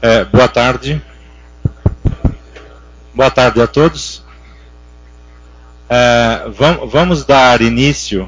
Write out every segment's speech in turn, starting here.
Boa tarde. Boa tarde a todos. Vamos dar início.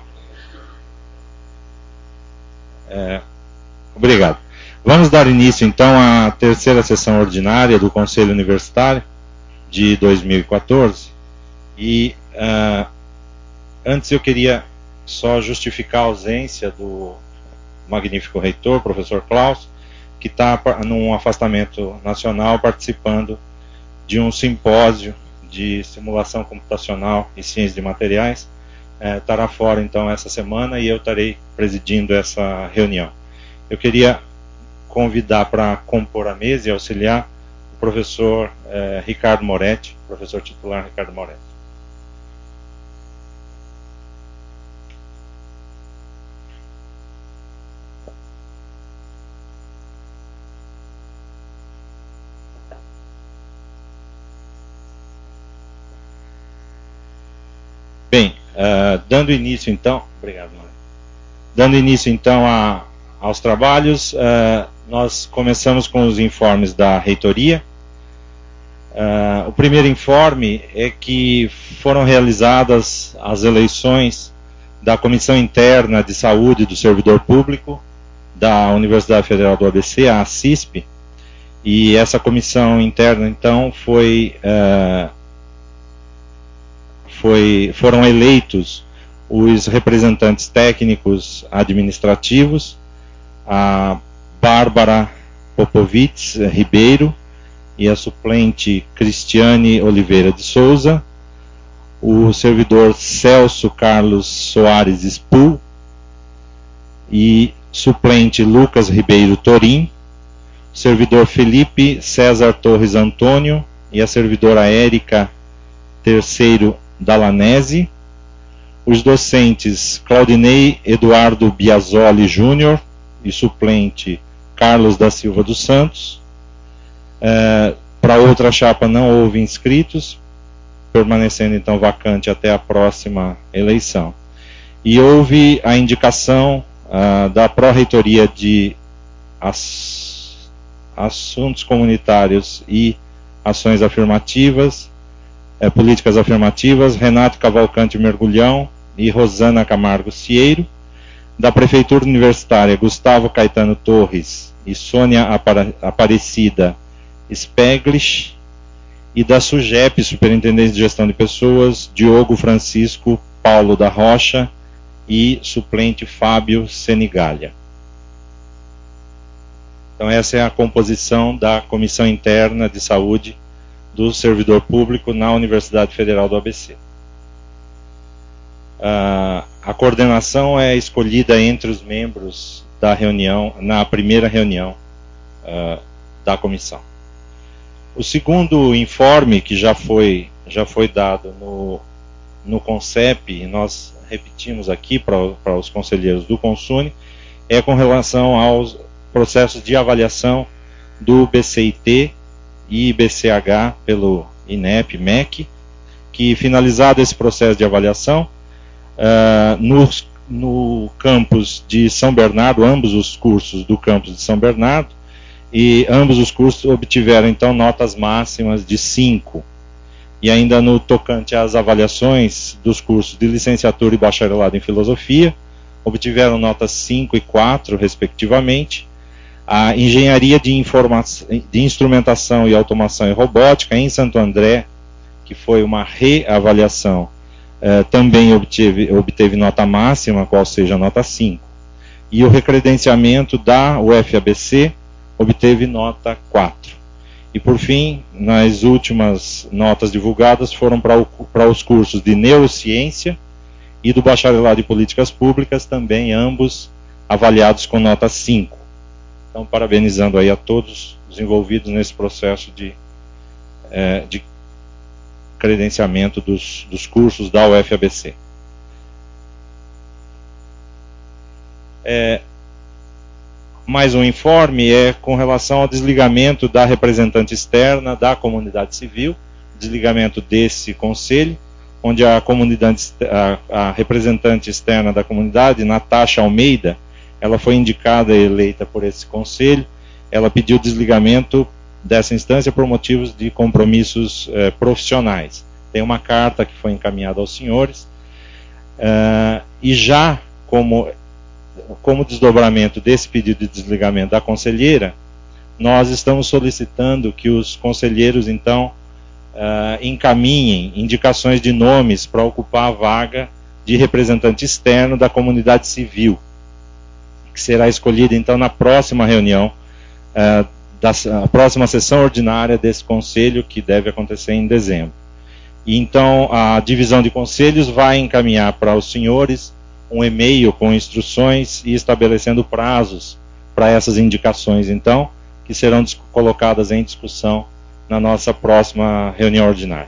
Obrigado. Vamos dar início, então, à terceira sessão ordinária do Conselho Universitário de 2014. E antes eu queria só justificar a ausência do magnífico reitor, professor Klaus, que está num afastamento nacional participando de um simpósio de simulação computacional e ciência de materiais. Estará fora então essa semana e eu estarei presidindo essa reunião. Eu queria convidar para compor a mesa e auxiliar o professor Ricardo Moretti, professor titular Ricardo Moretti. Bem, dando início então, obrigado, Maria. Dando início então aos trabalhos, nós começamos com os informes da reitoria. O primeiro informe é que foram realizadas as eleições da Comissão Interna de Saúde do Servidor Público da Universidade Federal do ABC, a CISP, e essa comissão interna então foram eleitos os representantes técnicos administrativos, a Bárbara Popovitz Ribeiro e a suplente Cristiane Oliveira de Souza, o servidor Celso Carlos Soares Spul e suplente Lucas Ribeiro Torim, o servidor Felipe César Torres Antônio e a servidora Érica Terceiro Dalanese, os docentes Claudinei Eduardo Biasoli Júnior e suplente Carlos da Silva dos Santos. Para outra chapa não houve inscritos, permanecendo então vacante até a próxima eleição. E houve a indicação da Pró-Reitoria de Assuntos Comunitários e Ações Afirmativas, Políticas Afirmativas, Renato Cavalcante Mergulhão e Rosana Camargo Cieiro, da Prefeitura Universitária Gustavo Caetano Torres e Sônia Aparecida Speglich, e da SUGEP, Superintendência de Gestão de Pessoas, Diogo Francisco Paulo da Rocha e suplente Fábio Senigalha. Então essa é a composição da Comissão Interna de Saúde do Servidor Público na Universidade Federal do ABC. A coordenação é escolhida entre os membros da reunião, na primeira reunião da comissão. O segundo informe, que já foi dado no CONCEP, nós repetimos aqui para os conselheiros do CONSUNE, é com relação aos processos de avaliação do BCIT e BCH pelo INEP-MEC, que finalizado esse processo de avaliação, no campus de São Bernardo, ambos os cursos do campus de São Bernardo, e ambos os cursos obtiveram então notas máximas de 5. E ainda no tocante às avaliações dos cursos de licenciatura e bacharelado em filosofia, obtiveram notas 5 e 4, respectivamente. A Engenharia de Instrumentação e Automação e Robótica em Santo André, que foi uma reavaliação, também obteve nota máxima, qual seja nota 5. E o recredenciamento da UFABC obteve nota 4. E por fim, nas últimas notas divulgadas foram para os cursos de Neurociência e do Bacharelado em Políticas Públicas, também ambos avaliados com nota 5. Então, parabenizando aí a todos os envolvidos nesse processo de credenciamento dos cursos da UFABC. Mais um informe com relação ao desligamento da representante externa da comunidade civil, desligamento desse conselho, onde a representante externa da comunidade, Natasha Almeida, ela foi indicada e eleita por esse conselho. Ela pediu desligamento dessa instância por motivos de compromissos profissionais. Tem uma carta que foi encaminhada aos senhores, e já como desdobramento desse pedido de desligamento da conselheira, nós estamos solicitando que os conselheiros, então, encaminhem indicações de nomes para ocupar a vaga de representante externo da comunidade civil, que será escolhida, então, na próxima reunião, a próxima sessão ordinária desse conselho, que deve acontecer em dezembro. E, então, a divisão de conselhos vai encaminhar para os senhores um e-mail com instruções e estabelecendo prazos para essas indicações, então, que serão colocadas em discussão na nossa próxima reunião ordinária.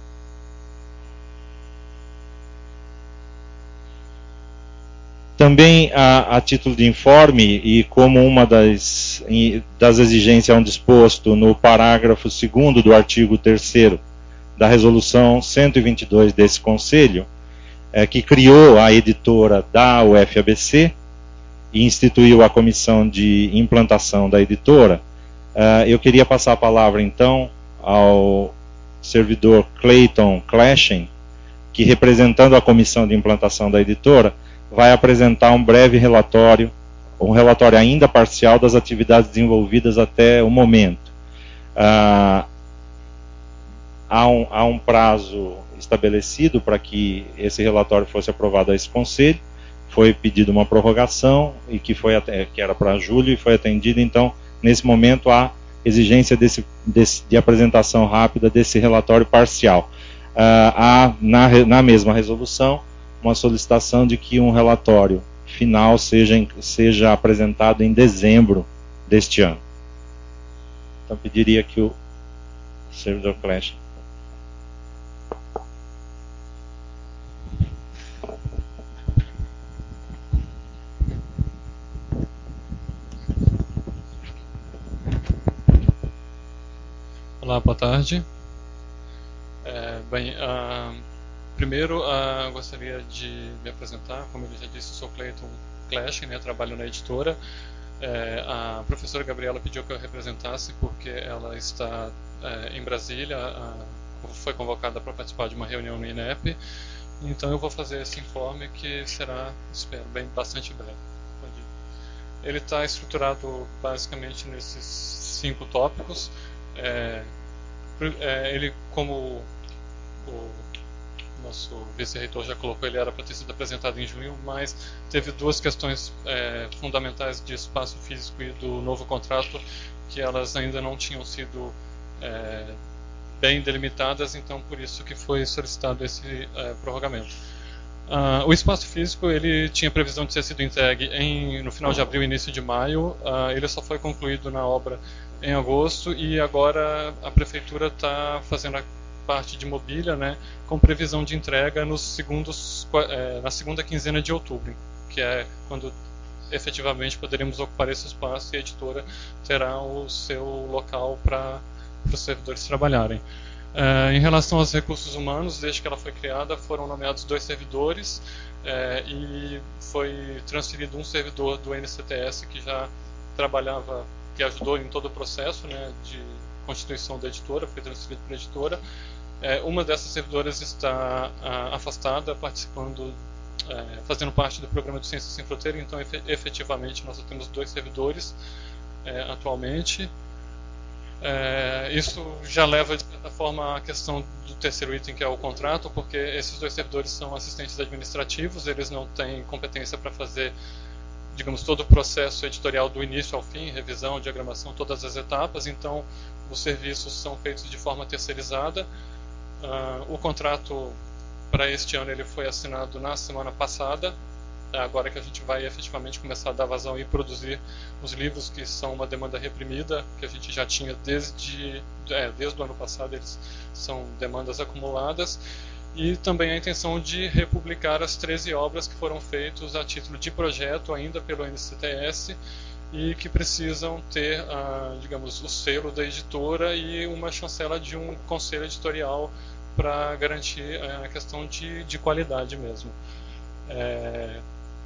Também, a título de informe, e como uma das exigências é um disposto no parágrafo 2º do artigo 3º da resolução 122 desse Conselho, que criou a editora da UFABC e instituiu a comissão de implantação da editora, eu queria passar a palavra, então, ao servidor Clayton Clashen, que, representando a comissão de implantação da editora, vai apresentar um breve relatório, um relatório ainda parcial das atividades desenvolvidas até o momento. Há um prazo estabelecido para que esse relatório fosse aprovado a esse conselho. Foi pedida uma prorrogação, e que era para julho, e foi atendida. Então, nesse momento, há exigência de apresentação rápida desse relatório parcial. Há, na mesma resolução, uma solicitação de que um relatório final seja apresentado em dezembro deste ano. Então, pediria que o servidor Clash. Olá, boa tarde. Primeiro, gostaria de me apresentar. Como ele já disse, eu sou Clayton Clash, trabalho na editora. A professora Gabriela pediu que eu representasse porque ela está em Brasília, foi convocada para participar de uma reunião no INEP. Então eu vou fazer esse informe, que será, espero, bastante breve. Ele está estruturado basicamente nesses 5 tópicos. Ele, como o nosso vice-reitor já colocou, ele era para ter sido apresentado em junho, mas teve 2 questões fundamentais de espaço físico e do novo contrato, que elas ainda não tinham sido bem delimitadas, então por isso que foi solicitado esse prorrogamento. O espaço físico, ele tinha previsão de ter sido entregue no final de abril e início de maio. Ele só foi concluído na obra em agosto, e agora a prefeitura está fazendo a parte de mobília, com previsão de entrega na segunda quinzena de outubro, que é quando efetivamente poderemos ocupar esse espaço, e a editora terá o seu local para os servidores trabalharem. Em relação aos recursos humanos, desde que ela foi criada, foram nomeados 2 servidores, e foi transferido um servidor do NCTS que já trabalhava, que ajudou em todo o processo de constituição da editora, foi transferido para a editora. Uma dessas servidoras está afastada, participando, fazendo parte do programa de Ciências Sem Fronteira, então efetivamente nós temos 2 servidores atualmente. Isso já leva, de certa forma, à questão do terceiro item, que é o contrato, porque esses 2 servidores são assistentes administrativos, eles não têm competência para fazer, digamos, todo o processo editorial do início ao fim, revisão, diagramação, todas as etapas. Então os serviços são feitos de forma terceirizada. O contrato para este ano ele foi assinado na semana passada, agora que a gente vai efetivamente começar a dar vazão e produzir os livros, que são uma demanda reprimida, que a gente já tinha desde o ano passado. Eles são demandas acumuladas. E também a intenção de republicar as 13 obras que foram feitas a título de projeto ainda pelo NCTS, e que precisam ter, digamos, o selo da editora e uma chancela de um conselho editorial para garantir a questão de qualidade mesmo.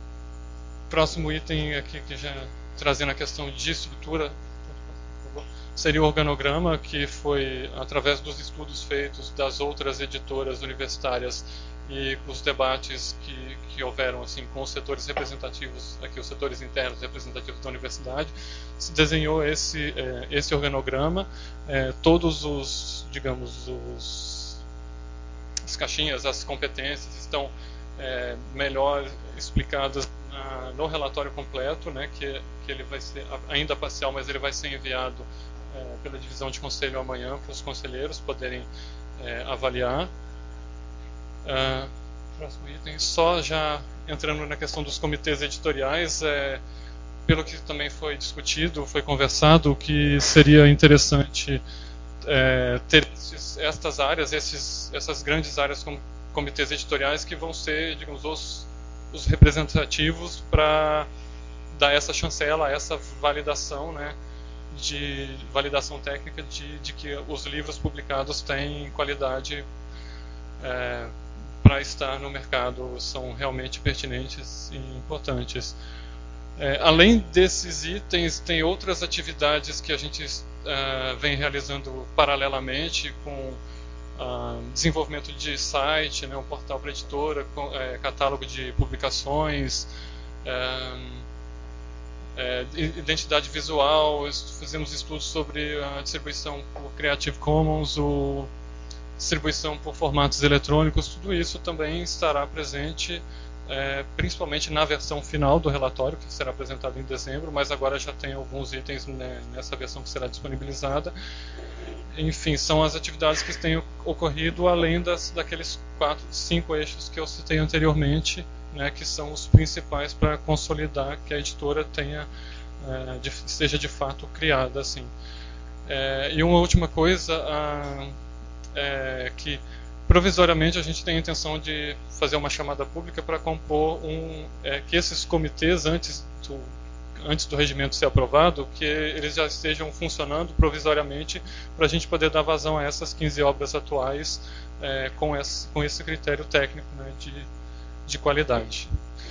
Próximo item aqui, que já trazendo a questão de estrutura, seria o organograma, que foi através dos estudos feitos das outras editoras universitárias e os debates que houveram assim com os setores representativos, aqui os setores internos representativos da universidade, se desenhou esse organograma. Todos os, digamos, as caixinhas, as competências estão melhor explicadas no relatório completo, né, que ele vai ser ainda parcial, mas ele vai ser enviado pela divisão de conselho amanhã para os conselheiros poderem avaliar. Próximo item, só já entrando na questão dos comitês editoriais, pelo que também foi discutido, foi conversado, que seria interessante ter estas áreas, essas grandes áreas como comitês editoriais, que vão ser, digamos, os representativos para dar essa chancela, essa validação, né, de validação técnica de que os livros publicados têm qualidade para estar no mercado, são realmente pertinentes e importantes. Além desses itens, tem outras atividades que a gente vem realizando paralelamente, com desenvolvimento de site, né, um portal para editora, catálogo de publicações, identidade visual, fizemos estudos sobre a distribuição por Creative Commons, distribuição por formatos eletrônicos. Tudo isso também estará presente, principalmente na versão final do relatório, que será apresentado em dezembro, mas agora já tem alguns itens nessa versão que será disponibilizada. Enfim, são as atividades que têm ocorrido além daqueles 5 eixos que eu citei anteriormente, né, que são os principais para consolidar que a editora seja de fato criada assim. E uma última coisa, que provisoriamente a gente tem a intenção de fazer uma chamada pública para compor que esses comitês, antes do regimento ser aprovado, que eles já estejam funcionando provisoriamente, para a gente poder dar vazão a essas 15 obras atuais com esse critério técnico, né, de qualidade.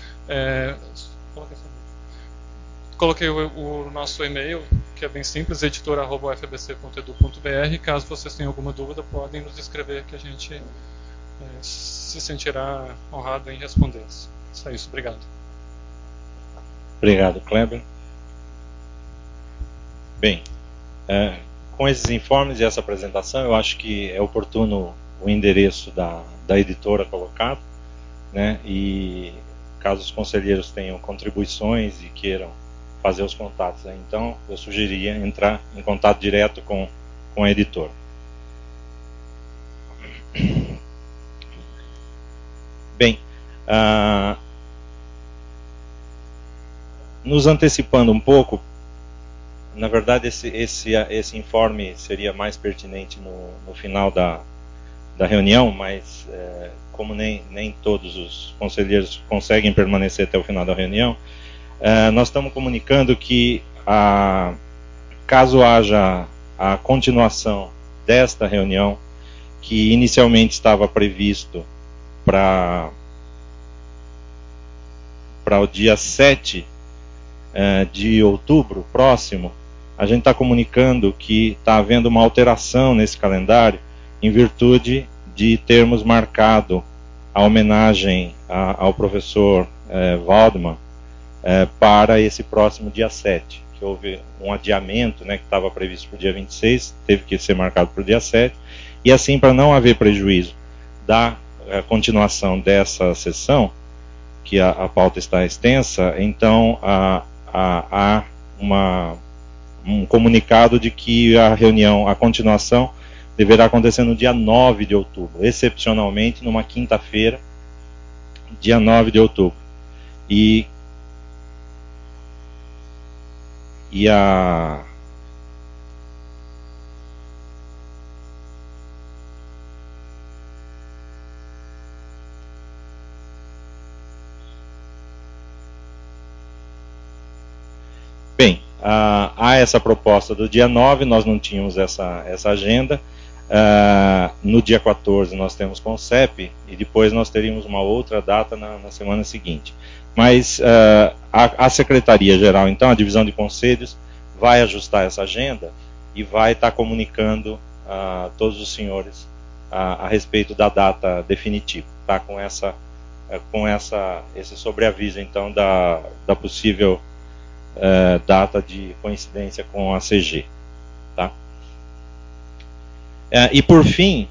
Coloquei o nosso e-mail, que é bem simples, editora@ufbc.edu.br. Caso vocês tenham alguma dúvida, podem nos escrever, que a gente se sentirá honrado em responder. Só isso, obrigado. Obrigado, Kleber. Bem, com esses informes e essa apresentação, eu acho que é oportuno o endereço da editora colocado, né? E caso os conselheiros tenham contribuições e queiram fazer os contatos, né? Então eu sugeriria entrar em contato direto com a editora. Bem, nos antecipando um pouco, na verdade esse informe seria mais pertinente no final da reunião, mas como nem todos os conselheiros conseguem permanecer até o final da reunião, nós estamos comunicando que caso haja a continuação desta reunião, que inicialmente estava previsto para o dia 7 de outubro próximo, a gente está comunicando que está havendo uma alteração nesse calendário em virtude de termos marcado a homenagem ao professor Waldman para esse próximo dia 7, que houve um adiamento, né, que estava previsto para o dia 26, teve que ser marcado para o dia 7, e assim, para não haver prejuízo da continuação dessa sessão, que a pauta está extensa, então há um comunicado de que a continuação deverá acontecer no dia 9 de outubro, excepcionalmente numa quinta-feira, dia 9 de outubro. Bem, há essa proposta do dia 9, nós não tínhamos essa agenda. No dia 14 nós temos CONCEP, e depois nós teríamos uma outra data na semana seguinte. Mas a Secretaria-Geral, então, a Divisão de Conselhos, vai ajustar essa agenda e vai estar comunicando a todos os senhores a respeito da data definitiva, tá? Com esse sobreaviso, então, da possível data de coincidência com a CG, tá? E por fim,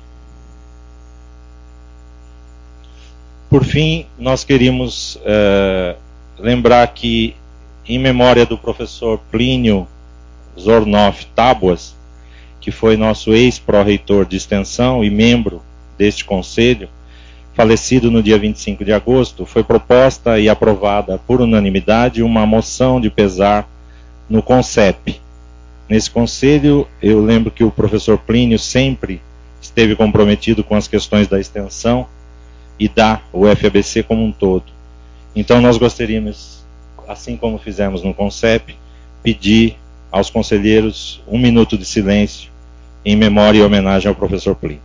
nós queríamos lembrar que, em memória do professor Plínio Zornoff Tábuas, que foi nosso ex-pró-reitor de extensão e membro deste conselho, falecido no dia 25 de agosto, foi proposta e aprovada por unanimidade uma moção de pesar no CONCEP. Nesse conselho, eu lembro que o professor Plínio sempre esteve comprometido com as questões da extensão e da UFABC como um todo. Então nós gostaríamos, assim como fizemos no CONCEP, pedir aos conselheiros 1 minuto de silêncio em memória e homenagem ao professor Plínio.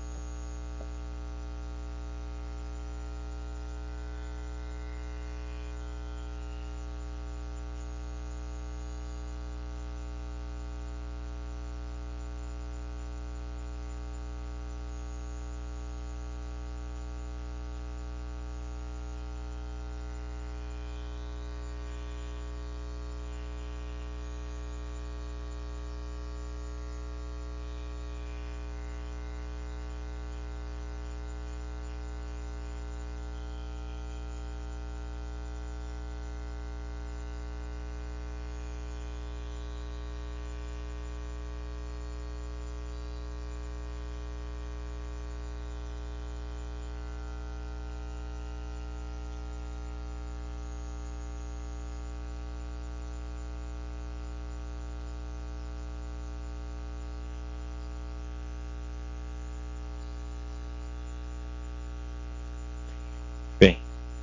Bem,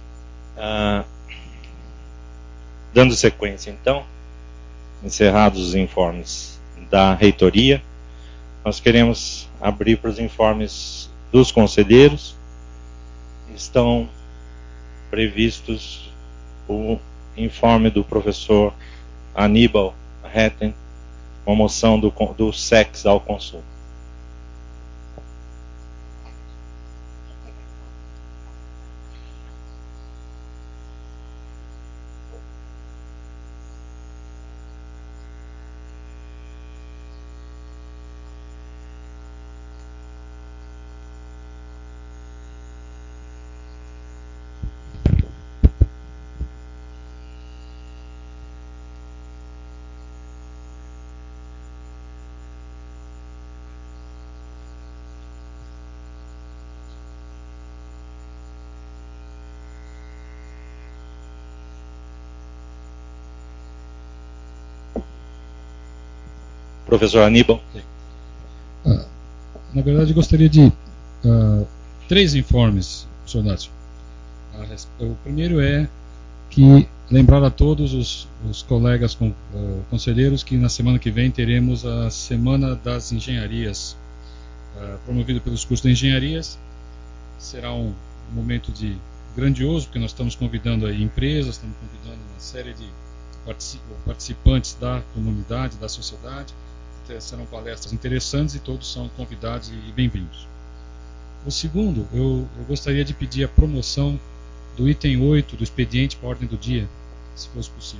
dando sequência então, encerrados os informes da reitoria, nós queremos abrir para os informes dos conselheiros. Estão previstos o informe do professor Aníbal Retten, uma moção do SEX ao consumo. Professor Aníbal. Na verdade, gostaria de 3 informes, senhor Nácio. O primeiro é que lembrar a todos os colegas conselheiros que na semana que vem teremos a Semana das Engenharias, promovido pelos cursos de engenharias. Será um momento grandioso, porque nós estamos convidando aí empresas, estamos convidando uma série de participantes da comunidade, da sociedade. Serão palestras interessantes e todos são convidados e bem-vindos. O segundo, eu gostaria de pedir a promoção do item 8 do expediente para a ordem do dia, se fosse possível.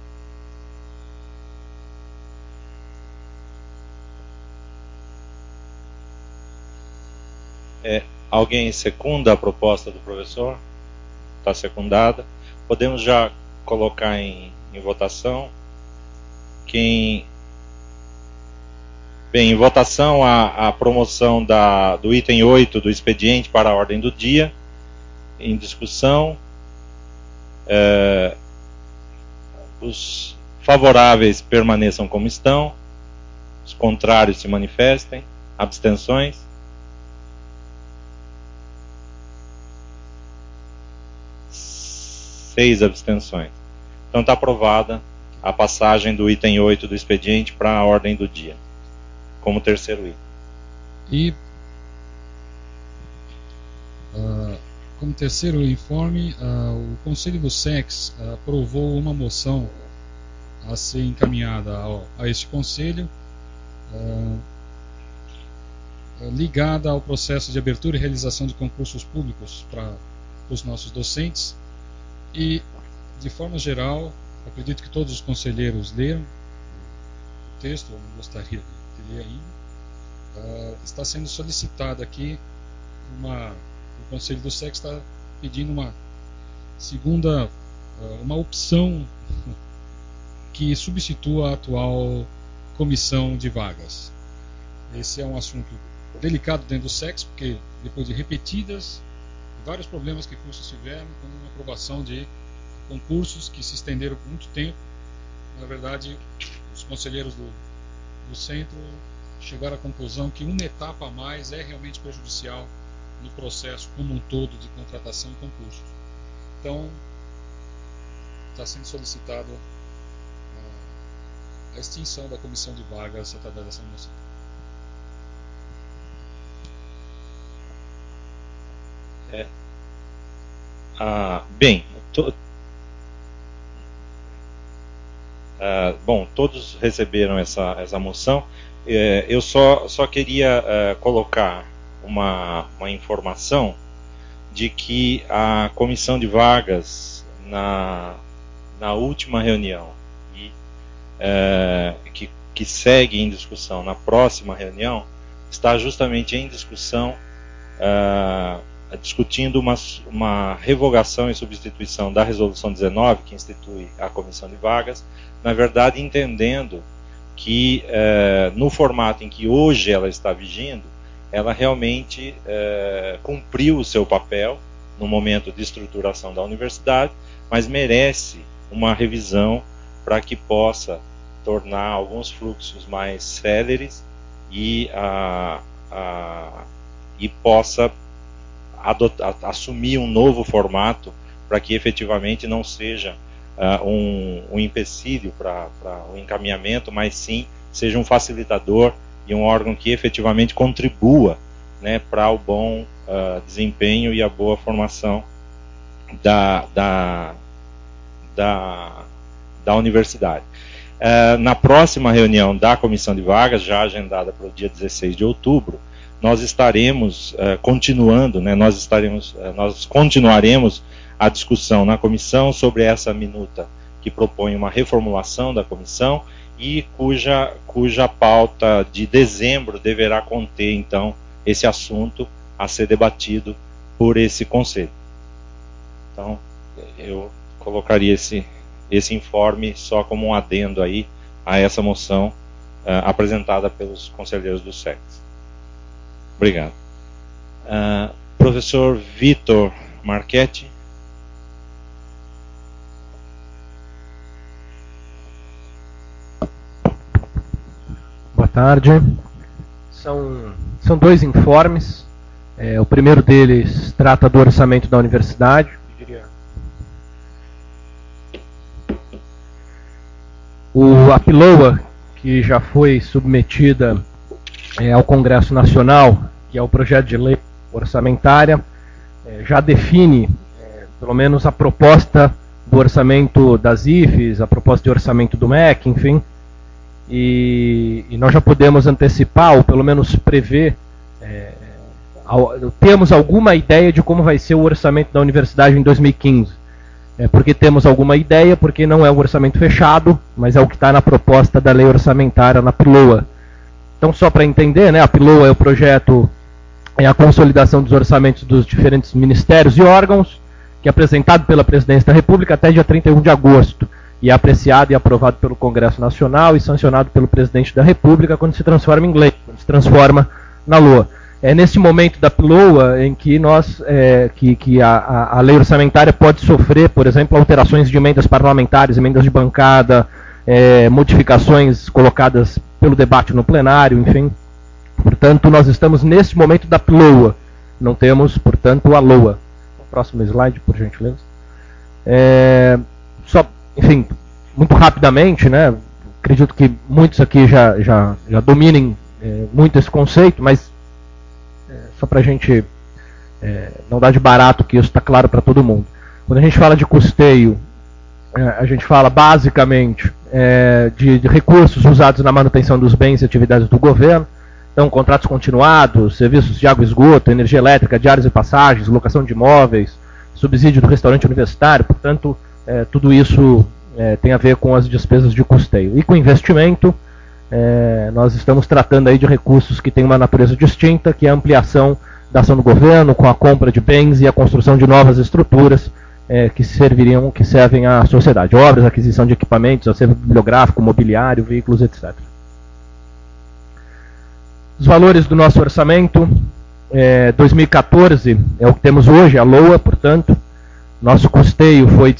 Alguém secunda a proposta do professor? Está secundada. Podemos já colocar em votação. Bem, em votação a promoção do item 8 do expediente para a ordem do dia. Em discussão. Os favoráveis permaneçam como estão. Os contrários se manifestem. Abstenções. Seis abstenções. Então está aprovada a passagem do item 8 do expediente para a ordem do dia, como terceiro item. E como terceiro informe, o Conselho do SEX aprovou uma moção a ser encaminhada a este Conselho, ligada ao processo de abertura e realização de concursos públicos para os nossos docentes. E, de forma geral, acredito que todos os conselheiros leram o texto, eu não gostaria de ler ainda. Está sendo solicitado aqui o Conselho do SEC está pedindo uma segunda, uma opção que substitua a atual comissão de vagas. Esse é um assunto delicado dentro do SEC, porque depois de repetidas vários problemas que cursos tiveram com a aprovação de concursos que se estenderam por muito tempo, na verdade os conselheiros do centro chegaram à conclusão que uma etapa a mais é realmente prejudicial no processo como um todo de contratação e concursos. Então está sendo solicitado a extinção da comissão de vagas através dessa moção. Bem, bom, todos receberam essa moção. Eu só queria colocar uma informação de que a comissão de vagas na última reunião e que segue em discussão na próxima reunião está justamente em discussão discutindo uma revogação e substituição da resolução 19 que institui a comissão de vagas, na verdade entendendo que no formato em que hoje ela está vigindo, ela realmente cumpriu o seu papel no momento de estruturação da universidade, mas merece uma revisão para que possa tornar alguns fluxos mais céleres e possa assumir um novo formato para que efetivamente não seja um empecilho para o encaminhamento, mas sim seja um facilitador e um órgão que efetivamente contribua, né, para o bom desempenho e a boa formação da universidade. Na próxima reunião da comissão de vagas, já agendada para o dia 16 de outubro, nós estaremos continuando, né, nós continuaremos a discussão na comissão sobre essa minuta que propõe uma reformulação da comissão e cuja pauta de dezembro deverá conter, então, esse assunto a ser debatido por esse conselho. Então, eu colocaria esse informe só como um adendo aí a essa moção apresentada pelos conselheiros do SEC. Obrigado. Professor Vitor Marchetti. Boa tarde. São dois informes. O primeiro deles trata do orçamento da universidade. A PILOA, que já foi submetida ao Congresso Nacional, que é o projeto de lei orçamentária, já define, pelo menos, a proposta do orçamento das IFES, a proposta de orçamento do MEC, enfim, e nós já podemos antecipar, ou pelo menos prever, temos alguma ideia de como vai ser o orçamento da universidade em 2015. Porque temos alguma ideia, porque não é um orçamento fechado, mas é o que está na proposta da lei orçamentária, na PILOA. Então, só para entender, né, a PILOA é o projeto, é a consolidação dos orçamentos dos diferentes ministérios e órgãos, que é apresentado pela Presidência da República até dia 31 de agosto, e é apreciado e aprovado pelo Congresso Nacional e sancionado pelo Presidente da República quando se transforma em lei, quando se transforma na LOA. É nesse momento da PILOA em que a lei orçamentária pode sofrer, por exemplo, alterações de emendas parlamentares, emendas de bancada, modificações colocadas pelo debate no plenário, enfim. Portanto, nós estamos nesse momento da PILOA, não temos, portanto, a LOA. Próximo slide, por gentileza. Enfim, muito rapidamente, né? Acredito que muitos aqui já dominem muito esse conceito, mas só para a gente não dar de barato, que isso está claro para todo mundo. Quando a gente fala de custeio, a gente fala basicamente de recursos usados na manutenção dos bens e atividades do governo. Então, contratos continuados, serviços de água e esgoto, energia elétrica, diárias e passagens, locação de imóveis, subsídio do restaurante universitário, portanto, tudo isso tem a ver com as despesas de custeio. E com investimento, nós estamos tratando aí de recursos que têm uma natureza distinta, que é a ampliação da ação do governo, com a compra de bens e a construção de novas estruturas que servem à sociedade. Obras, aquisição de equipamentos, acervo bibliográfico, mobiliário, veículos, etc. Os valores do nosso orçamento, 2014 é o que temos hoje, a LOA, portanto. Nosso custeio foi de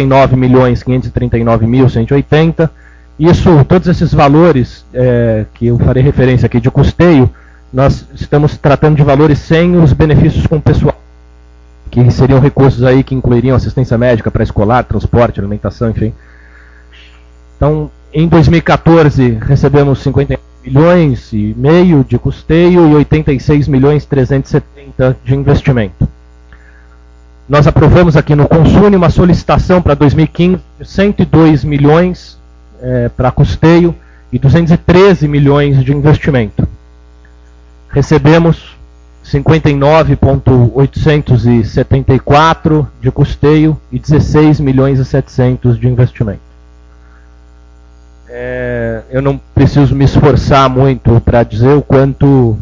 59.539.180. Isso, todos esses valores que eu farei referência aqui de custeio, nós estamos tratando de valores sem os benefícios com o pessoal, que seriam recursos aí que incluiriam assistência médica pré-escolar, transporte, alimentação, enfim. Então, em 2014, recebemos 59 milhões e meio de custeio e 86.370 de investimento. Nós aprovamos aqui no Consune uma solicitação para 2015 de 102 milhões para custeio e 213 milhões de investimento. Recebemos 59.874 de custeio e 16 milhões e 700 de investimento. Eu não preciso me esforçar muito para dizer o quanto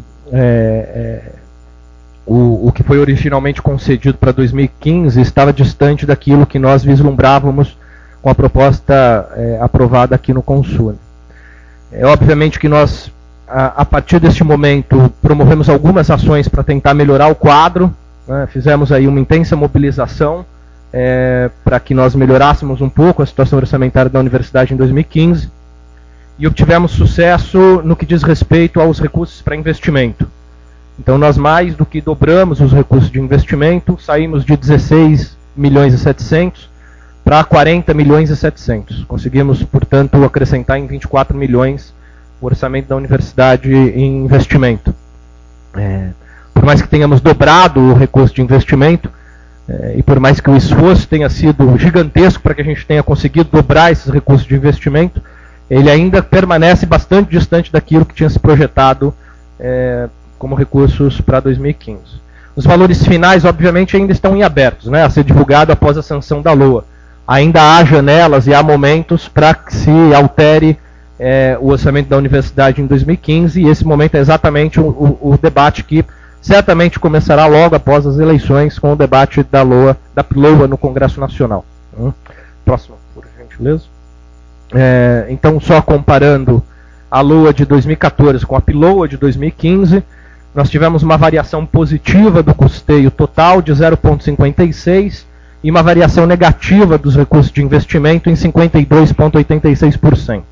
o que foi originalmente concedido para 2015 estava distante daquilo que nós vislumbrávamos com a proposta aprovada aqui no Consune. Obviamente que nós, a partir deste momento, promovemos algumas ações para tentar melhorar o quadro, né? Fizemos aí uma intensa mobilização para que nós melhorássemos um pouco a situação orçamentária da universidade em 2015 e obtivemos sucesso no que diz respeito aos recursos para investimento. Então nós mais do que dobramos os recursos de investimento, saímos de 16 milhões e 700 para 40 milhões e 700. Conseguimos, portanto, acrescentar em 24 milhões o orçamento da universidade em investimento. Por mais que tenhamos dobrado o recurso de investimento, e por mais que o esforço tenha sido gigantesco para que a gente tenha conseguido dobrar esses recursos de investimento, ele ainda permanece bastante distante daquilo que tinha se projetado como recursos para 2015. Os valores finais, obviamente, ainda estão em abertos, né, a ser divulgado após a sanção da LOA. Ainda há janelas e há momentos para que se altere o orçamento da universidade em 2015, e esse momento é exatamente o debate que certamente começará logo após as eleições, com o debate da LOA no Congresso Nacional. Próximo, por gentileza. Então, só comparando a LOA de 2014 com a PILOA de 2015, nós tivemos uma variação positiva do custeio total de 0,56 e uma variação negativa dos recursos de investimento em 52,86%.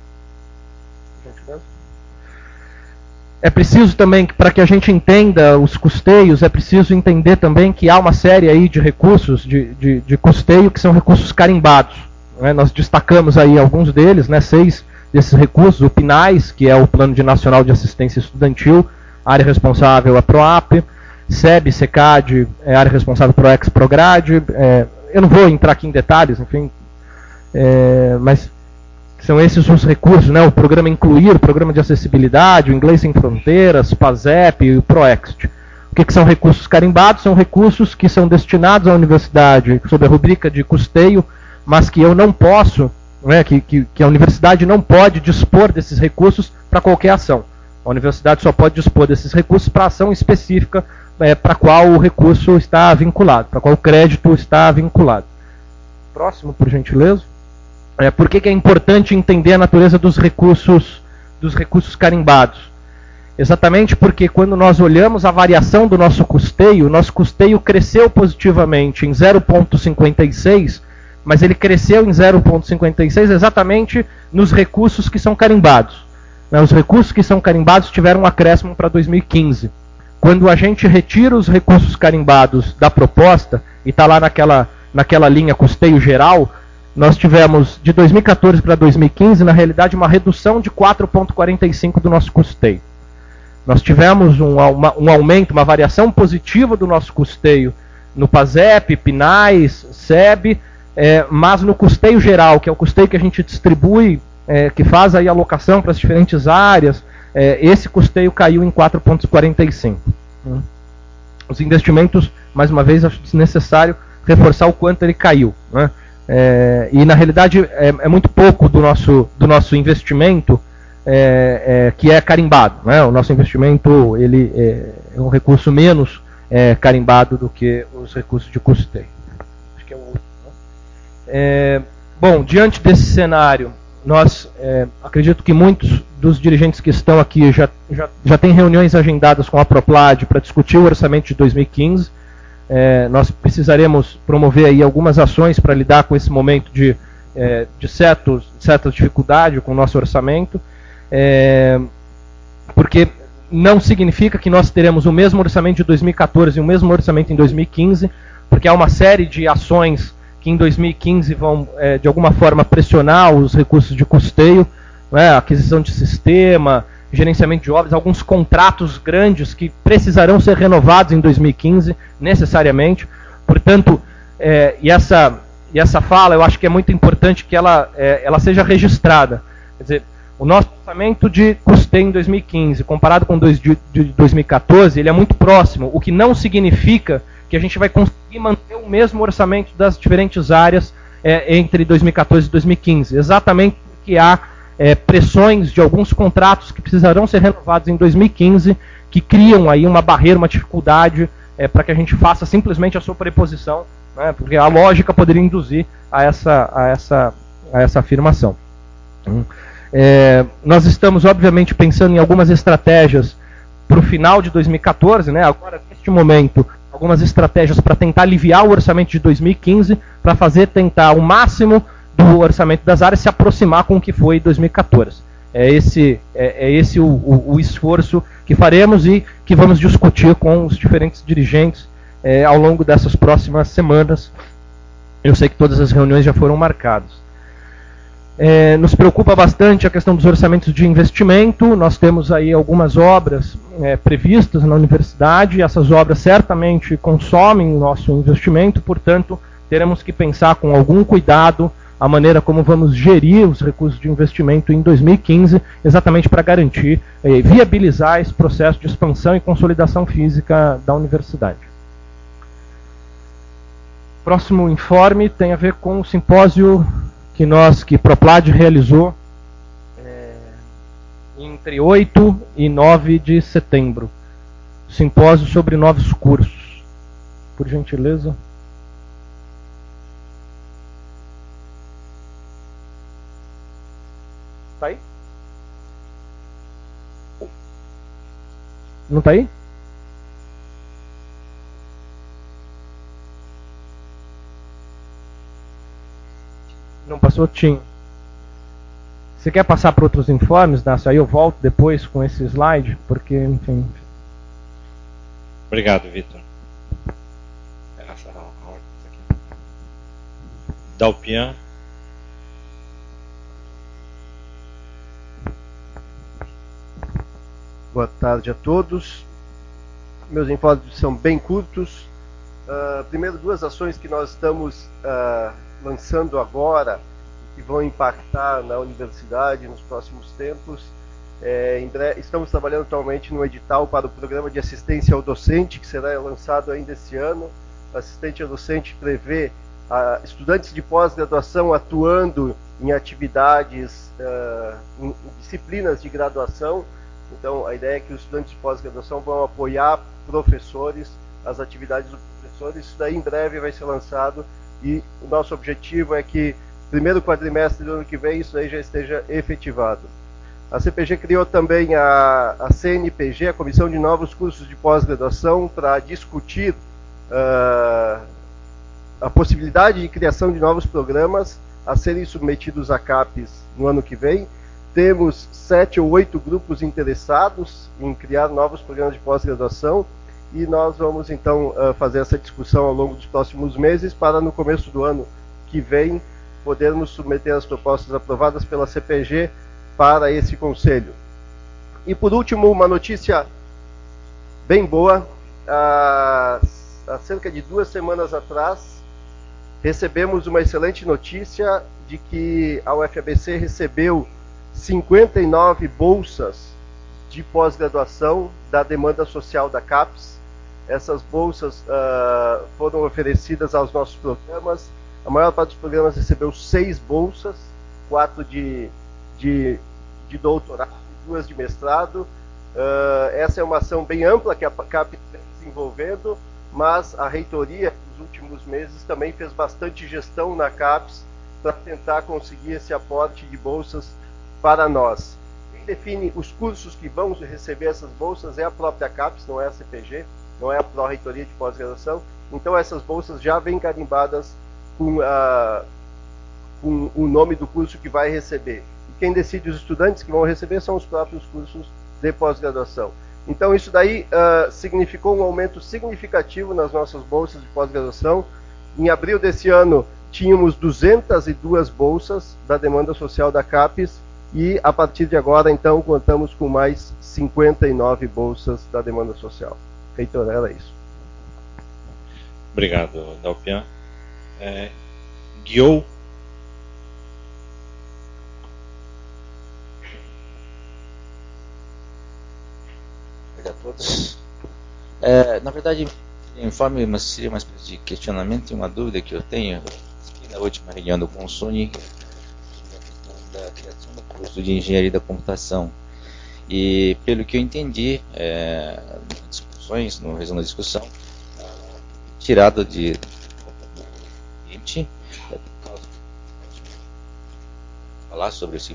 É preciso também, para que a gente entenda os custeios, é preciso entender também que há uma série aí de recursos de custeio que são recursos carimbados. Nós destacamos aí alguns deles, 6 desses recursos: o PNAES, que é o Plano Nacional de Assistência Estudantil, área responsável é a PROAP, SEB, SECAD, é a área responsável PROEX, PROGRADE. Eu não vou entrar aqui em detalhes, enfim, mas são esses os recursos, o programa Incluir, o programa de acessibilidade, o Inglês Sem Fronteiras, PASEP e o PROEXT. O que são recursos carimbados? São recursos que são destinados à universidade sob a rubrica de custeio, mas que eu não posso, que a universidade não pode dispor desses recursos para qualquer ação. A universidade só pode dispor desses recursos para ação específica para qual o recurso está vinculado, para qual o crédito está vinculado. Próximo, por gentileza. Por que é importante entender a natureza dos recursos carimbados? Exatamente porque quando nós olhamos a variação do nosso custeio, o nosso custeio cresceu positivamente em 0,56, mas ele cresceu em 0,56 exatamente nos recursos que são carimbados. Os recursos que são carimbados tiveram um acréscimo para 2015. Quando a gente retira os recursos carimbados da proposta, e está lá naquela linha custeio geral, nós tivemos de 2014 para 2015, na realidade, uma redução de 4,45 do nosso custeio. Nós tivemos um aumento, uma variação positiva do nosso custeio no PASEP, PNAES, SEB, mas no custeio geral, que é o custeio que a gente distribui, que faz aí a alocação para as diferentes áreas, esse custeio caiu em 4,45. Os investimentos, mais uma vez, acho desnecessário reforçar o quanto ele caiu, né? E na realidade é muito pouco do nosso investimento que é carimbado, né? O nosso investimento ele é um recurso menos carimbado do que os recursos de custeio. Acho que é o último, né? Bom, diante desse cenário, nós acredito que muitos dos dirigentes que estão aqui já têm reuniões agendadas com a Proplad para discutir o orçamento de 2015. Nós precisaremos promover aí algumas ações para lidar com esse momento de certa dificuldade com o nosso orçamento, porque não significa que nós teremos o mesmo orçamento de 2014 e o mesmo orçamento em 2015, porque há uma série de ações que em 2015 vão, de alguma forma, pressionar os recursos de custeio, né, aquisição de sistema, gerenciamento de obras, alguns contratos grandes que precisarão ser renovados em 2015, necessariamente. Portanto, e essa fala, eu acho que é muito importante que ela seja registrada. Quer dizer, o nosso orçamento de custeio em 2015, comparado com o de 2014, ele é muito próximo, o que não significa que a gente vai conseguir manter o mesmo orçamento das diferentes áreas entre 2014 e 2015. Exatamente porque há pressões de alguns contratos que precisarão ser renovados em 2015, que criam aí uma barreira, uma dificuldade para que a gente faça simplesmente a sobreposição, né, porque a lógica poderia induzir a essa afirmação. Nós estamos, obviamente, pensando em algumas estratégias para o final de 2014, né, agora, neste momento, algumas estratégias para tentar aliviar o orçamento de 2015, para tentar o máximo do orçamento das áreas se aproximar com o que foi em 2014. É esse o esforço que faremos e que vamos discutir com os diferentes dirigentes ao longo dessas próximas semanas. Eu sei que todas as reuniões já foram marcadas. Nos preocupa bastante a questão dos orçamentos de investimento. Nós temos aí algumas obras previstas na universidade, e essas obras certamente consomem o nosso investimento, portanto, teremos que pensar com algum cuidado a maneira como vamos gerir os recursos de investimento em 2015, exatamente para garantir, viabilizar esse processo de expansão e consolidação física da universidade. Próximo informe tem a ver com o simpósio que Proplad realizou entre 8 e 9 de setembro. Simpósio sobre novos cursos. Por gentileza. Está aí? Não está aí? Não passou? Tinha. Você quer passar para outros informes, Nácio? Aí eu volto depois com esse slide, porque, enfim... Obrigado, Vitor. Dalpian. Boa tarde a todos. Meus informes são bem curtos. Primeiro, duas ações que nós estamos lançando agora, que vão impactar na universidade nos próximos tempos. Estamos trabalhando atualmente no edital para o programa de assistência ao docente, que será lançado ainda este ano. Assistente ao docente prevê estudantes de pós-graduação atuando em atividades, em disciplinas de graduação. Então, a ideia é que os estudantes de pós-graduação vão apoiar professores, as atividades dos professores. Isso daí em breve vai ser lançado, e o nosso objetivo é que primeiro quadrimestre do ano que vem isso aí já esteja efetivado. A CPG criou também a CNPG, a Comissão de Novos Cursos de Pós-Graduação, para discutir a possibilidade de criação de novos programas a serem submetidos a CAPES no ano que vem. Temos 7 ou 8 grupos interessados em criar novos programas de pós-graduação, e nós vamos então fazer essa discussão ao longo dos próximos meses, para no começo do ano que vem podermos submeter as propostas aprovadas pela CPG para esse conselho. E por último, uma notícia bem boa. Há cerca de 2 semanas atrás, recebemos uma excelente notícia de que a UFABC recebeu 59 bolsas de pós-graduação da demanda social da CAPES. Essas bolsas foram oferecidas aos nossos programas. A maior parte dos programas recebeu 6 bolsas, 4 de doutorado e 2 de mestrado. Essa é uma ação bem ampla que a CAPES está desenvolvendo, mas a reitoria, nos últimos meses, também fez bastante gestão na CAPES para tentar conseguir esse aporte de bolsas para nós. Quem define os cursos que vão receber essas bolsas é a própria CAPES, não é a CPG, não é a Pró-Reitoria de Pós-Graduação. Então essas bolsas já vêm carimbadas com o nome do curso que vai receber. E quem decide os estudantes que vão receber são os próprios cursos de pós-graduação. Então isso daí significou um aumento significativo nas nossas bolsas de pós-graduação. Em abril desse ano tínhamos 202 bolsas da demanda social da CAPES e a partir de agora então contamos com mais 59 bolsas da demanda social. Reitor, era isso. Obrigado, Dalpian. Guiou. A todos. Na verdade, informe, mas seria uma espécie de questionamento e uma dúvida que eu tenho. Na última reunião do Consune, a questão da criação do curso de Engenharia da Computação. E, pelo que eu entendi, nas discussões, no resumo da discussão, tirado de falar sobre esse.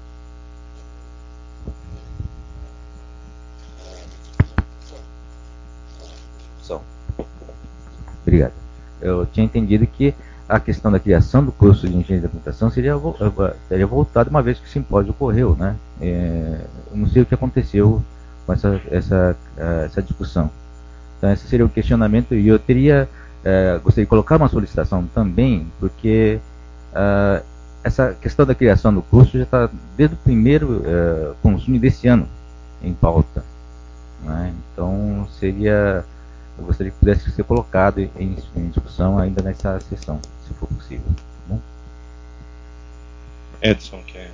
Obrigado. Eu tinha entendido que a questão da criação do curso de Engenharia da Computação seria voltada uma vez que o simpósio ocorreu, né? Eu não sei o que aconteceu com essa discussão. Então esse seria o questionamento e eu gostaria de colocar uma solicitação também, porque essa questão da criação do curso já está desde o primeiro consumo desse ano em pauta, né? Então eu gostaria que pudesse ser colocado em discussão ainda nessa sessão, se for possível. Tá bom? Edson, quer?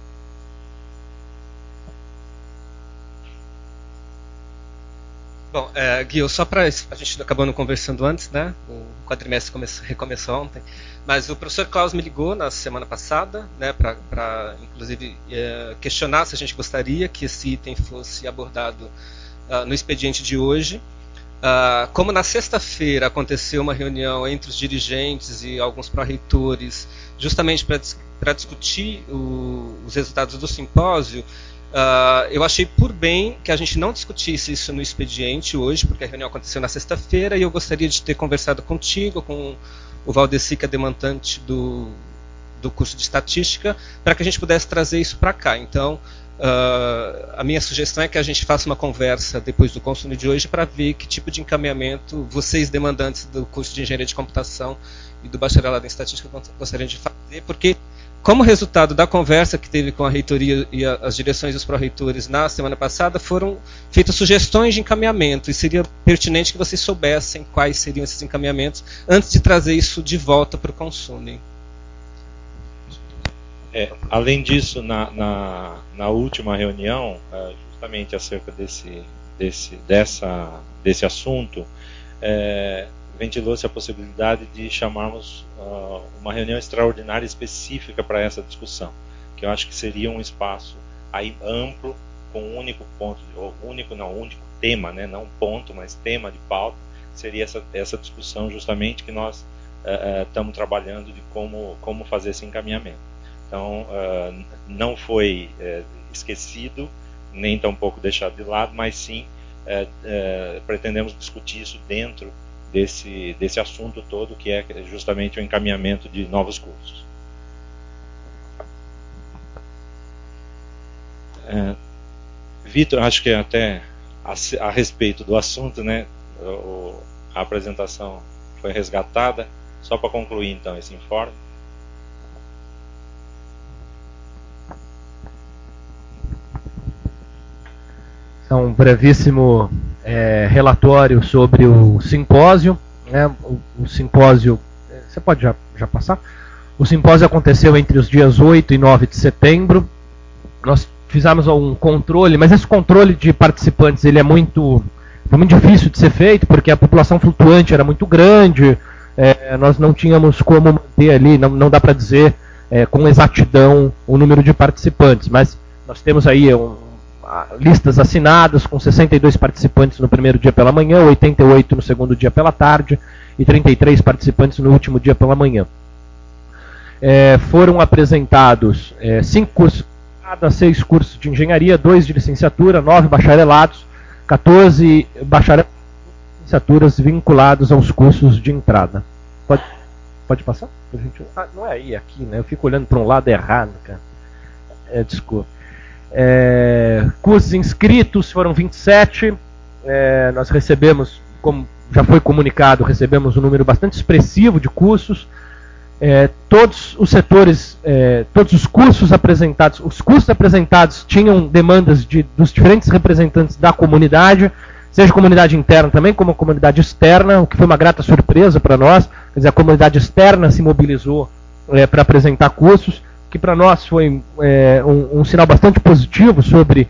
Bom, Gui, só para a gente acabando conversando antes, né? O quadrimestre recomeçou ontem, mas o professor Klaus me ligou na semana passada, né? Para inclusive questionar se a gente gostaria que esse item fosse abordado no expediente de hoje. Como na sexta-feira aconteceu uma reunião entre os dirigentes e alguns pró-reitores, justamente para discutir os resultados do simpósio, eu achei por bem que a gente não discutisse isso no expediente hoje, porque a reunião aconteceu na sexta-feira e eu gostaria de ter conversado contigo, com o Valdeci, que é demandante do curso de estatística, para que a gente pudesse trazer isso para cá. Então, a minha sugestão é que a gente faça uma conversa depois do consumo de hoje para ver que tipo de encaminhamento vocês, demandantes do curso de Engenharia de Computação e do bacharelado em Estatística, gostariam de fazer, porque como resultado da conversa que teve com a reitoria e as direções dos pró-reitores na semana passada, foram feitas sugestões de encaminhamento e seria pertinente que vocês soubessem quais seriam esses encaminhamentos antes de trazer isso de volta para o Consune. Além disso, na última reunião, justamente acerca desse assunto, ventilou-se a possibilidade de chamarmos uma reunião extraordinária específica para essa discussão, que eu acho que seria um espaço aí amplo, com um único ponto, único tema, né, não ponto, mas tema de pauta, seria essa discussão justamente que nós estamos trabalhando de como fazer esse encaminhamento. Então, não foi esquecido, nem tampouco deixado de lado, mas sim pretendemos discutir isso dentro desse assunto todo, que é justamente o encaminhamento de novos cursos. Vitor, acho que até a respeito do assunto, né, a apresentação foi resgatada. Só para concluir, então, esse informe. Um brevíssimo relatório sobre o simpósio. Né? O simpósio Você pode já passar? O simpósio aconteceu entre os dias 8 e 9 de setembro. Nós fizemos um controle, mas esse controle de participantes ele foi muito difícil de ser feito, porque a população flutuante era muito grande, nós não tínhamos como manter ali, não dá para dizer com exatidão o número de participantes, mas nós temos aí listas assinadas com 62 participantes no primeiro dia pela manhã, 88 no segundo dia pela tarde e 33 participantes no último dia pela manhã. Foram apresentados 5 cursos, 6 cursos de engenharia, 2 de licenciatura, 9 bacharelados, 14 bacharelados e licenciaturas vinculados aos cursos de entrada. Pode passar? Não é aí, aqui, né? Eu fico olhando para um lado errado, cara. Desculpa. Cursos inscritos foram 27. Nós recebemos, como já foi comunicado, recebemos um número bastante expressivo de cursos. Todos os setores, todos os cursos apresentados tinham demandas dos diferentes representantes da comunidade, seja comunidade interna também, como comunidade externa, o que foi uma grata surpresa para nós. Quer dizer, a comunidade externa se mobilizou para apresentar cursos, que para nós foi um sinal bastante positivo sobre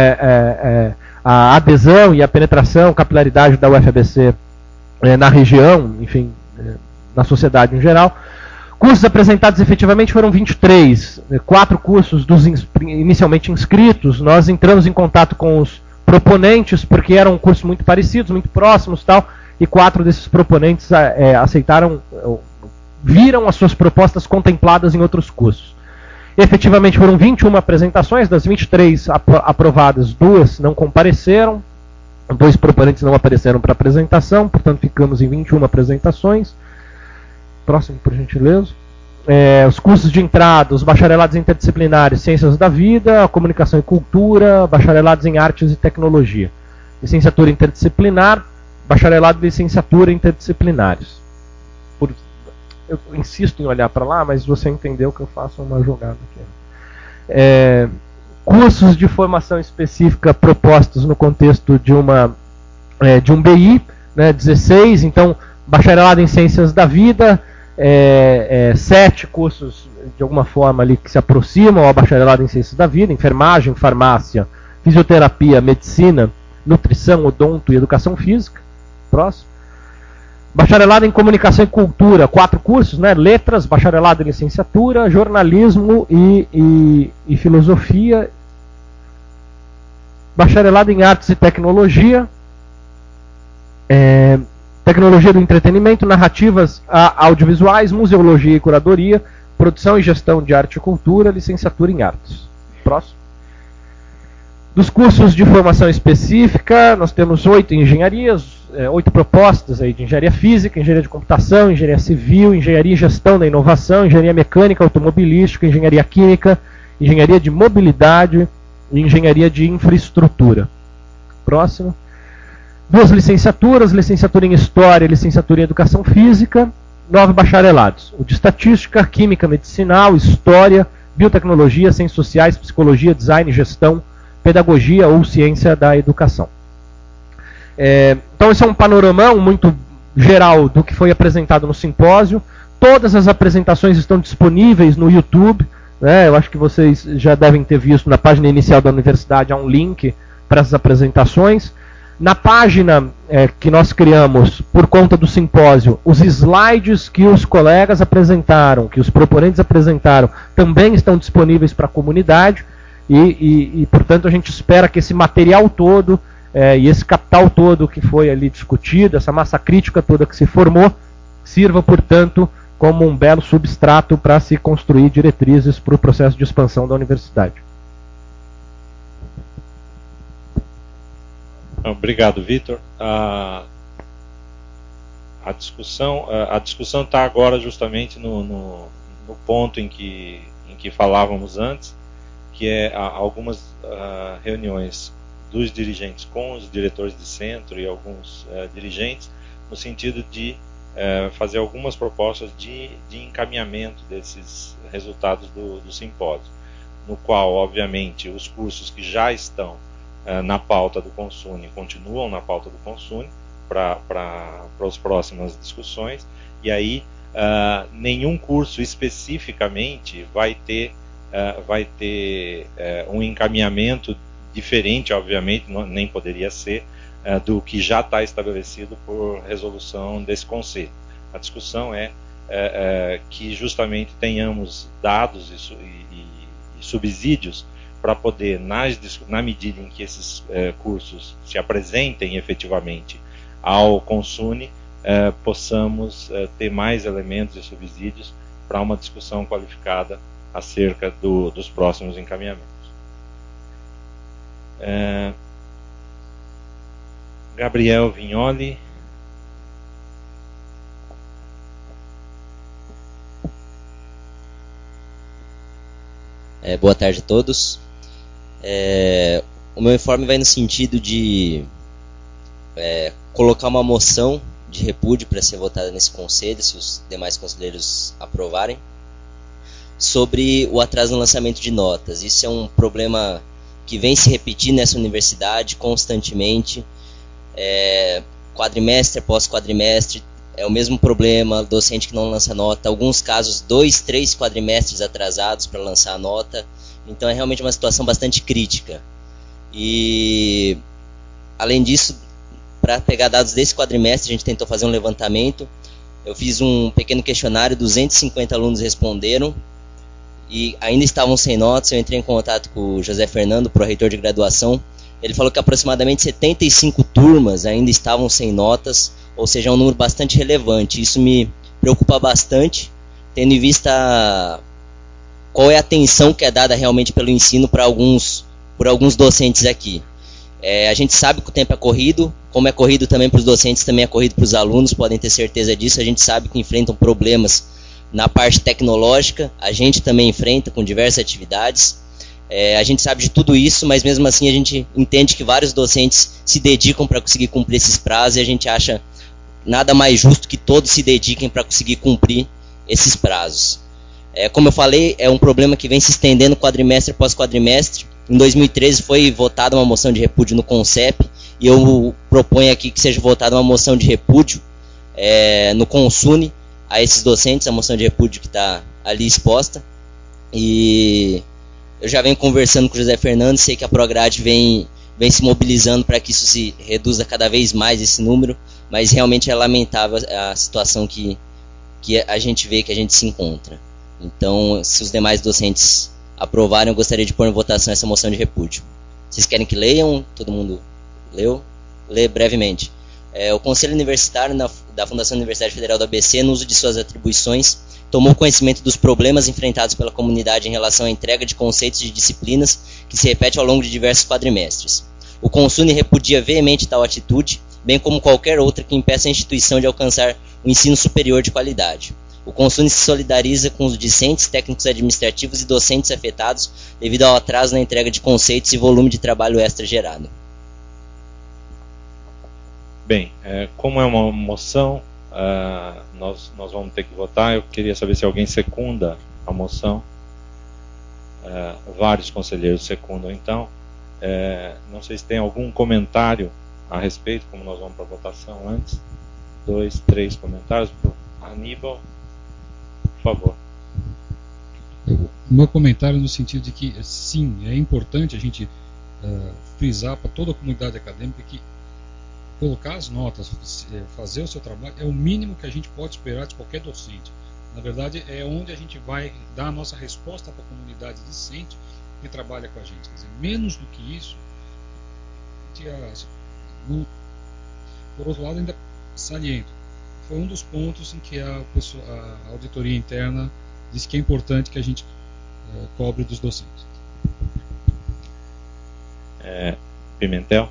a adesão e a penetração, capilaridade da UFABC na região, enfim, na sociedade em geral. Cursos apresentados efetivamente foram 23, 4 cursos dos inicialmente inscritos. Nós entramos em contato com os proponentes, porque eram cursos muito parecidos, muito próximos, tal, e 4 desses proponentes aceitaram, viram as suas propostas contempladas em outros cursos. Efetivamente foram 21 apresentações, das 23 aprovadas, 2 não compareceram, 2 proponentes não apareceram para apresentação, portanto ficamos em 21 apresentações. Próximo, por gentileza. Os cursos de entrada, os bacharelados interdisciplinares, Ciências da Vida, Comunicação e Cultura, bacharelados em Artes e Tecnologia. Licenciatura interdisciplinar, bacharelado e licenciatura interdisciplinares. Eu insisto em olhar para lá, mas você entendeu que eu faço uma jogada aqui. Cursos de formação específica propostos no contexto de um BI, né, 16, então, bacharelado em Ciências da Vida, 7 cursos de alguma forma ali que se aproximam ao bacharelado em Ciências da Vida, enfermagem, farmácia, fisioterapia, medicina, nutrição, odonto e educação física. Próximo. Bacharelado em Comunicação e Cultura, 4 cursos, né? Letras, bacharelado em Licenciatura, Jornalismo e Filosofia. Bacharelado em Artes e Tecnologia, Tecnologia do Entretenimento, Narrativas Audiovisuais, Museologia e Curadoria, Produção e Gestão de Arte e Cultura, Licenciatura em Artes. Próximo. Dos cursos de formação específica, nós temos 8 engenharias, 8 propostas aí de engenharia física, engenharia de computação, engenharia civil, engenharia e gestão da inovação, engenharia mecânica, automobilística, engenharia química, engenharia de mobilidade e engenharia de infraestrutura. Próximo. 2 licenciaturas, licenciatura em História e licenciatura em Educação Física, 9 bacharelados. O de Estatística, Química Medicinal, História, Biotecnologia, Ciências Sociais, Psicologia, Design, Gestão, Pedagogia ou Ciência da Educação. Então esse é um panoramão muito geral do que foi apresentado no simpósio. Todas as apresentações estão disponíveis no YouTube, né? Eu acho que vocês já devem ter visto na página inicial da universidade, há um link para essas apresentações. Na página que nós criamos por conta do simpósio, os slides que os colegas apresentaram, que os proponentes apresentaram, também estão disponíveis para a comunidade e, portanto, a gente espera que esse material todo e esse capital todo que foi ali discutido, essa massa crítica toda que se formou, sirva, portanto, como um belo substrato para se construir diretrizes para o processo de expansão da universidade. Obrigado, Vitor. A discussão está agora justamente no ponto em que falávamos antes, que é algumas reuniões dos dirigentes com os diretores de centro e alguns dirigentes, no sentido de fazer algumas propostas de encaminhamento desses resultados do simpósio, no qual, obviamente, os cursos que já estão na pauta do Consune continuam na pauta do Consune para as próximas discussões, e aí nenhum curso especificamente vai ter um encaminhamento diferente, obviamente, nem poderia ser, do que já está estabelecido por resolução desse conselho. A discussão é que justamente tenhamos dados e subsídios para poder, na medida em que esses cursos se apresentem efetivamente ao Consune, possamos ter mais elementos e subsídios para uma discussão qualificada acerca dos próximos encaminhamentos. Gabriel Vignoli. Boa tarde a todos. O meu informe vai no sentido de colocar uma moção de repúdio para ser votada nesse conselho, se os demais conselheiros aprovarem, sobre o atraso no lançamento de notas. Isso é um problema que vem se repetir nessa universidade constantemente, quadrimestre após quadrimestre, é o mesmo problema, docente que não lança nota, alguns casos 2, 3 quadrimestres atrasados para lançar a nota, então é realmente uma situação bastante crítica. E, além disso, para pegar dados desse quadrimestre, a gente tentou fazer um levantamento, eu fiz um pequeno questionário, 250 alunos responderam, e ainda estavam sem notas. Eu entrei em contato com o José Fernando, pró-reitor de graduação. Ele falou que aproximadamente 75 turmas ainda estavam sem notas, ou seja, é um número bastante relevante. Isso me preocupa bastante, tendo em vista qual é a atenção que é dada realmente pelo ensino por alguns docentes aqui. A gente sabe que o tempo é corrido, como é corrido também para os docentes, também é corrido para os alunos, podem ter certeza disso. A gente sabe que enfrentam problemas na parte tecnológica, a gente também enfrenta com diversas atividades. A gente sabe de tudo isso, mas mesmo assim a gente entende que vários docentes se dedicam para conseguir cumprir esses prazos e a gente acha nada mais justo que todos se dediquem para conseguir cumprir esses prazos. Como eu falei, é um problema que vem se estendendo quadrimestre após quadrimestre. Em 2013 foi votada uma moção de repúdio no CONCEP e eu proponho aqui que seja votada uma moção de repúdio no Consune a esses docentes, a moção de repúdio que está ali exposta. E eu já venho conversando com o José Fernando, sei que a Prograde vem se mobilizando para que isso se reduza cada vez mais, esse número, mas realmente é lamentável a situação que a gente vê, que a gente se encontra. Então, se os demais docentes aprovarem, eu gostaria de pôr em votação essa moção de repúdio. Vocês querem que leiam? Todo mundo leu? Lê brevemente. O Conselho Universitário da Fundação Universidade Federal do ABC, no uso de suas atribuições, tomou conhecimento dos problemas enfrentados pela comunidade em relação à entrega de conceitos de disciplinas que se repete ao longo de diversos quadrimestres. O Consune repudia veemente tal atitude, bem como qualquer outra que impeça a instituição de alcançar o ensino superior de qualidade. O Consune se solidariza com os discentes, técnicos administrativos e docentes afetados devido ao atraso na entrega de conceitos e volume de trabalho extra gerado. Bem, como é uma moção, nós vamos ter que votar. Eu queria saber se alguém secunda a moção. Vários conselheiros secundam, então. Não sei se tem algum comentário a respeito, como nós vamos para a votação antes. 2, 3 comentários. Aníbal, por favor. O meu comentário no sentido de que, sim, é importante a gente frisar para toda a comunidade acadêmica que colocar as notas, fazer o seu trabalho, é o mínimo que a gente pode esperar de qualquer docente. Na verdade, é onde a gente vai dar a nossa resposta para a comunidade discente que trabalha com a gente. Quer dizer, menos do que isso, por outro lado, ainda saliento, foi um dos pontos em que a auditoria interna disse que é importante que a gente cobre dos docentes. Pimentel?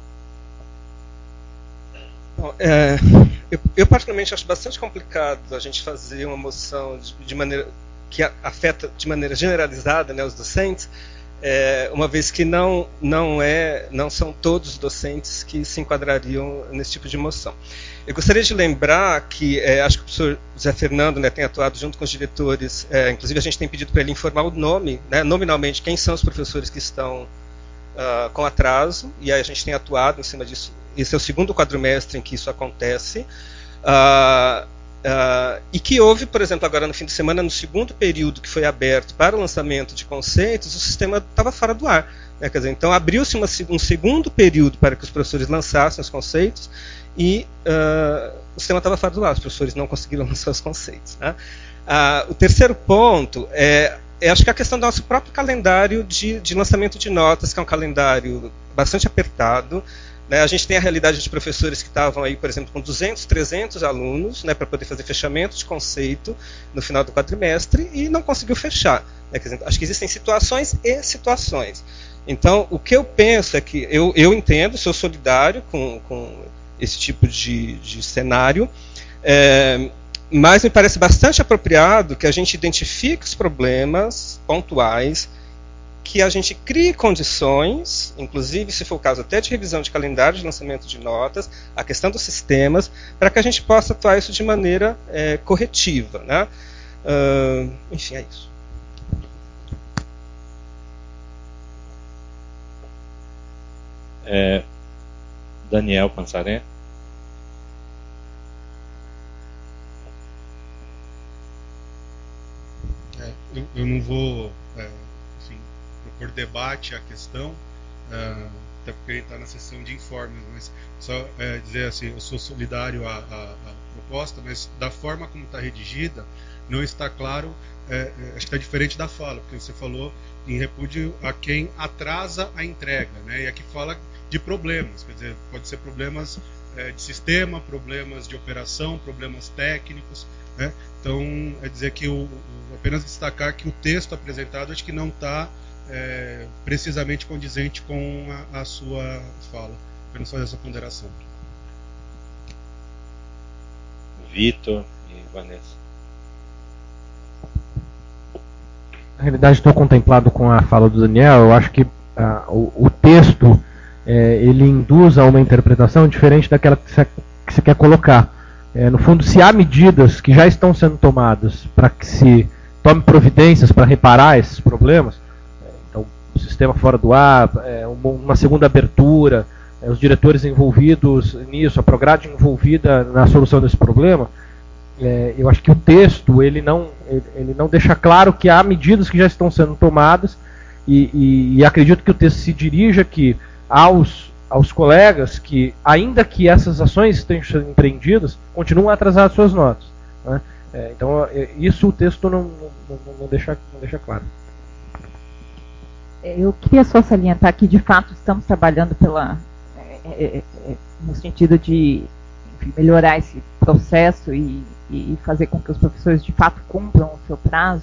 Bom, eu particularmente acho bastante complicado a gente fazer uma moção de maneira que afeta de maneira generalizada, né, os docentes, uma vez que não são todos os docentes que se enquadrariam nesse tipo de moção. Eu gostaria de lembrar que acho que o professor José Fernando, né, tem atuado junto com os diretores, inclusive a gente tem pedido para ele informar o nome, né, nominalmente, quem são os professores que estão com atraso, e aí a gente tem atuado em cima disso. Esse é o segundo quadrimestre em que isso acontece. E que houve, por exemplo, agora no fim de semana, no segundo período que foi aberto para o lançamento de conceitos, o sistema estava fora do ar. Né? Quer dizer, então abriu-se um segundo período para que os professores lançassem os conceitos e o sistema estava fora do ar, os professores não conseguiram lançar os conceitos. Né? O terceiro ponto acho que a questão do nosso próprio calendário de lançamento de notas, que é um calendário bastante apertado. Né? A gente tem a realidade de professores que estavam aí, por exemplo, com 200, 300 alunos, né, para poder fazer fechamento de conceito no final do quadrimestre e não conseguiu fechar. Né? Quer dizer, acho que existem situações e situações. Então, o que eu penso é que eu entendo, sou solidário com esse tipo de cenário, mas me parece bastante apropriado que a gente identifique os problemas pontuais, que a gente crie condições, inclusive, se for o caso, até de revisão de calendário de lançamento de notas, a questão dos sistemas, para que a gente possa atuar isso de maneira corretiva. Né? Enfim, é isso. Daniel Pansaré. Eu não vou propor debate a questão, até porque ele está na sessão de informes, mas só dizer assim, eu sou solidário à proposta, mas da forma como está redigida, não está claro, acho que está diferente da fala, porque você falou em repúdio a quem atrasa a entrega, né? E aqui fala de problemas, quer dizer, pode ser problemas de sistema, problemas de operação, problemas técnicos, né? Então, é dizer que apenas destacar que o texto apresentado acho que não está precisamente condizente com a sua fala. Apenas fazer essa ponderação. Vitor e Vanessa. Na realidade, estou contemplado com a fala do Daniel. Eu acho que o texto ele induz a uma interpretação diferente daquela que se quer colocar. No fundo, se há medidas que já estão sendo tomadas para que se tome providências para reparar esses problemas, então o sistema fora do ar, uma segunda abertura, os diretores envolvidos nisso, a Prograde envolvida na solução desse problema, eu acho que o texto ele não deixa claro que há medidas que já estão sendo tomadas e acredito que o texto se dirija aqui aos colegas que, ainda que essas ações estejam sendo empreendidas, continuam a atrasar suas notas. Né? Então, isso o texto não deixa claro. Eu queria só salientar que, de fato, estamos trabalhando no sentido de melhorar esse processo e fazer com que os professores, de fato, cumpram o seu prazo.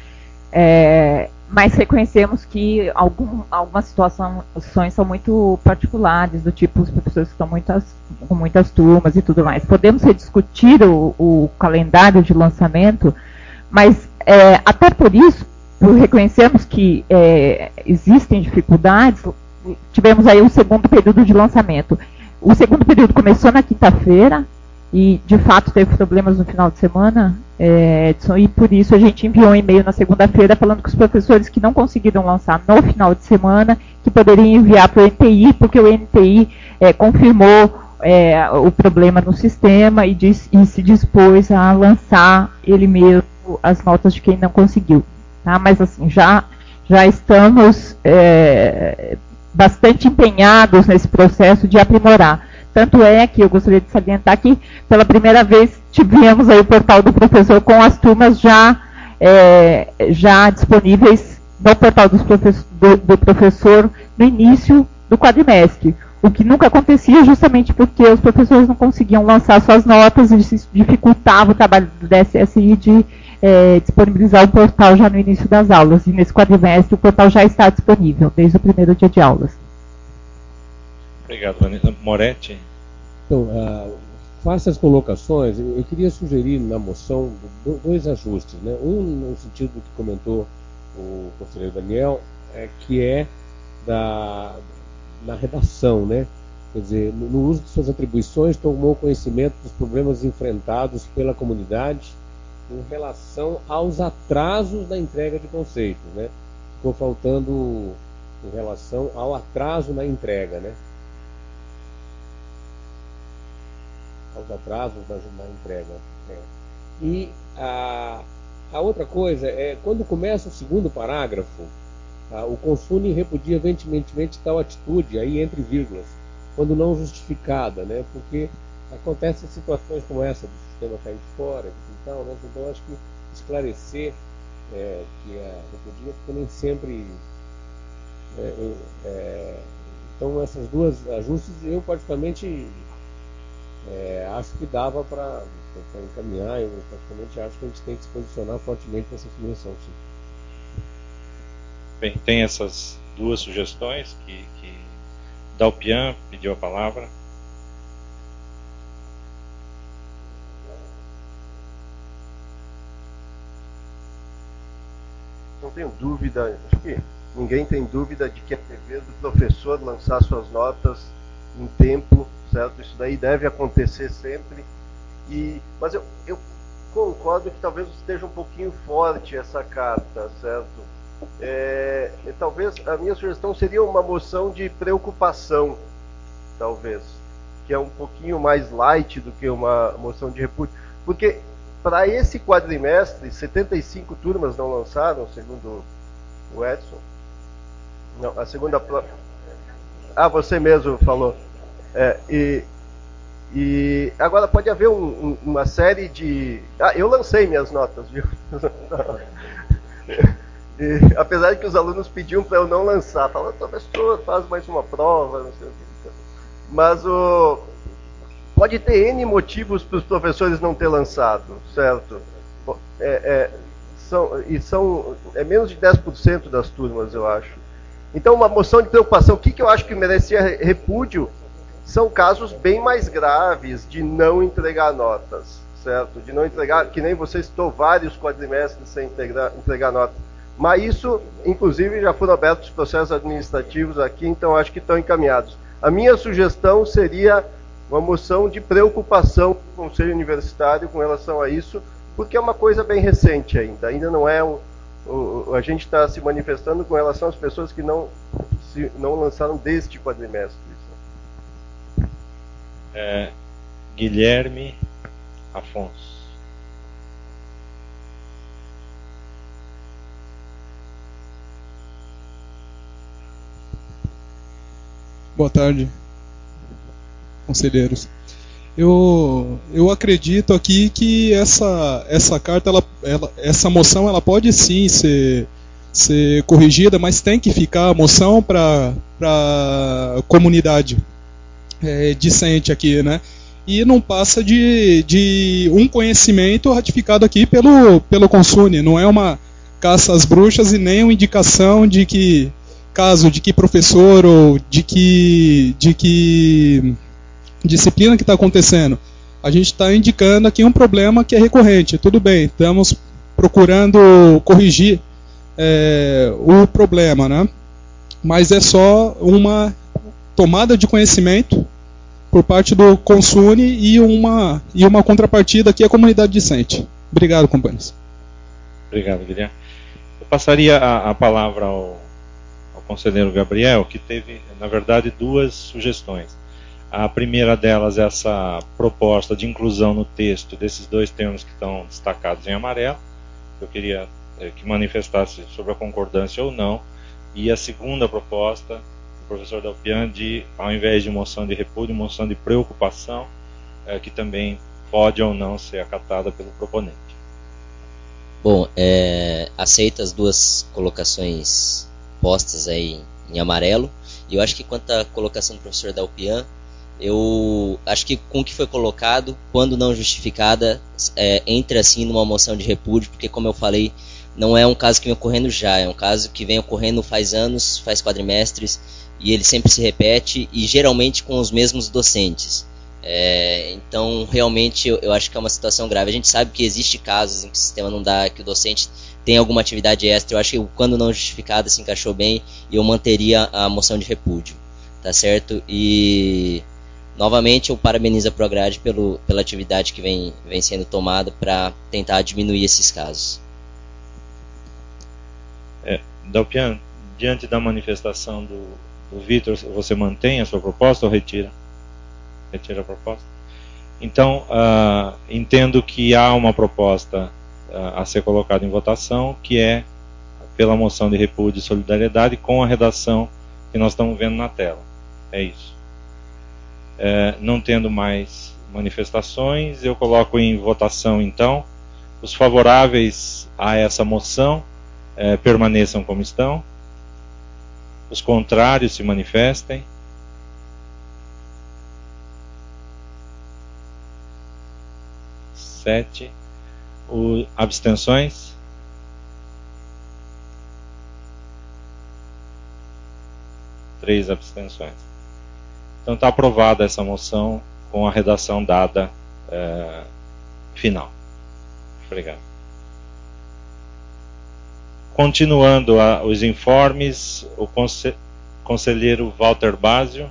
Mas reconhecemos que algumas situações são muito particulares, do tipo os professores que estão com muitas turmas e tudo mais. Podemos rediscutir o calendário de lançamento, mas até por isso, por reconhecermos que existem dificuldades, tivemos aí o segundo período de lançamento. O segundo período começou na quinta-feira e, de fato, teve problemas no final de semana, Edson, e por isso a gente enviou um e-mail na segunda-feira falando que os professores que não conseguiram lançar no final de semana, que poderiam enviar para o NTI, porque o NTI confirmou o problema no sistema e se dispôs a lançar ele mesmo as notas de quem não conseguiu. Tá? Mas, assim, já estamos bastante empenhados nesse processo de aprimorar. Tanto é que eu gostaria de salientar que, pela primeira vez, tivemos aí o portal do professor com as turmas já disponíveis no portal do professor no início do quadrimestre. O que nunca acontecia justamente porque os professores não conseguiam lançar suas notas e isso dificultava o trabalho do DSSI de disponibilizar o portal já no início das aulas. E nesse quadrimestre o portal já está disponível, desde o primeiro dia de aulas. Obrigado, Vanessa. Moretti? Então, face às colocações, eu queria sugerir na moção dois ajustes. Né? Um no sentido que comentou o conselheiro Daniel, que na redação, né? Quer dizer, no uso de suas atribuições, tomou conhecimento dos problemas enfrentados pela comunidade em relação aos atrasos da entrega de conceitos. Né? Ficou faltando em relação ao atraso na entrega, né? aos atrasos na entrega. E a outra coisa é, quando começa o segundo parágrafo, o Consune repudia veementemente tal atitude, aí entre vírgulas, quando não justificada, né? Porque acontecem situações como essa do sistema cair fora e tal, né? Então acho que esclarecer que repudia, porque nem sempre então essas duas ajustes eu praticamente acho que dava para encaminhar. Eu praticamente acho que a gente tem que se posicionar fortemente nessa direção, sim. Bem, tem essas duas sugestões que Dalpian pediu a palavra. Não tenho dúvida, acho que ninguém tem dúvida de que é dever do professor lançar suas notas em tempo, certo? Isso daí deve acontecer sempre. Mas eu concordo que talvez esteja um pouquinho forte essa carta, certo? Talvez a minha sugestão seria uma moção de preocupação, talvez, que é um pouquinho mais light do que uma moção de repúdio, porque para esse quadrimestre 75 turmas não lançaram, segundo o Edson. Não, a segunda prova. Você mesmo falou. E agora pode haver uma série de. Eu lancei minhas notas, viu? Apesar de que os alunos pediam para eu não lançar, falaram, professor, faz mais uma prova, não sei o que. Mas pode ter N motivos para os professores não ter lançado, certo? São menos de 10% das turmas, eu acho. Então, uma moção de preocupação, o que eu acho que merecia repúdio, são casos bem mais graves de não entregar notas, certo? De não entregar, que nem você citou, vários quadrimestres sem entregar notas. Mas isso, inclusive, já foram abertos processos administrativos aqui, então acho que estão encaminhados. A minha sugestão seria uma moção de preocupação do Conselho Universitário com relação a isso, porque é uma coisa bem recente ainda não é a gente está se manifestando com relação às pessoas que não lançaram deste quadrimestre. Guilherme Afonso. Boa tarde, conselheiros. Eu acredito aqui que essa carta, essa moção, ela pode sim ser corrigida, mas tem que ficar a moção para a comunidade discente aqui, né? E não passa de um conhecimento ratificado aqui pelo Consune. Não é uma caça às bruxas e nem uma indicação de que caso de que professor ou de que disciplina que está acontecendo. A gente está indicando aqui um problema que é recorrente. Tudo bem, estamos procurando corrigir o problema, né? Mas é só uma tomada de conhecimento por parte do Consune e uma contrapartida que é a comunidade discente. Obrigado, companheiros. Obrigado, Guilherme. Eu passaria a palavra ao conselheiro Gabriel, que teve, na verdade, duas sugestões. A primeira delas é essa proposta de inclusão no texto desses dois termos que estão destacados em amarelo. Eu queria que manifestasse sobre a concordância ou não. E a segunda proposta do professor Dalpian de, ao invés de moção de repúdio, moção de preocupação, que também pode ou não ser acatada pelo proponente. Bom, aceito as duas colocações postas aí em amarelo. E eu acho que quanto à colocação do professor Dalpian, eu acho que com o que foi colocado, quando não justificada, entra assim numa moção de repúdio, porque, como eu falei, não é um caso que vem ocorrendo já, é um caso que vem ocorrendo faz anos, faz quadrimestres, e ele sempre se repete, e geralmente com os mesmos docentes. Então, realmente, eu acho que é uma situação grave. A gente sabe que existe casos em que o sistema não dá, que o docente tem alguma atividade extra. Eu acho que quando não justificada se encaixou bem, e eu manteria a moção de repúdio, tá certo? E novamente eu parabenizo a Prograde pela atividade que vem sendo tomada para tentar diminuir esses casos. Dalpian, diante da manifestação do Vitor, você mantém a sua proposta ou retira? Retira a proposta? Então, entendo que há uma proposta a ser colocada em votação, que é pela moção de repúdio e solidariedade com a redação que nós estamos vendo na tela. É isso. Não tendo mais manifestações, eu coloco em votação, então. Os favoráveis a essa moção permaneçam como estão. Os contrários se manifestem. Sete. Abstenções? Três abstenções. Então está aprovada essa moção com a redação dada final. Obrigado. Continuando os informes, o conselheiro Walter Básio.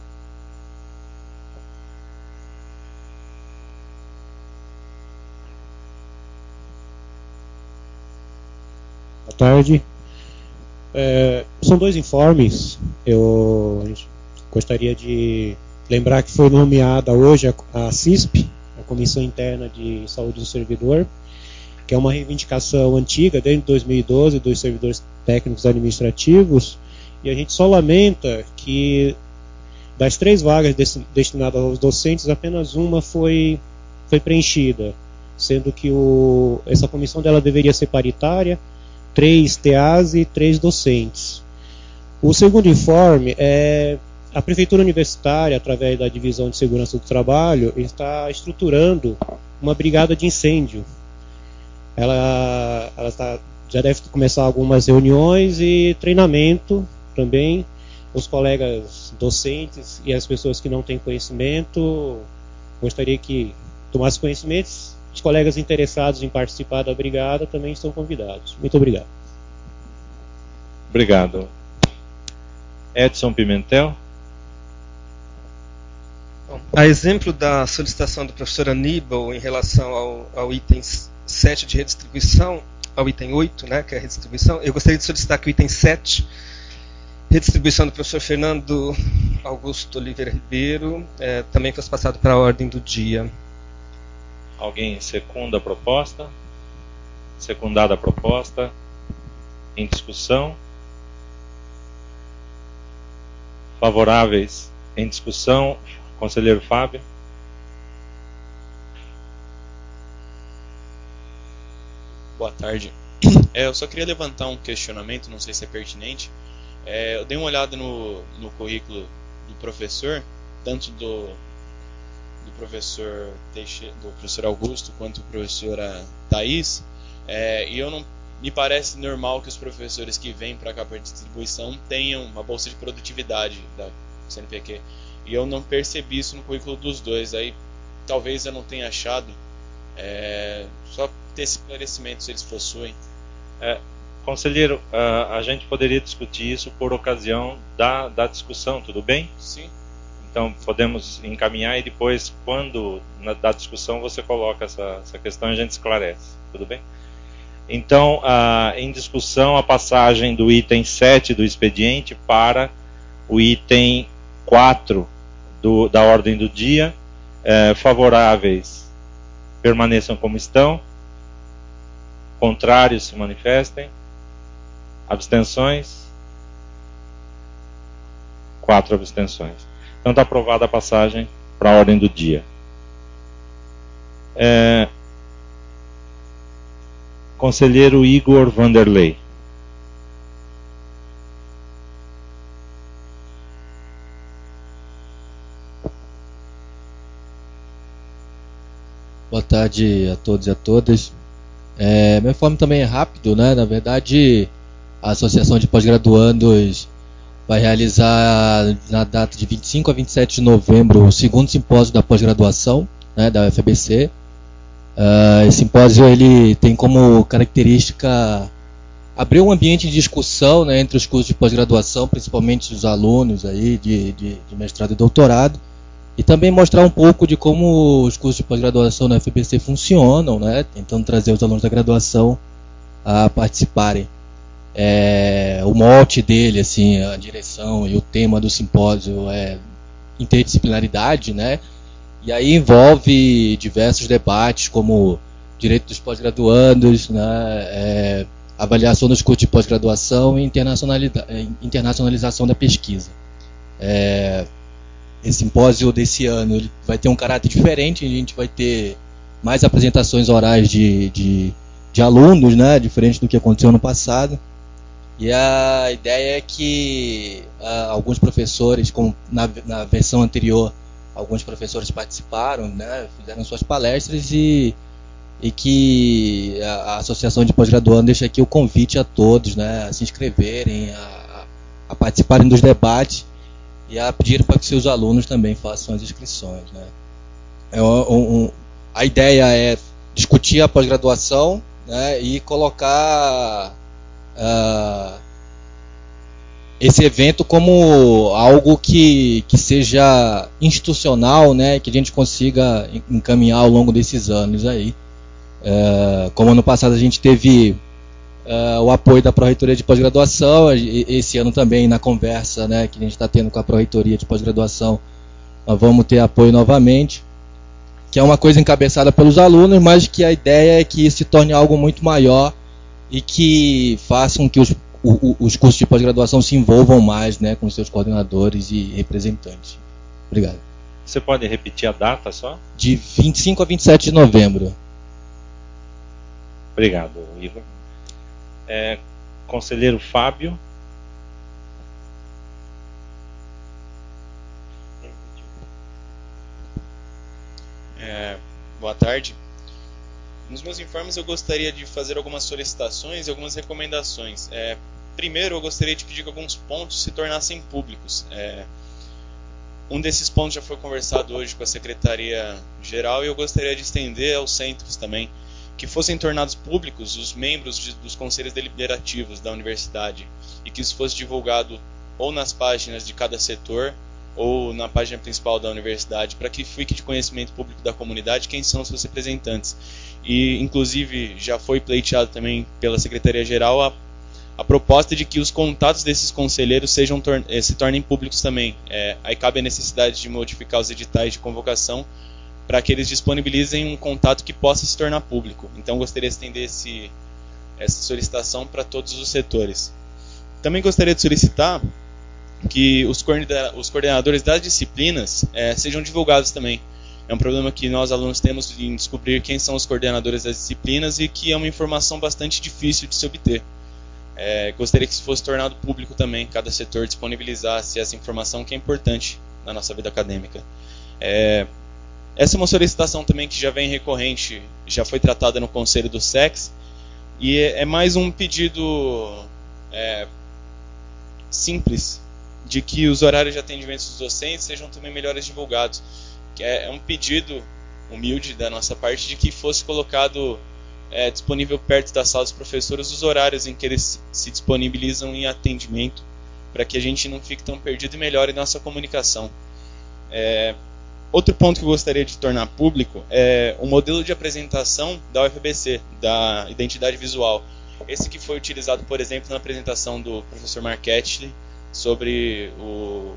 Boa tarde. São dois informes. Eu gostaria de lembrar que foi nomeada hoje a CISP, a Comissão Interna de Saúde do Servidor, que é uma reivindicação antiga, desde 2012, dos servidores técnicos administrativos, e a gente só lamenta que das 3 vagas destinadas aos docentes, apenas uma foi preenchida, sendo que essa comissão dela deveria ser paritária, 3 TAs e 3 docentes. O segundo informe é a Prefeitura Universitária, através da Divisão de Segurança do Trabalho, está estruturando uma brigada de incêndio. Ela já deve começar algumas reuniões e treinamento também. Os colegas docentes e as pessoas que não têm conhecimento, gostaria que tomassem conhecimento. Os colegas interessados em participar da brigada também estão convidados. Muito obrigado. Obrigado. Edson Pimentel. Bom, a exemplo da solicitação do professor Aníbal em relação ao item 7 de redistribuição, ao item 8, né, que é a redistribuição, eu gostaria de solicitar que o item 7, redistribuição do professor Fernando Augusto Oliveira Ribeiro, também fosse passado para a ordem do dia. Alguém secunda a proposta? Secundada a proposta. Em discussão? Favoráveis? Em discussão? Conselheiro Fábio? Boa tarde. Eu só queria levantar um questionamento, não sei se é pertinente. Eu dei uma olhada no currículo do professor, tanto do professor Augusto quanto da professora Thaís, e não me parece normal que os professores que vêm para cá para distribuição tenham uma bolsa de produtividade da CNPq, e eu não percebi isso no currículo dos dois. Aí talvez eu não tenha achado, só ter esse esclarecimento se eles possuem. Conselheiro, a gente poderia discutir isso por ocasião da discussão, tudo bem? Sim. Então podemos encaminhar e depois, quando da discussão, você coloca essa questão e a gente esclarece, tudo bem? Então, em discussão, a passagem do item 7 do expediente para o item 4 da ordem do dia. Favoráveis permaneçam como estão. Contrários se manifestem. Abstenções? 4 abstenções. Então está aprovada a passagem para a ordem do dia. Conselheiro Igor Vanderlei. Boa tarde a todos e a todas. Meu informe também é rápido, né? Na verdade, a Associação de Pós-Graduandos vai realizar na data de 25 a 27 de novembro o segundo simpósio da pós-graduação, né, da UFABC. Esse simpósio ele tem como característica abrir um ambiente de discussão, né, entre os cursos de pós-graduação, principalmente os alunos aí de mestrado e doutorado, e também mostrar um pouco de como os cursos de pós-graduação na UFABC funcionam, né, tentando trazer os alunos da graduação a participarem. O mote dele, assim, a direção e o tema do simpósio é interdisciplinaridade, né? E aí envolve diversos debates, como direito dos pós-graduandos, né, avaliação dos cursos de pós-graduação e internacionalização da pesquisa. Esse simpósio desse ano ele vai ter um caráter diferente, a gente vai ter mais apresentações orais de alunos, né, diferente do que aconteceu no passado. E a ideia é que alguns professores, como na versão anterior, alguns professores participaram, né, fizeram suas palestras e que a Associação de Pós-Graduando deixa aqui o convite a todos, né, a se inscreverem, a participarem dos debates e a pedir para que seus alunos também façam as inscrições, né. A ideia é discutir a pós-graduação, né, e colocar esse evento como algo que seja institucional, né, que a gente consiga encaminhar ao longo desses anos aí. Como ano passado a gente teve o apoio da Pró-Reitoria de Pós-Graduação, esse ano também na conversa, né, que a gente está tendo com a Pró-Reitoria de Pós-Graduação, nós vamos ter apoio novamente, que é uma coisa encabeçada pelos alunos, mas que a ideia é que isso se torne algo muito maior e que façam que os cursos de pós-graduação se envolvam mais, né, com seus coordenadores e representantes. Obrigado. Você pode repetir a data só? De 25 a 27 de novembro. Obrigado, Ivan. Conselheiro Fábio. Boa tarde. Nos meus informes eu gostaria de fazer algumas solicitações e algumas recomendações. Primeiro eu gostaria de pedir que alguns pontos se tornassem públicos. Um desses pontos já foi conversado hoje com a Secretaria-Geral e eu gostaria de estender aos centros também, que fossem tornados públicos os membros dos conselhos deliberativos da universidade e que isso fosse divulgado ou nas páginas de cada setor ou na página principal da universidade, para que fique de conhecimento público da comunidade quem são os seus representantes. E, inclusive, já foi pleiteado também pela Secretaria-Geral a proposta de que os contatos desses conselheiros se tornem públicos também. Aí cabe a necessidade de modificar os editais de convocação para que eles disponibilizem um contato que possa se tornar público. Então, gostaria de estender essa solicitação para todos os setores. Também gostaria de solicitar que os coordenadores das disciplinas sejam divulgados também. É um problema que nós, alunos, temos em descobrir quem são os coordenadores das disciplinas e que é uma informação bastante difícil de se obter. Gostaria que isso fosse tornado público também, cada setor disponibilizasse essa informação que é importante na nossa vida acadêmica. Essa é uma solicitação também que já vem recorrente, já foi tratada no Conselho do SEX, e é mais um pedido simples, de que os horários de atendimento dos docentes sejam também melhores divulgados. É um pedido humilde da nossa parte de que fosse colocado disponível perto da sala dos professores os horários em que eles se disponibilizam em atendimento, para que a gente não fique tão perdido e melhore nossa comunicação. Outro ponto que eu gostaria de tornar público é o modelo de apresentação da UFBC, da identidade visual. Esse que foi utilizado, por exemplo, na apresentação do professor Marchetti sobre o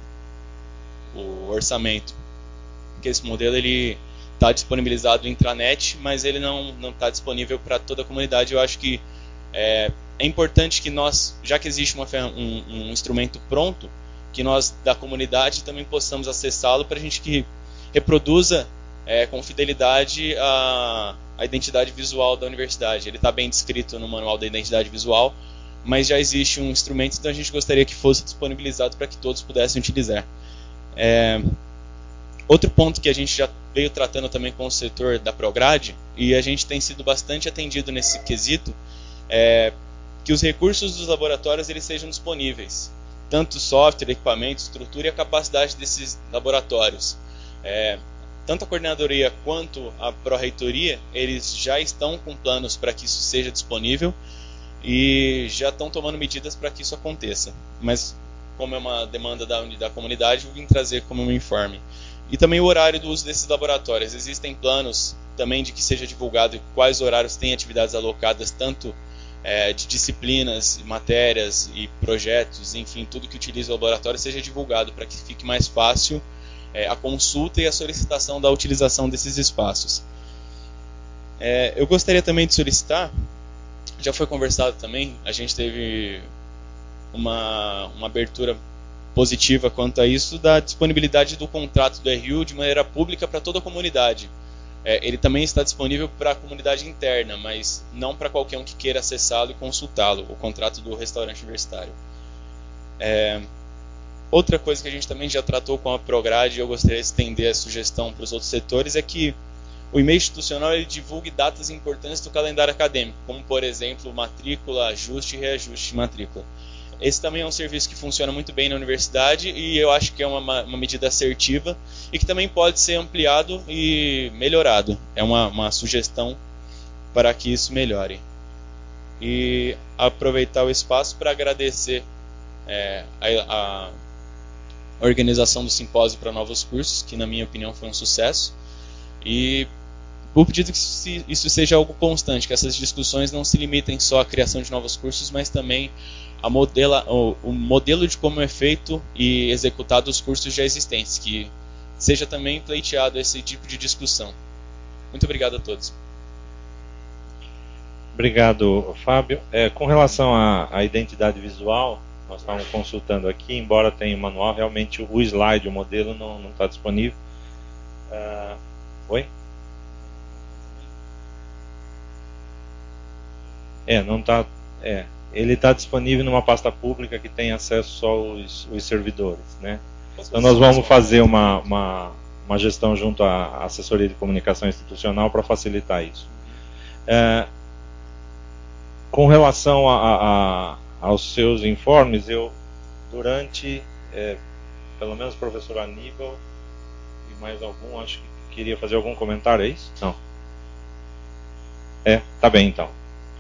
orçamento. Que esse modelo ele está disponibilizado no intranet, mas ele não está disponível para toda a comunidade. Eu acho que é importante que nós, já que existe um instrumento pronto, que nós da comunidade também possamos acessá-lo para a gente que reproduza com fidelidade a identidade visual da universidade. Ele está bem descrito no manual da identidade visual, mas já existe um instrumento, então a gente gostaria que fosse disponibilizado para que todos pudessem utilizar. Outro ponto que a gente já veio tratando também com o setor da Prograde, e a gente tem sido bastante atendido nesse quesito, que os recursos dos laboratórios eles sejam disponíveis, tanto software, equipamento, estrutura e a capacidade desses laboratórios. Tanto a coordenadoria quanto a pró-reitoria, eles já estão com planos para que isso seja disponível e já estão tomando medidas para que isso aconteça. Mas, como é uma demanda da comunidade, eu vim trazer como um informe. E também o horário do uso desses laboratórios. Existem planos também de que seja divulgado quais horários têm atividades alocadas, tanto de disciplinas, matérias e projetos, enfim, tudo que utiliza o laboratório seja divulgado para que fique mais fácil a consulta e a solicitação da utilização desses espaços. Eu gostaria também de solicitar, já foi conversado também, a gente teve uma abertura positiva quanto a isso, da disponibilidade do contrato do RU de maneira pública para toda a comunidade. Ele também está disponível para a comunidade interna, mas não para qualquer um que queira acessá-lo e consultá-lo, o contrato do restaurante universitário. Outra coisa que a gente também já tratou com a Prograde, e eu gostaria de estender a sugestão para os outros setores, é que o e-mail institucional ele divulgue datas importantes do calendário acadêmico, como, por exemplo, matrícula, ajuste e reajuste de matrícula. Esse também é um serviço que funciona muito bem na universidade e eu acho que é uma medida assertiva e que também pode ser ampliado e melhorado. É uma sugestão para que isso melhore. E aproveitar o espaço para agradecer a organização do simpósio para novos cursos, que na minha opinião foi um sucesso. E vou pedir que isso seja algo constante, que essas discussões não se limitem só à criação de novos cursos, mas também o modelo de como é feito e executado os cursos já existentes, que seja também pleiteado esse tipo de discussão. Muito obrigado a todos. Obrigado, Fábio. Com relação à identidade visual, nós estávamos consultando aqui, embora tenha o manual, realmente o slide, o modelo não está disponível. Oi? Não está. Ele está disponível numa pasta pública que tem acesso só os servidores, né? Então nós vamos fazer uma gestão junto à assessoria de comunicação institucional para facilitar isso. Com relação aos seus informes, durante, pelo menos o professor Aníbal e mais algum, acho que queria fazer algum comentário, é isso? Não. Tá bem então.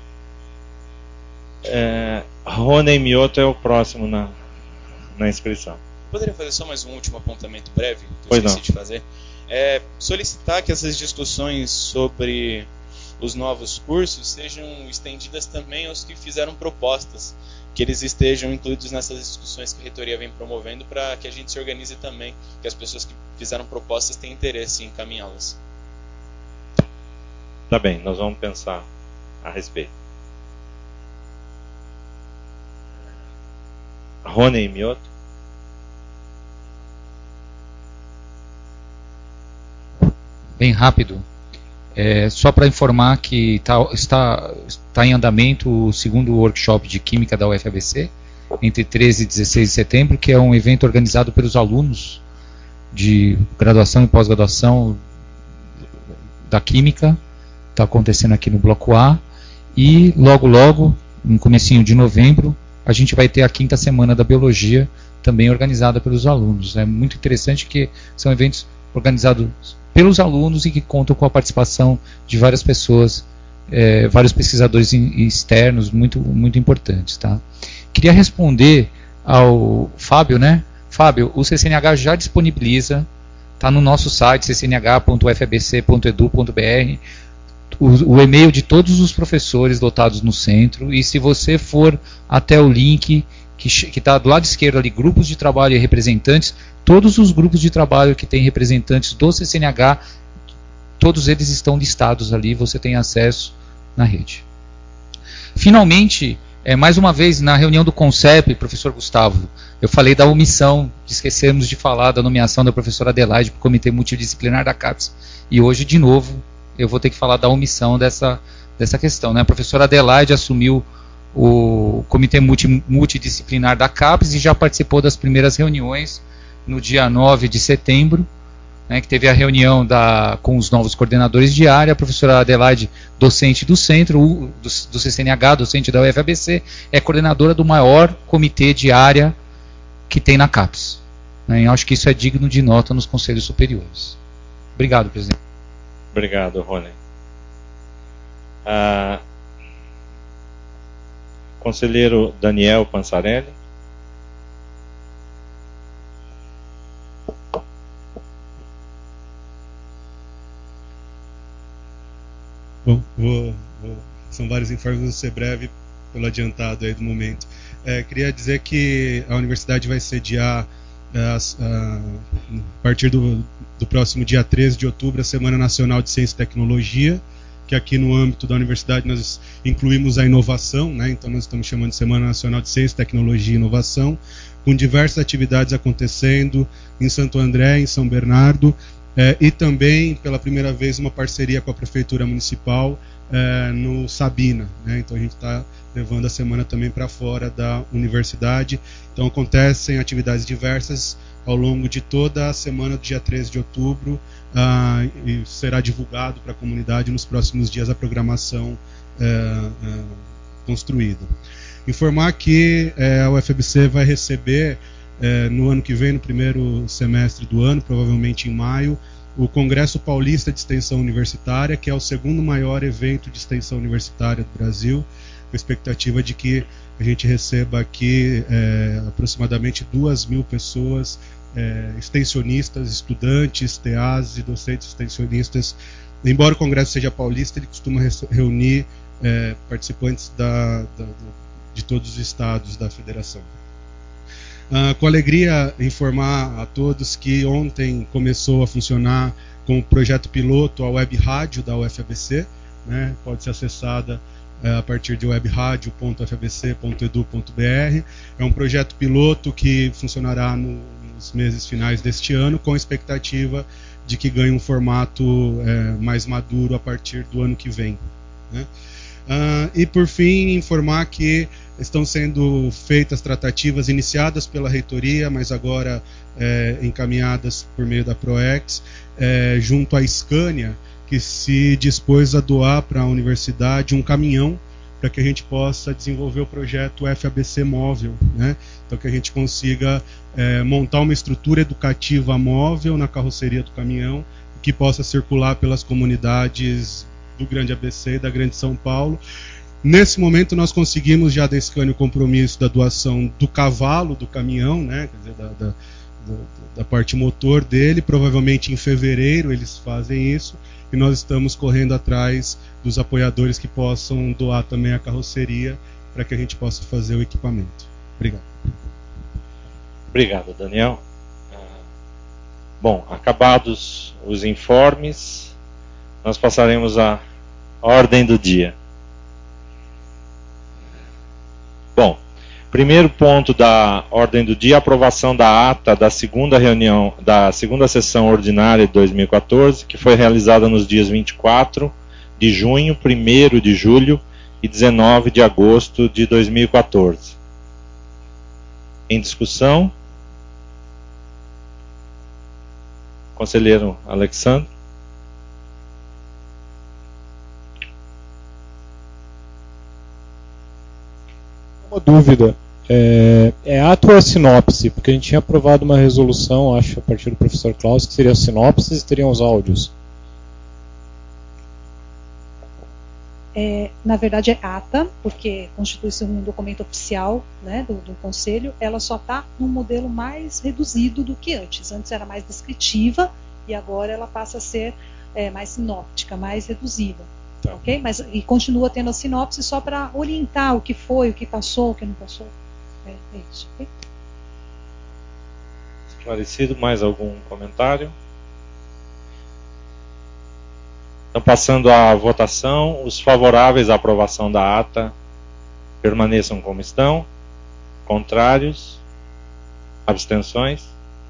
Rony Mioto é o próximo na inscrição. Poderia fazer só mais um último apontamento breve que Pois eu esqueci não. de fazer? Solicitar que essas discussões sobre os novos cursos sejam estendidas também aos que fizeram propostas, que eles estejam incluídos nessas discussões que a reitoria vem promovendo, para que a gente se organize também, que as pessoas que fizeram propostas tenham interesse em encaminhá-las. Tá bem, nós vamos pensar a respeito. Rony Mioto. Bem rápido. Só para informar que está em andamento o segundo workshop de Química da UFABC, entre 13 e 16 de setembro, que é um evento organizado pelos alunos de graduação e pós-graduação da Química. Está acontecendo aqui no Bloco A. E logo, no comecinho de novembro, a gente vai ter a 5ª Semana da Biologia, também organizada pelos alunos. É muito interessante que são eventos organizados pelos alunos e que contam com a participação de várias pessoas, vários pesquisadores externos muito, muito importantes. Tá? Queria responder ao Fábio, né? Fábio, o CCNH já disponibiliza, está no nosso site, ccnh.ufabc.edu.br, o e-mail de todos os professores lotados no centro, e se você for até o link que está do lado esquerdo ali, grupos de trabalho e representantes, todos os grupos de trabalho que têm representantes do CCNH, todos eles estão listados ali, você tem acesso na rede. Finalmente, mais uma vez, na reunião do CONCEP, professor Gustavo, eu falei da omissão, esquecemos de falar da nomeação da professora Adelaide para o Comitê Multidisciplinar da CAPES, e hoje, de novo, eu vou ter que falar da omissão dessa questão. Né? A professora Adelaide assumiu o Comitê Multidisciplinar da CAPES e já participou das primeiras reuniões no dia 9 de setembro, né, que teve a reunião com os novos coordenadores de área. A professora Adelaide, docente do centro, do CCNH, docente da UFABC, é coordenadora do maior comitê de área que tem na CAPES. Né, eu acho que isso é digno de nota nos conselhos superiores. Obrigado, presidente. Obrigado, Rony. Conselheiro Daniel Pansarelli. Bom, são vários informes, vou ser breve pelo adiantado aí do momento. Queria dizer que a universidade vai sediar a partir do próximo dia 13 de outubro, a Semana Nacional de Ciência e Tecnologia, que aqui no âmbito da universidade nós incluímos a inovação, né? Então nós estamos chamando de Semana Nacional de Ciência, Tecnologia e Inovação, com diversas atividades acontecendo em Santo André, em São Bernardo, e também, pela primeira vez, uma parceria com a Prefeitura Municipal no Sabina, né? Então a gente está levando a semana também para fora da universidade. Então acontecem atividades diversas ao longo de toda a semana do dia 13 de outubro, e será divulgado para a comunidade nos próximos dias a programação construída. Informar que a UFABC vai receber no ano que vem, no primeiro semestre do ano, provavelmente em maio, o Congresso Paulista de Extensão Universitária, que é o segundo maior evento de extensão universitária do Brasil, com a expectativa de que a gente receba aqui aproximadamente 2.000 pessoas, extensionistas, estudantes, TAs e docentes extensionistas. Embora o Congresso seja paulista, ele costuma reunir participantes de todos os estados da federação. Com alegria informar a todos que ontem começou a funcionar com o projeto piloto a web rádio da UFABC, né? Pode ser acessada a partir de webradio.ufabc.edu.br. É um projeto piloto que funcionará nos meses finais deste ano, com a expectativa de que ganhe um formato mais maduro a partir do ano que vem, né? E por fim, informar que estão sendo feitas tratativas iniciadas pela reitoria, mas agora encaminhadas por meio da PROEX, junto à Scania, que se dispôs a doar para a universidade um caminhão para que a gente possa desenvolver o projeto FABC Móvel, né? Então que a gente consiga montar uma estrutura educativa móvel na carroceria do caminhão, que possa circular pelas comunidades do Grande ABC e da Grande São Paulo. Nesse momento nós conseguimos já da Scania o compromisso da doação do cavalo do caminhão, né? Quer dizer, da parte motor dele. Provavelmente em fevereiro eles fazem isso, e nós estamos correndo atrás dos apoiadores que possam doar também a carroceria para que a gente possa fazer o equipamento. Obrigado. Obrigado, Daniel. Bom, acabados os informes, nós passaremos à ordem do dia. Bom, primeiro ponto da ordem do dia, aprovação da ata da segunda reunião, da segunda sessão ordinária de 2014, que foi realizada nos dias 24 de junho, 1º de julho e 19 de agosto de 2014. Em discussão? Conselheiro Alexandre? Uma dúvida, é ato ou é sinopse? Porque a gente tinha aprovado uma resolução, acho, a partir do professor Klaus, que seria sinopses e teriam os áudios. Na verdade é ata, porque constitui-se um documento oficial, né, do Conselho. Ela só está num modelo mais reduzido do que antes. Antes era mais descritiva e agora ela passa a ser mais sinóptica, mais reduzida. Tá. Okay? E continua tendo a sinopse só para orientar o que foi, o que passou, o que não passou. É isso. Okay? Esclarecido. Mais algum comentário? Então, passando à votação, os favoráveis à aprovação da ata permaneçam como estão. Contrários? Abstenções?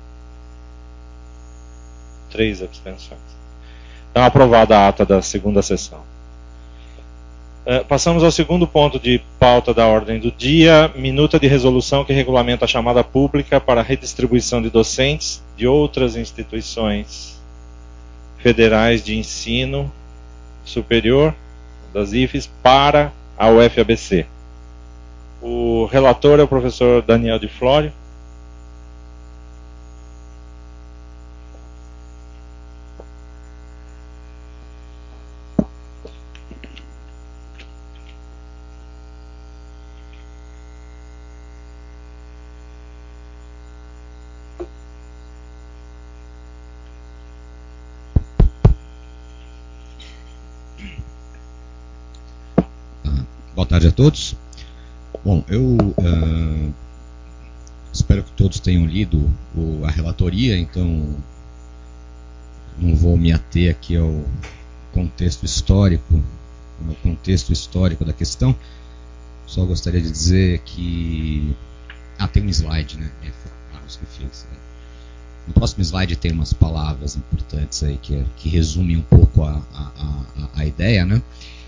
3 abstenções. Então, aprovada a ata da segunda sessão. Passamos ao segundo ponto de pauta da ordem do dia, minuta de resolução que regulamenta a chamada pública para a redistribuição de docentes de outras instituições federais de ensino superior, das IFES, para a UFABC. O relator é o professor Daniel de Flório. Boa tarde a todos. Bom, eu espero que todos tenham lido a relatoria, então não vou me ater aqui ao contexto histórico da questão. Só gostaria de dizer que tem um slide, né? Carlos que fez. No próximo slide tem umas palavras importantes aí que resumem um pouco a ideia, né?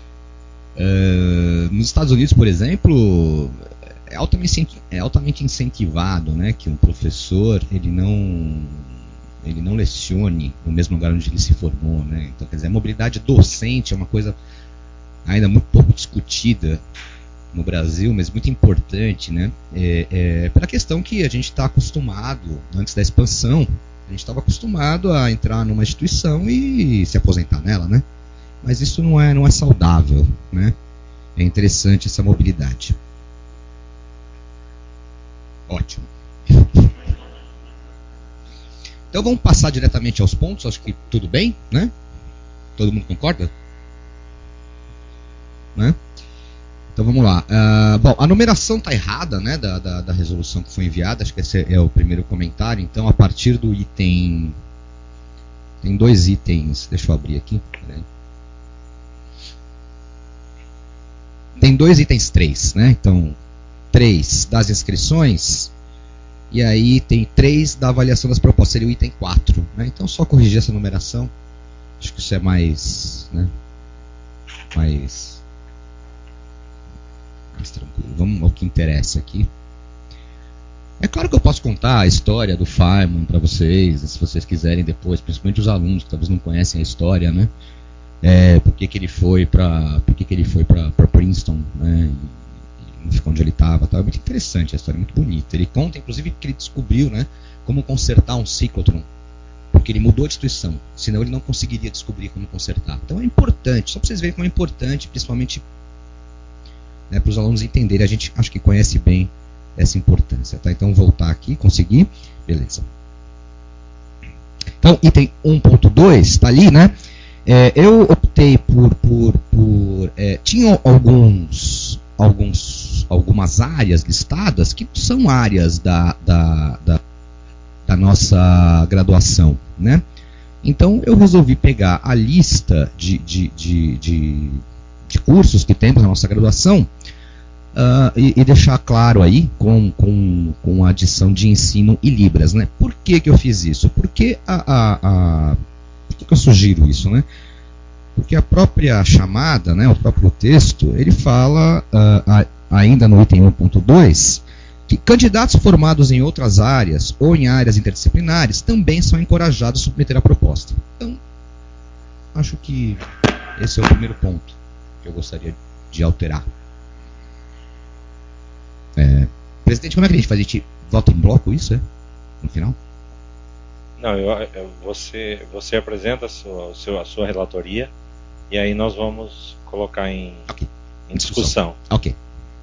Nos Estados Unidos, por exemplo, é altamente incentivado, né, que um professor ele não lecione no mesmo lugar onde ele se formou, né? Então, quer dizer, a mobilidade docente é uma coisa ainda muito pouco discutida no Brasil, mas muito importante, né? Pela questão que a gente está acostumado, antes da expansão, a gente estava acostumado a entrar numa instituição e se aposentar nela, né? Mas isso não é saudável, né? É interessante essa mobilidade. Ótimo. Então vamos passar diretamente aos pontos, acho que tudo bem, né? Todo mundo concorda? Né? Então vamos lá. Bom, a numeração está errada, né, da resolução que foi enviada, acho que esse é o primeiro comentário. Então, a partir do item... Tem 2 itens, deixa eu abrir aqui. Peraí. Tem 2 itens 3, né? Então, 3 das inscrições, e aí tem 3 da avaliação das propostas, seria o item 4. Né? Então, só corrigir essa numeração. Acho que isso é mais... Né, mais tranquilo. Vamos ao que interessa aqui. É claro que eu posso contar a história do Feynman para vocês, se vocês quiserem depois, principalmente os alunos que talvez não conhecem a história, né? Por que ele foi para Princeton, né? E não ficou onde ele estava. É muito interessante a história, muito bonita. Ele conta, inclusive, que ele descobriu, né, como consertar um ciclotron, porque ele mudou de instituição, senão ele não conseguiria descobrir como consertar. Então é importante, só para vocês verem como é importante, principalmente, né, para os alunos entenderem. A gente acho que conhece bem essa importância. Tá? Então, voltar aqui, conseguir. Beleza. Então, item 1.2 está ali, né? Eu optei tinham algumas áreas listadas que são áreas da nossa graduação, né? Então, eu resolvi pegar a lista de cursos que temos na nossa graduação e deixar claro aí com a adição de ensino e Libras, né? Por que eu fiz isso? Porque por que eu sugiro isso, né? Porque a própria chamada, né, o próprio texto, ele fala ainda no item 1.2 que candidatos formados em outras áreas ou em áreas interdisciplinares também são encorajados a submeter a proposta. Então, acho que esse é o primeiro ponto que eu gostaria de alterar. Presidente, como é que a gente faz? A gente vota em bloco isso, no final? Não, você apresenta a sua relatoria e aí nós vamos colocar em discussão. Ok.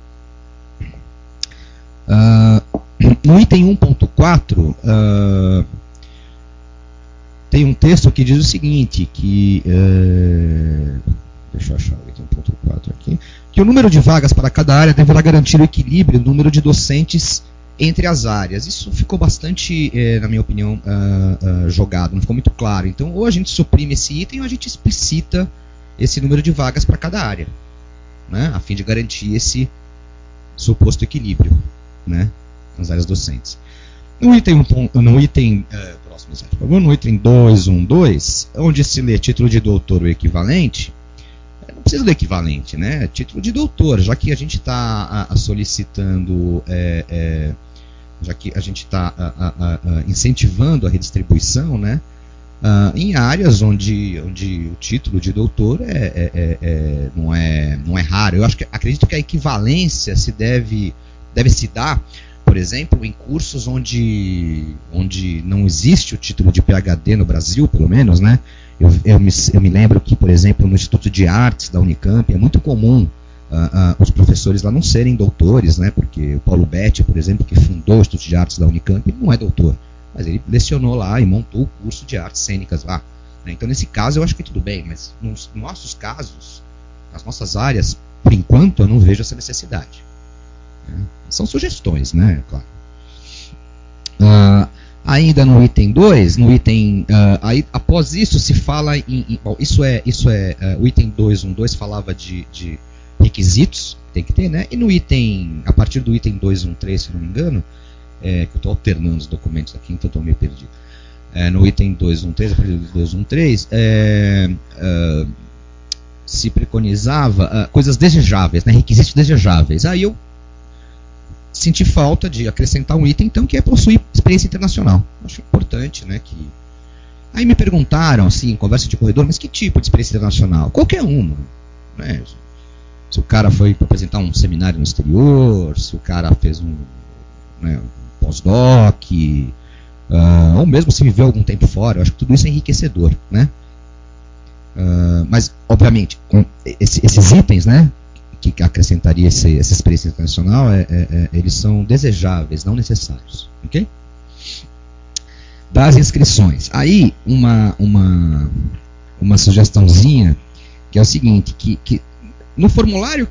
No item 1.4 tem um texto que diz o seguinte, que deixa eu achar o item 1.4 aqui, que o número de vagas para cada área deverá garantir o equilíbrio do número de docentes entre as áreas. Isso ficou bastante, na minha opinião, jogado, não ficou muito claro. Então, ou a gente suprime esse item ou a gente explicita esse número de vagas para cada área, né, a fim de garantir esse suposto equilíbrio, né, nas áreas docentes. No item 2.1.2, onde se lê título de doutor ou equivalente, não precisa do equivalente, né? Título de doutor, já que a gente está solicitando, já que a gente está incentivando a redistribuição, né? Em áreas onde o título de doutor não é raro. Eu acredito que a equivalência deve se dar, por exemplo, em cursos onde não existe o título de PhD no Brasil, pelo menos, né? Eu me lembro que, por exemplo, no Instituto de Artes da Unicamp é muito comum os professores lá não serem doutores, né? Porque o Paulo Betti, por exemplo, que fundou o Instituto de Artes da Unicamp, ele não é doutor, mas ele lecionou lá e montou o curso de artes cênicas lá. Né? Então, nesse caso, eu acho que tudo bem, mas nos nossos casos, nas nossas áreas, por enquanto, eu não vejo essa necessidade. São sugestões, né? Claro. Ainda no item 2, aí, após isso se fala bom, o item 212 falava de requisitos, tem que ter, né? E no item, a partir do item 213, se não me engano, que eu estou alternando os documentos aqui, então estou meio perdido. No item 213, a partir do 213, se preconizava coisas desejáveis, né? Requisitos desejáveis. Aí eu senti falta de acrescentar um item, então, que é possuir experiência internacional. Acho importante, né? Aí me perguntaram, assim, em conversa de corredor, mas que tipo de experiência internacional? Qualquer uma, né? Se o cara foi para apresentar um seminário no exterior, se o cara fez um pós-doc, ou mesmo se viveu algum tempo fora, eu acho que tudo isso é enriquecedor, né? Mas, obviamente, com esses itens, né, que acrescentaria essa experiência internacional, eles são desejáveis, não necessários, ok? Das inscrições. Aí, uma sugestãozinha, que é o seguinte, que no formulário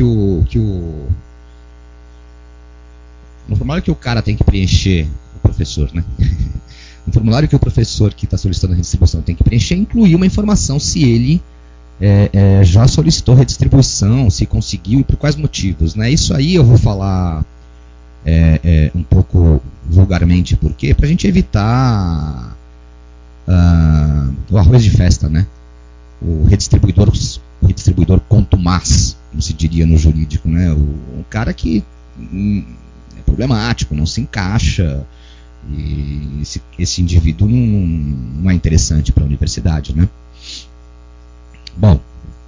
no formulário que o cara tem que preencher, o professor, né? No formulário que o professor que está solicitando a redistribuição tem que preencher, incluir uma informação se ele já solicitou redistribuição, se conseguiu e por quais motivos, né? Isso aí eu vou falar um pouco vulgarmente, por quê? Para a gente evitar o arroz de festa, né? O redistribuidor contumaz, como se diria no jurídico, né? Um cara que é problemático, não se encaixa, e esse indivíduo não é interessante para a universidade, né? Bom,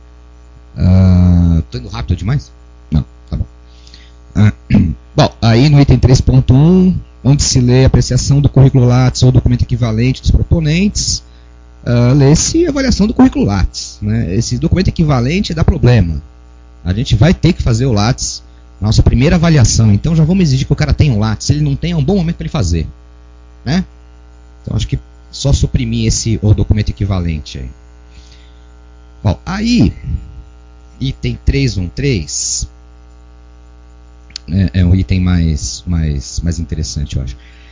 estou indo rápido demais? Não, tá bom. Bom, aí no item 3.1, onde se lê a apreciação do currículo Lattes ou documento equivalente dos proponentes, lê-se a avaliação do currículo Lattes, né? Esse documento equivalente dá problema. A gente vai ter que fazer o Lattes na nossa primeira avaliação, então já vamos exigir que o cara tenha um Lattes. Se ele não tem, é um bom momento para ele fazer, né? Então acho que só suprimir o documento equivalente aí. Bom, aí, item 313 é um item mais interessante, eu acho.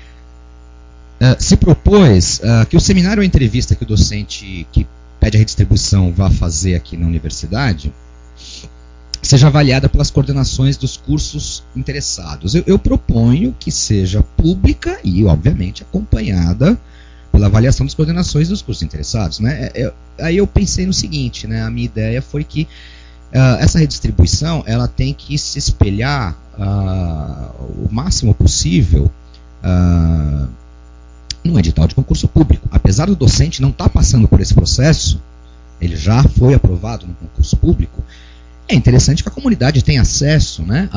Se propôs que o seminário ou entrevista que o docente que pede a redistribuição vá fazer aqui na universidade seja avaliada pelas coordenações dos cursos interessados. Eu proponho que seja pública e, obviamente, acompanhada pela avaliação das coordenações dos cursos interessados, né? Aí eu pensei no seguinte, né? A minha ideia foi que essa redistribuição ela tem que se espelhar o máximo possível no edital de concurso público. Apesar do docente não estar passando por esse processo, ele já foi aprovado no concurso público, é interessante que a comunidade tenha acesso, né,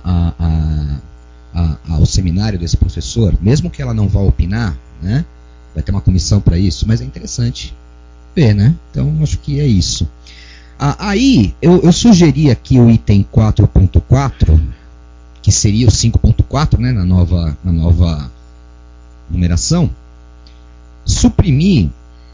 ao seminário desse professor, mesmo que ela não vá opinar, né? Vai ter uma comissão para isso, mas é interessante ver, né? Então, acho que é isso. Aí, eu sugeri aqui o item 4.4, que seria o 5.4, né, na nova numeração, suprimir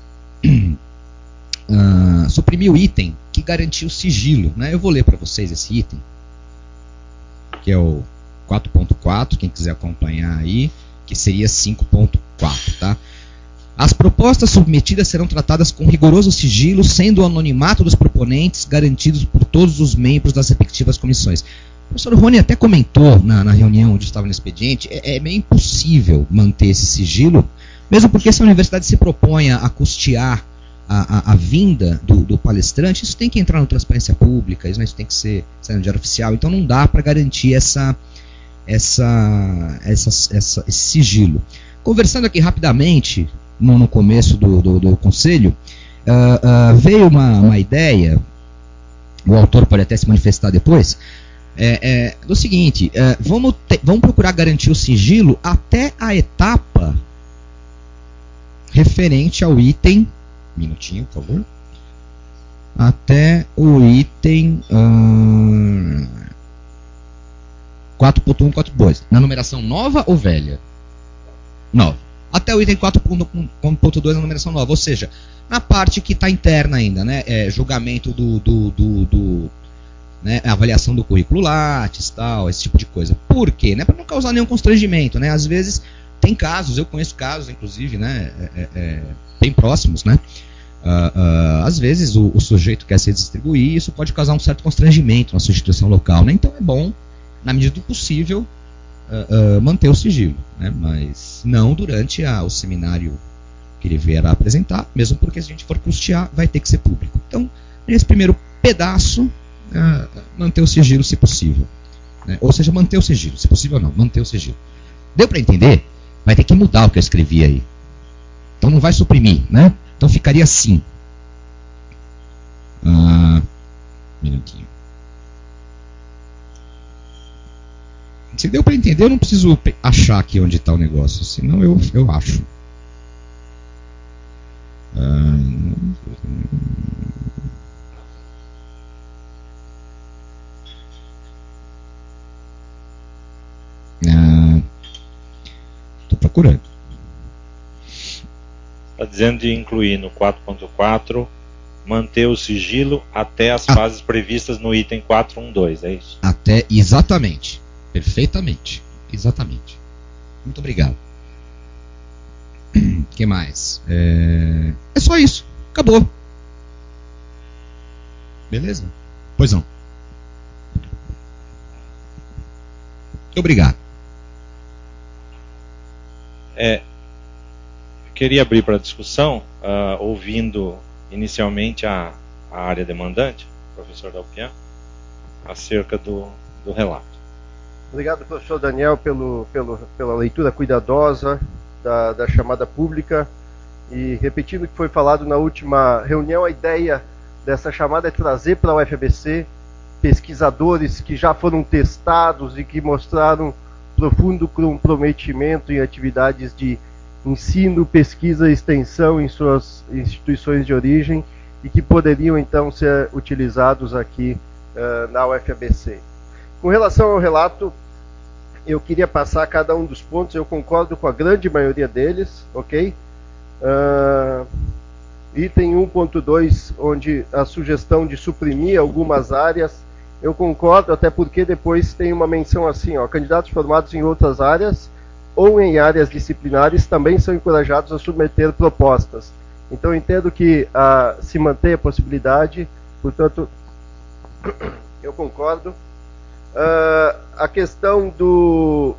o item que garantiu o sigilo, né? Eu vou ler para vocês esse item, que é o 4.4, quem quiser acompanhar aí, que seria 5.4, tá? As propostas submetidas serão tratadas com rigoroso sigilo, sendo o anonimato dos proponentes garantidos por todos os membros das respectivas comissões. O professor Rony até comentou na reunião onde estava no expediente, é meio impossível manter esse sigilo, mesmo porque se a universidade se propõe a custear a vinda do palestrante, isso tem que entrar na transparência pública, isso tem que ser no diário oficial, então não dá para garantir esse sigilo. Conversando aqui rapidamente, no começo do conselho, veio uma ideia, o autor pode até se manifestar depois, do seguinte, vamos procurar garantir o sigilo até a etapa referente ao item, minutinho, por favor, até o item 4.1, 4.2, na numeração nova ou velha? Nova. Até o item 4.2 na numeração nova, ou seja, na parte que está interna ainda, né? Julgamento né, avaliação do currículo Lattes, tal, esse tipo de coisa. Por quê? Né? Para não causar nenhum constrangimento, né? Às vezes tem casos, eu conheço casos, inclusive, né, bem próximos, né? Às vezes o sujeito quer se distribuir e isso pode causar um certo constrangimento na sua instituição local, né? Então é bom, na medida do possível, manter o sigilo, né? Mas não durante o seminário que ele vier a apresentar, mesmo porque se a gente for custear, vai ter que ser público. Então, nesse primeiro pedaço, manter o sigilo se possível, né? Ou seja, manter o sigilo, se possível não, manter o sigilo. Deu para entender? Vai ter que mudar o que eu escrevi aí. Então não vai suprimir, né? Então ficaria assim. Minutinho. Se deu para entender, eu não preciso achar aqui onde está o negócio, senão eu acho. Estou procurando. Está dizendo de incluir no 4.4 manter o sigilo até as fases previstas no item 4.1.2, é isso? Até, exatamente. Perfeitamente. Exatamente. Muito obrigado. O que mais? É só isso. Acabou. Beleza? Pois não. Obrigado. Queria abrir para discussão, ouvindo inicialmente a área demandante, professor Dalpian, acerca do relato. Obrigado, professor Daniel, pela leitura cuidadosa da chamada pública. E repetindo o que foi falado na última reunião, a ideia dessa chamada é trazer para a UFABC pesquisadores que já foram testados e que mostraram profundo comprometimento em atividades de ensino, pesquisa e extensão em suas instituições de origem e que poderiam então ser utilizados aqui na UFABC. Com relação ao relato, eu queria passar cada um dos pontos, eu concordo com a grande maioria deles, ok? Item 1.2, onde a sugestão de suprimir algumas áreas, eu concordo, até porque depois tem uma menção assim, ó, candidatos formados em outras áreas ou em áreas disciplinares também são encorajados a submeter propostas. Então eu entendo que se mantém a possibilidade, portanto, eu concordo. A questão do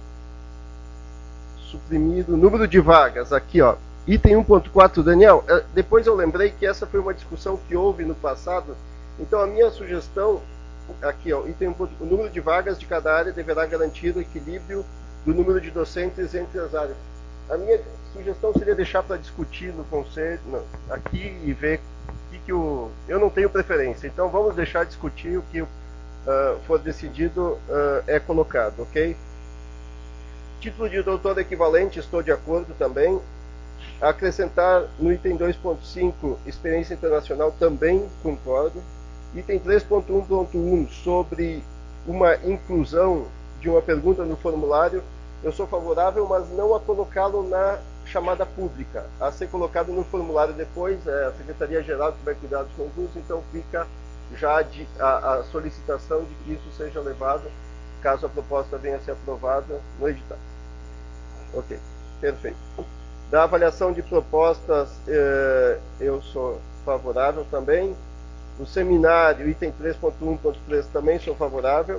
suprimido número de vagas, aqui, ó, item 1.4, Daniel, depois eu lembrei que essa foi uma discussão que houve no passado, então a minha sugestão, aqui, ó, item 1. O número de vagas de cada área deverá garantir o equilíbrio do número de docentes entre as áreas. A minha sugestão seria deixar para discutir no conselho, aqui, e ver o que eu não tenho preferência, então vamos deixar discutir o que for decidido é colocado, ok? Título de doutor equivalente, estou de acordo também. Acrescentar no item 2.5, experiência internacional, também concordo. Item 3.1.1, sobre uma inclusão de uma pergunta no formulário, eu sou favorável, mas não a colocá-lo na chamada pública, a ser colocado no formulário depois, a Secretaria-Geral que vai cuidar dos concursos, então fica já a solicitação de que isso seja levado, caso a proposta venha a ser aprovada, no edital. Ok, perfeito. Da avaliação de propostas, eu sou favorável também. O seminário, item 3.1.3, também sou favorável.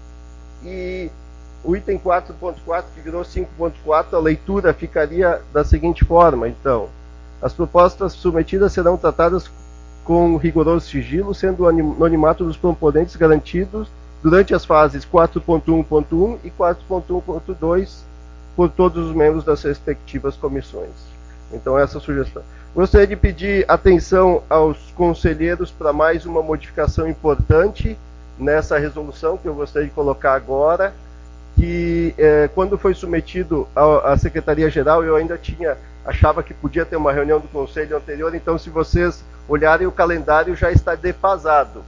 E o item 4.4, que virou 5.4, a leitura ficaria da seguinte forma, então. As propostas submetidas serão tratadas com rigoroso sigilo, sendo o anonimato dos proponentes garantidos durante as fases 4.1.1 e 4.1.2 por todos os membros das respectivas comissões. Então, essa é a sugestão. Gostaria de pedir atenção aos conselheiros para mais uma modificação importante nessa resolução que eu gostaria de colocar agora, que quando foi submetido à Secretaria-Geral, eu ainda achava que podia ter uma reunião do Conselho anterior, então se vocês olharem o calendário já está defasado.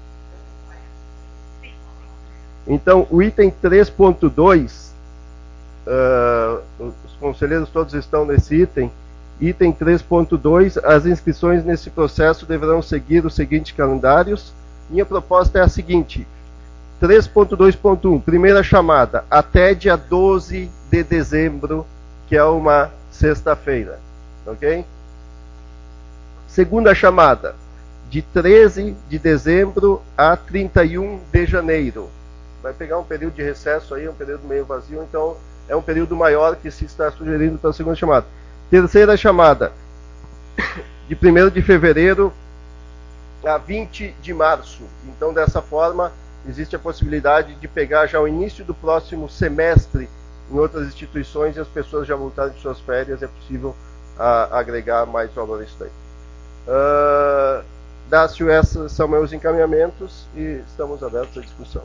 Então, o item 3.2, os conselheiros todos estão nesse item. Item 3.2, as inscrições nesse processo deverão seguir os seguintes calendários. Minha proposta é a seguinte: 3.2.1, primeira chamada, até dia 12 de dezembro que é uma sexta-feira, ok? Segunda chamada, de 13 de dezembro a 31 de janeiro. Vai pegar um período de recesso aí, um período meio vazio, então é um período maior que se está sugerindo para a segunda chamada. Terceira chamada, de 1º de fevereiro a 20 de março. Então, dessa forma, existe a possibilidade de pegar já o início do próximo semestre em outras instituições e as pessoas já voltarem de suas férias, é possível agregar mais valor a isso daí. Dácio, esses são meus encaminhamentos e estamos abertos à discussão.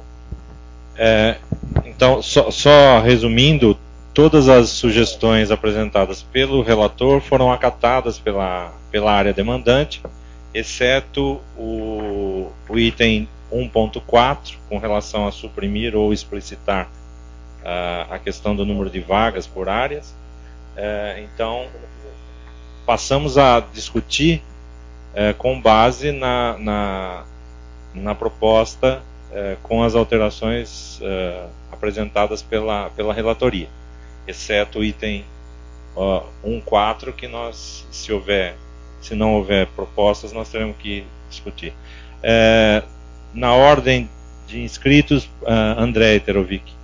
Então, só resumindo, todas as sugestões apresentadas pelo relator foram acatadas pela área demandante, exceto o item 1.4, com relação a suprimir ou explicitar a questão do número de vagas por áreas. Então, passamos a discutir com base na proposta com as alterações apresentadas pela relatoria, exceto o item 1.4, que nós, se não houver propostas, nós teremos que discutir. Na ordem de inscritos, André Eterovic.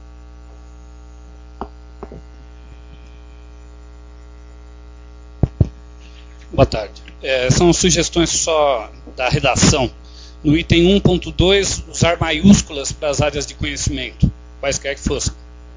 Boa tarde. São sugestões só da redação. No item 1.2, usar maiúsculas para as áreas de conhecimento, quaisquer que fossem.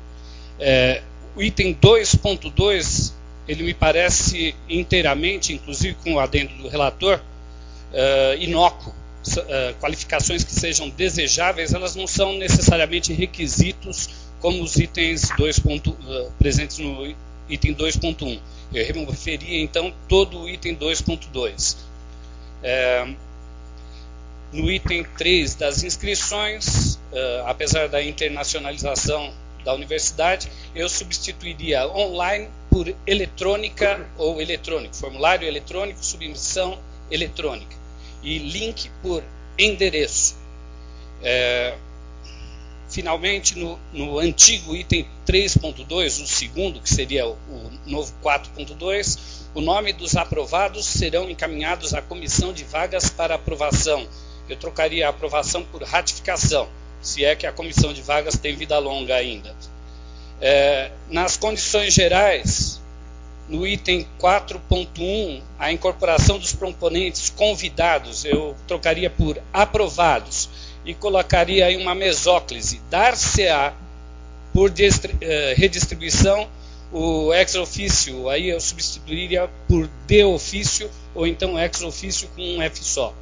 O item 2.2, ele me parece inteiramente, inclusive com o adendo do relator, inócuo. Qualificações que sejam desejáveis, elas não são necessariamente requisitos como os itens presentes no item 2.1. Eu removeria, então, todo o item 2.2. No item 3 das inscrições, apesar da internacionalização da universidade, eu substituiria online por eletrônica ou eletrônico, formulário eletrônico, submissão eletrônica, e link por endereço. Finalmente, no antigo item 3.2, o segundo, que seria o novo 4.2, o nome dos aprovados serão encaminhados à comissão de vagas para aprovação. Eu trocaria a aprovação por ratificação, se é que a comissão de vagas tem vida longa ainda. Nas condições gerais, no item 4.1, a incorporação dos proponentes convidados, eu trocaria por aprovados e colocaria aí uma mesóclise, dar-se-á por redistribuição o ex officio, aí eu substituiria por de ofício, ou então ex officio com um F só.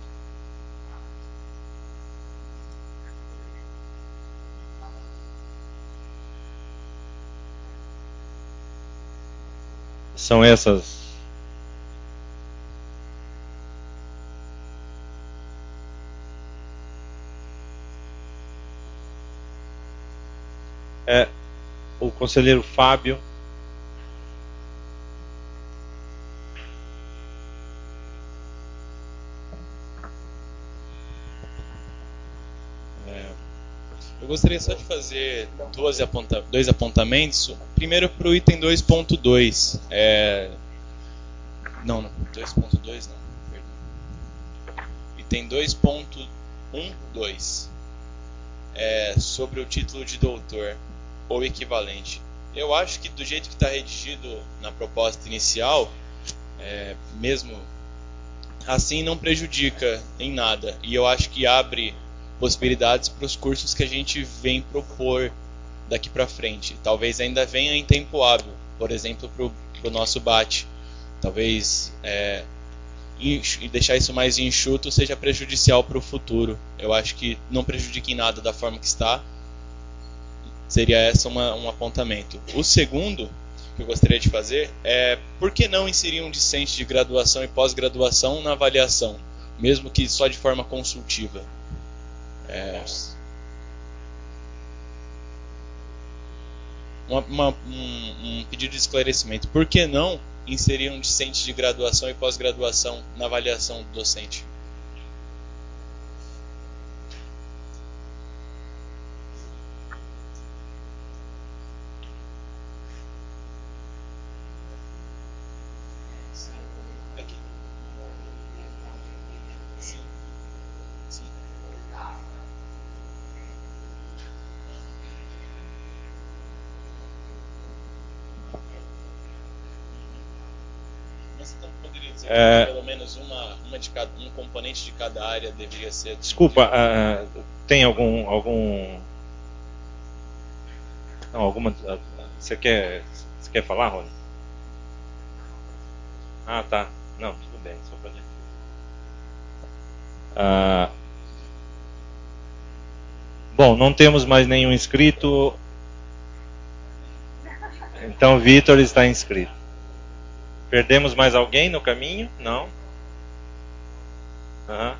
São essas. O conselheiro Fábio. Eu gostaria só de fazer dois apontamentos. Primeiro para o item 2.2. Não, 2.2 não. Perdão. Item 2.12. Sobre o título de doutor ou equivalente. Eu acho que do jeito que está redigido na proposta inicial, mesmo assim não prejudica em nada. E eu acho que abre possibilidades para os cursos que a gente vem propor daqui para frente. Talvez ainda venha em tempo hábil, por exemplo, para o nosso BAT. Talvez deixar isso mais enxuto seja prejudicial para o futuro. Eu acho que não prejudica em nada da forma que está. Seria essa um apontamento. O segundo que eu gostaria de fazer é por que não inserir um discente de graduação e pós-graduação na avaliação, mesmo que só de forma consultiva. Um pedido de esclarecimento. Por que não inserir um discente de graduação e pós-graduação na avaliação do docente? você não poderia dizer que pelo menos um componente de cada área deveria ser... Desculpa, tem alguma... Não, alguma... Você quer falar, Rony? Ah, tá. Não, tudo bem, só pra gente... Bom, não temos mais nenhum inscrito. Então, Vitor está inscrito. Perdemos mais alguém no caminho? Não? Uhum.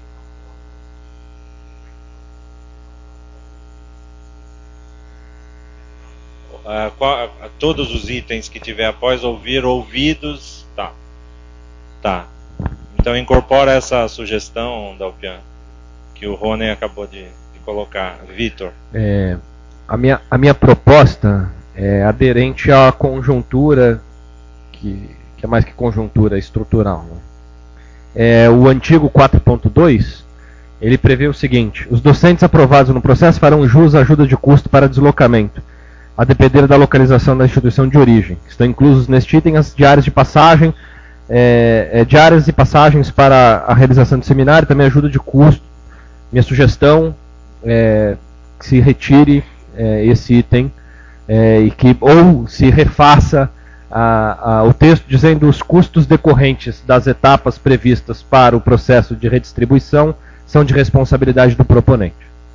Todos os itens que tiver após ouvir, ouvidos. Tá. Então, incorpora essa sugestão, Dalpian, que o Rony acabou de colocar. Vitor. A minha proposta é aderente à conjuntura, que é mais que conjuntura estrutural. Né? O antigo 4.2, ele prevê o seguinte: os docentes aprovados no processo farão jus à ajuda de custo para deslocamento, a depender da localização da instituição de origem. Estão inclusos neste item as diárias de passagem, diárias e passagens para a realização do seminário, também ajuda de custo. Minha sugestão é que se retire esse item e que ou se refaça o texto dizendo os custos decorrentes das etapas previstas para o processo de redistribuição são de responsabilidade do proponente.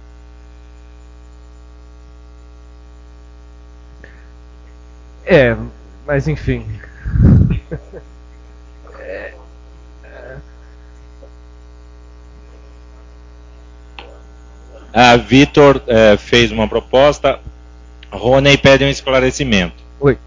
Mas enfim. A Vitor fez uma proposta. Rony pede um esclarecimento. Oi.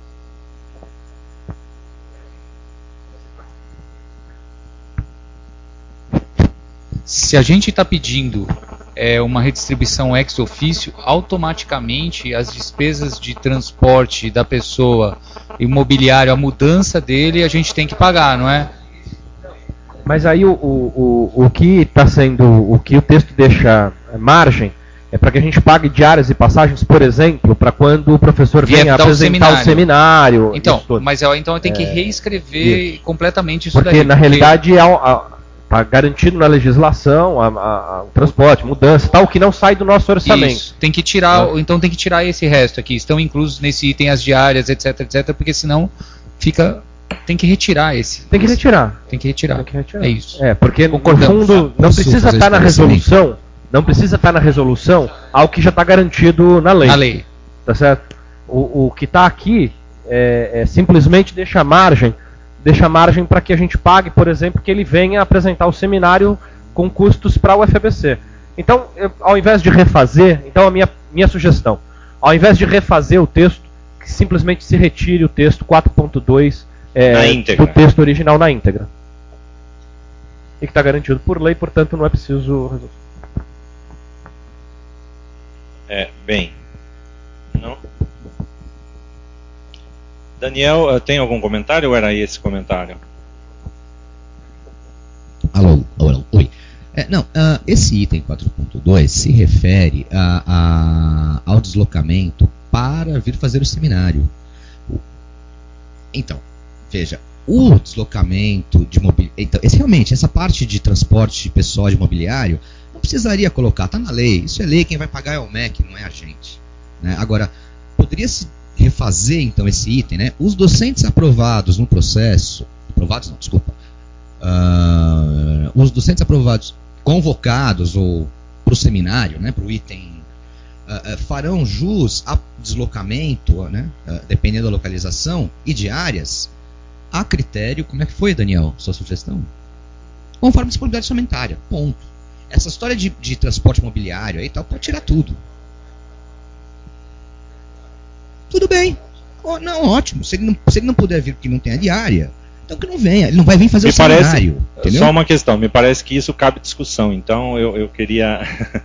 Se a gente está pedindo uma redistribuição ex officio, automaticamente as despesas de transporte da pessoa, imobiliário, a mudança dele, a gente tem que pagar, não é? Mas aí o que está sendo, o que o texto deixa margem é para que a gente pague diárias e passagens, por exemplo, para quando o professor venha apresentar o seminário. Então, mas então tem que reescrever completamente isso daí. Porque na realidade está garantido na legislação o transporte, mudança, tal, que não sai do nosso orçamento. Isso. Tem que tirar, então tem que tirar esse resto aqui. Estão inclusos nesse item as diárias, etc, porque senão fica... Tem que retirar esse. Tem que retirar. É isso. Porque no fundo não precisa estar na resolução. Não precisa estar na resolução algo que já está garantido na lei. Tá certo? O que está aqui simplesmente deixa margem para que a gente pague, por exemplo, que ele venha apresentar o seminário com custos para o UFABC. Então, ao invés de refazer, a minha sugestão, ao invés de refazer o texto, que simplesmente se retire o texto 4.2 do texto original na íntegra. E que está garantido por lei, portanto não é preciso resolver. Bem. Não? Daniel, tem algum comentário ou era esse comentário? Alô, oi. Esse item 4.2 se refere ao deslocamento para vir fazer o seminário. Então, veja, o deslocamento de mobiliário... Então, essa parte de transporte pessoal de mobiliário não precisaria colocar, está na lei. Isso é lei, quem vai pagar é o MEC, não é a gente. Né? Agora, poderia-se refazer, então, esse item, né? Os docentes aprovados no processo... Aprovados não, desculpa. Os docentes aprovados, convocados ou para o seminário, né, para o item... farão jus a deslocamento, né, dependendo da localização, e diárias, a critério... Como é que foi, Daniel, sua sugestão? Conforme a disponibilidade orçamentária, ponto. Essa história de transporte imobiliário aí tal, pode tirar tudo. Tudo bem. Não, ótimo. Se ele não puder vir porque não tem a diária, então que não venha. Ele não vai vir fazer o seminário. Entendeu? Só uma questão, me parece que isso cabe discussão. Então eu queria...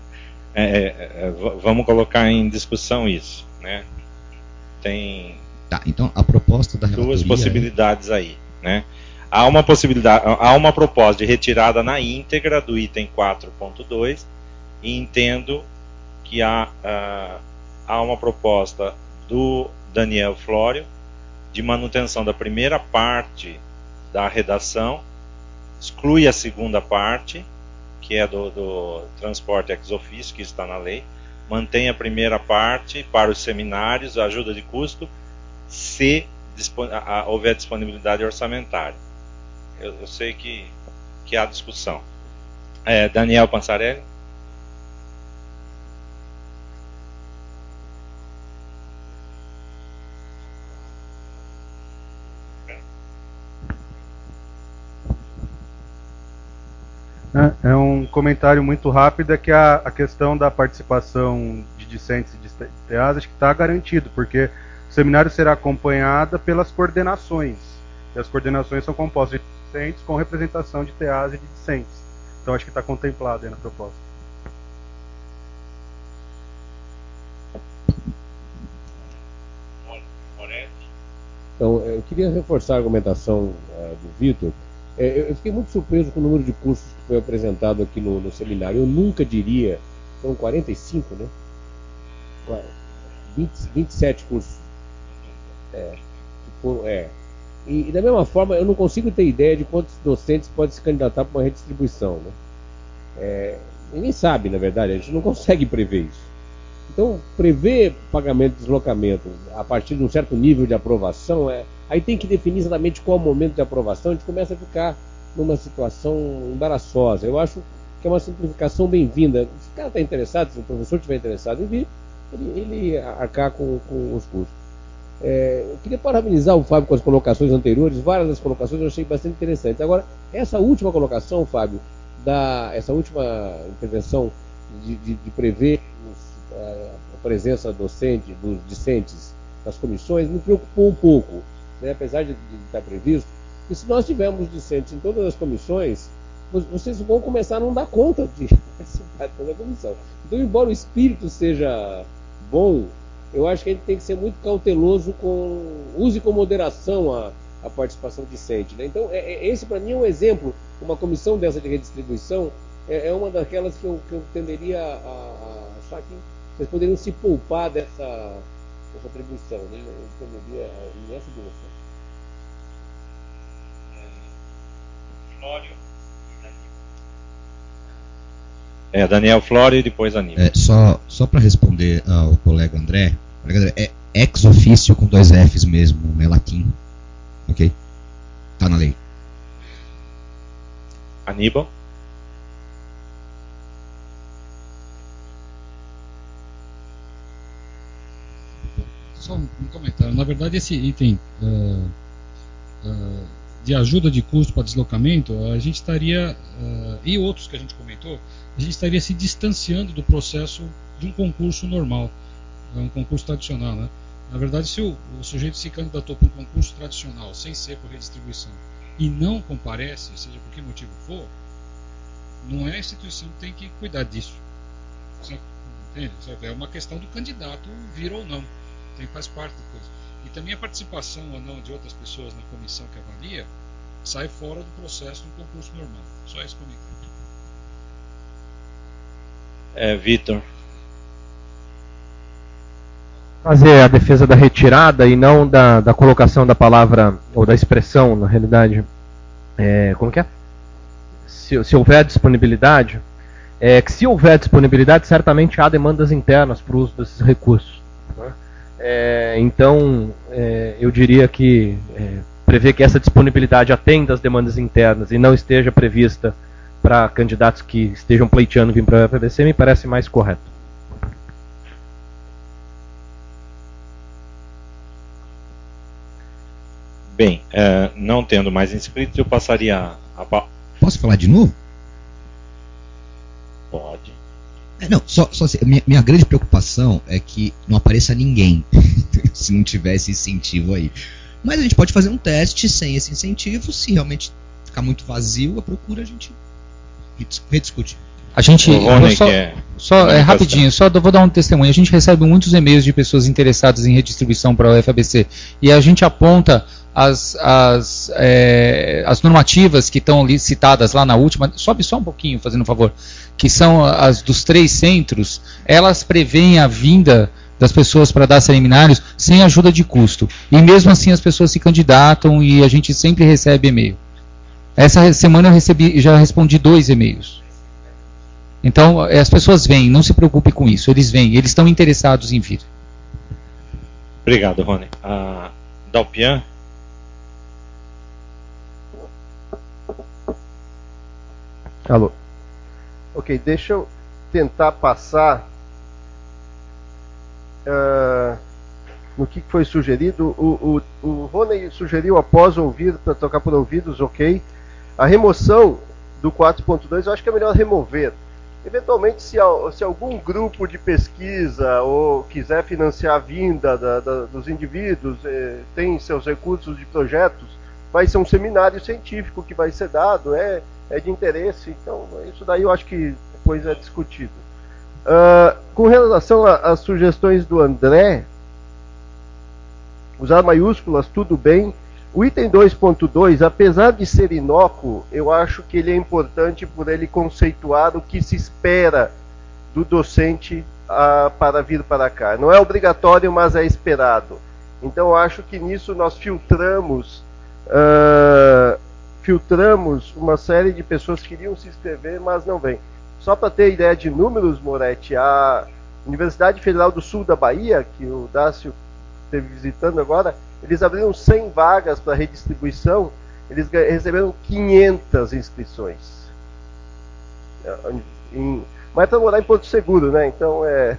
vamos colocar em discussão isso, né? Tem então a proposta da relatoria duas possibilidades aí, né? Há uma proposta de retirada na íntegra do item 4.2 e entendo que há uma proposta do Daniel Flório de manutenção da primeira parte da redação, exclui a segunda parte, que é do transporte ex officio, que está na lei, mantém a primeira parte para os seminários, a ajuda de custo, se houver disponibilidade orçamentária. Eu sei que há discussão. Daniel Pansarelli. É um comentário muito rápido, é que a questão da participação de discentes e de TEAs acho que está garantido, porque o seminário será acompanhado pelas coordenações, e as coordenações são compostas de discentes com representação de TEAs e de discentes. Então acho que está contemplado aí na proposta. Então, eu queria reforçar a argumentação do Vitor. Eu fiquei muito surpreso com o número de cursos que foi apresentado aqui no seminário. Eu nunca diria, foram 45, né? 27 cursos. E da mesma forma, eu não consigo ter ideia de quantos docentes podem se candidatar para uma redistribuição, né? Ninguém sabe, na verdade, a gente não consegue prever isso. Então, prever pagamento de deslocamento a partir de um certo nível de aprovação, aí tem que definir exatamente qual é o momento de aprovação, a gente começa a ficar numa situação embaraçosa. Eu acho que é uma simplificação bem-vinda. Se o cara está interessado, se o professor estiver interessado em vir, ele arcar com os custos. Eu queria parabenizar o Fábio com as colocações anteriores, várias das colocações eu achei bastante interessantes. Agora, essa última colocação, Fábio, essa última intervenção de prever a presença docente, dos discentes nas comissões, me preocupou um pouco, né, apesar de estar previsto, que se nós tivermos discentes em todas as comissões, vocês vão começar a não dar conta de participar de toda a comissão. Então, embora o espírito seja bom, eu acho que a gente tem que ser muito cauteloso use com moderação a participação discente, né? Então, esse para mim é um exemplo. Uma comissão dessa de redistribuição é uma daquelas que eu tenderia a achar que vocês poderiam se poupar dessa atribuição, né? Eu tenderia nessa direção. Flório e Daniel Flório e depois Aníbal. Só para responder ao colega André, é ex officio com 2 Fs mesmo, é latim. Ok? Tá na lei. Aníbal. Só um comentário. Na verdade, esse item de ajuda de custo para deslocamento, a gente estaria, e outros que a gente comentou, a gente estaria se distanciando do processo de um concurso normal, um concurso tradicional, né? Na verdade, se o sujeito se candidatou para um concurso tradicional, sem ser por redistribuição, e não comparece, seja por que motivo for, não é a instituição que tem que cuidar disso. Entende? É uma questão do candidato vir ou não. Faz parte da coisa. E também a participação ou não de outras pessoas na comissão que avalia sai fora do processo do concurso normal. Só esse comentário. Vitor. Fazer a defesa da retirada e não da colocação da palavra, ou da expressão, na realidade. Como que é? Se houver disponibilidade, que se houver disponibilidade, certamente há demandas internas para o uso desses recursos. Né? Então, eu diria que prever que essa disponibilidade atenda às demandas internas e não esteja prevista para candidatos que estejam pleiteando vir para a FABC me parece mais correto. Bem, não tendo mais inscritos, eu passaria a palavra. Posso falar de novo? Pode. Não, só assim, minha grande preocupação é que não apareça ninguém se não tivesse incentivo aí. Mas a gente pode fazer um teste sem esse incentivo. Se realmente ficar muito vazio a procura, a gente rediscute. A gente rapidinho, só vou dar um testemunho. A gente recebe muitos e-mails de pessoas interessadas em redistribuição para a UFABC e a gente aponta as normativas que estão ali citadas lá na última, sobe só um pouquinho, fazendo um favor, que são as dos 3 centros. Elas prevêem a vinda das pessoas para dar seminários sem ajuda de custo, e mesmo assim as pessoas se candidatam e a gente sempre recebe e-mail. Essa semana eu já respondi 2 e-mails. Então, as pessoas vêm, não se preocupe com isso. Eles vêm, eles estão interessados em vir. Obrigado, Rony. Dalpian? Alô. Ok, deixa eu tentar passar no que foi sugerido. O Rony sugeriu, após ouvir, para tocar por ouvidos, ok. A remoção do 4.2, eu acho que é melhor remover. Eventualmente, se algum grupo de pesquisa ou quiser financiar a vinda dos indivíduos, tem seus recursos de projetos, vai ser um seminário científico que vai ser dado, é de interesse, então isso daí eu acho que depois é discutido. Com relação às sugestões do André, usar maiúsculas, tudo bem. O item 2.2, apesar de ser inócuo, eu acho que ele é importante por ele conceituar o que se espera do docente para vir para cá. Não é obrigatório, mas é esperado. Então eu acho que nisso nós filtramos uma série de pessoas que queriam se inscrever, mas não vêm. Só para ter ideia de números, Moretti, a Universidade Federal do Sul da Bahia, que o Dácio esteve visitando agora, eles abriram 100 vagas para redistribuição, eles receberam 500 inscrições. Mas para morar em Porto Seguro, né? Então é...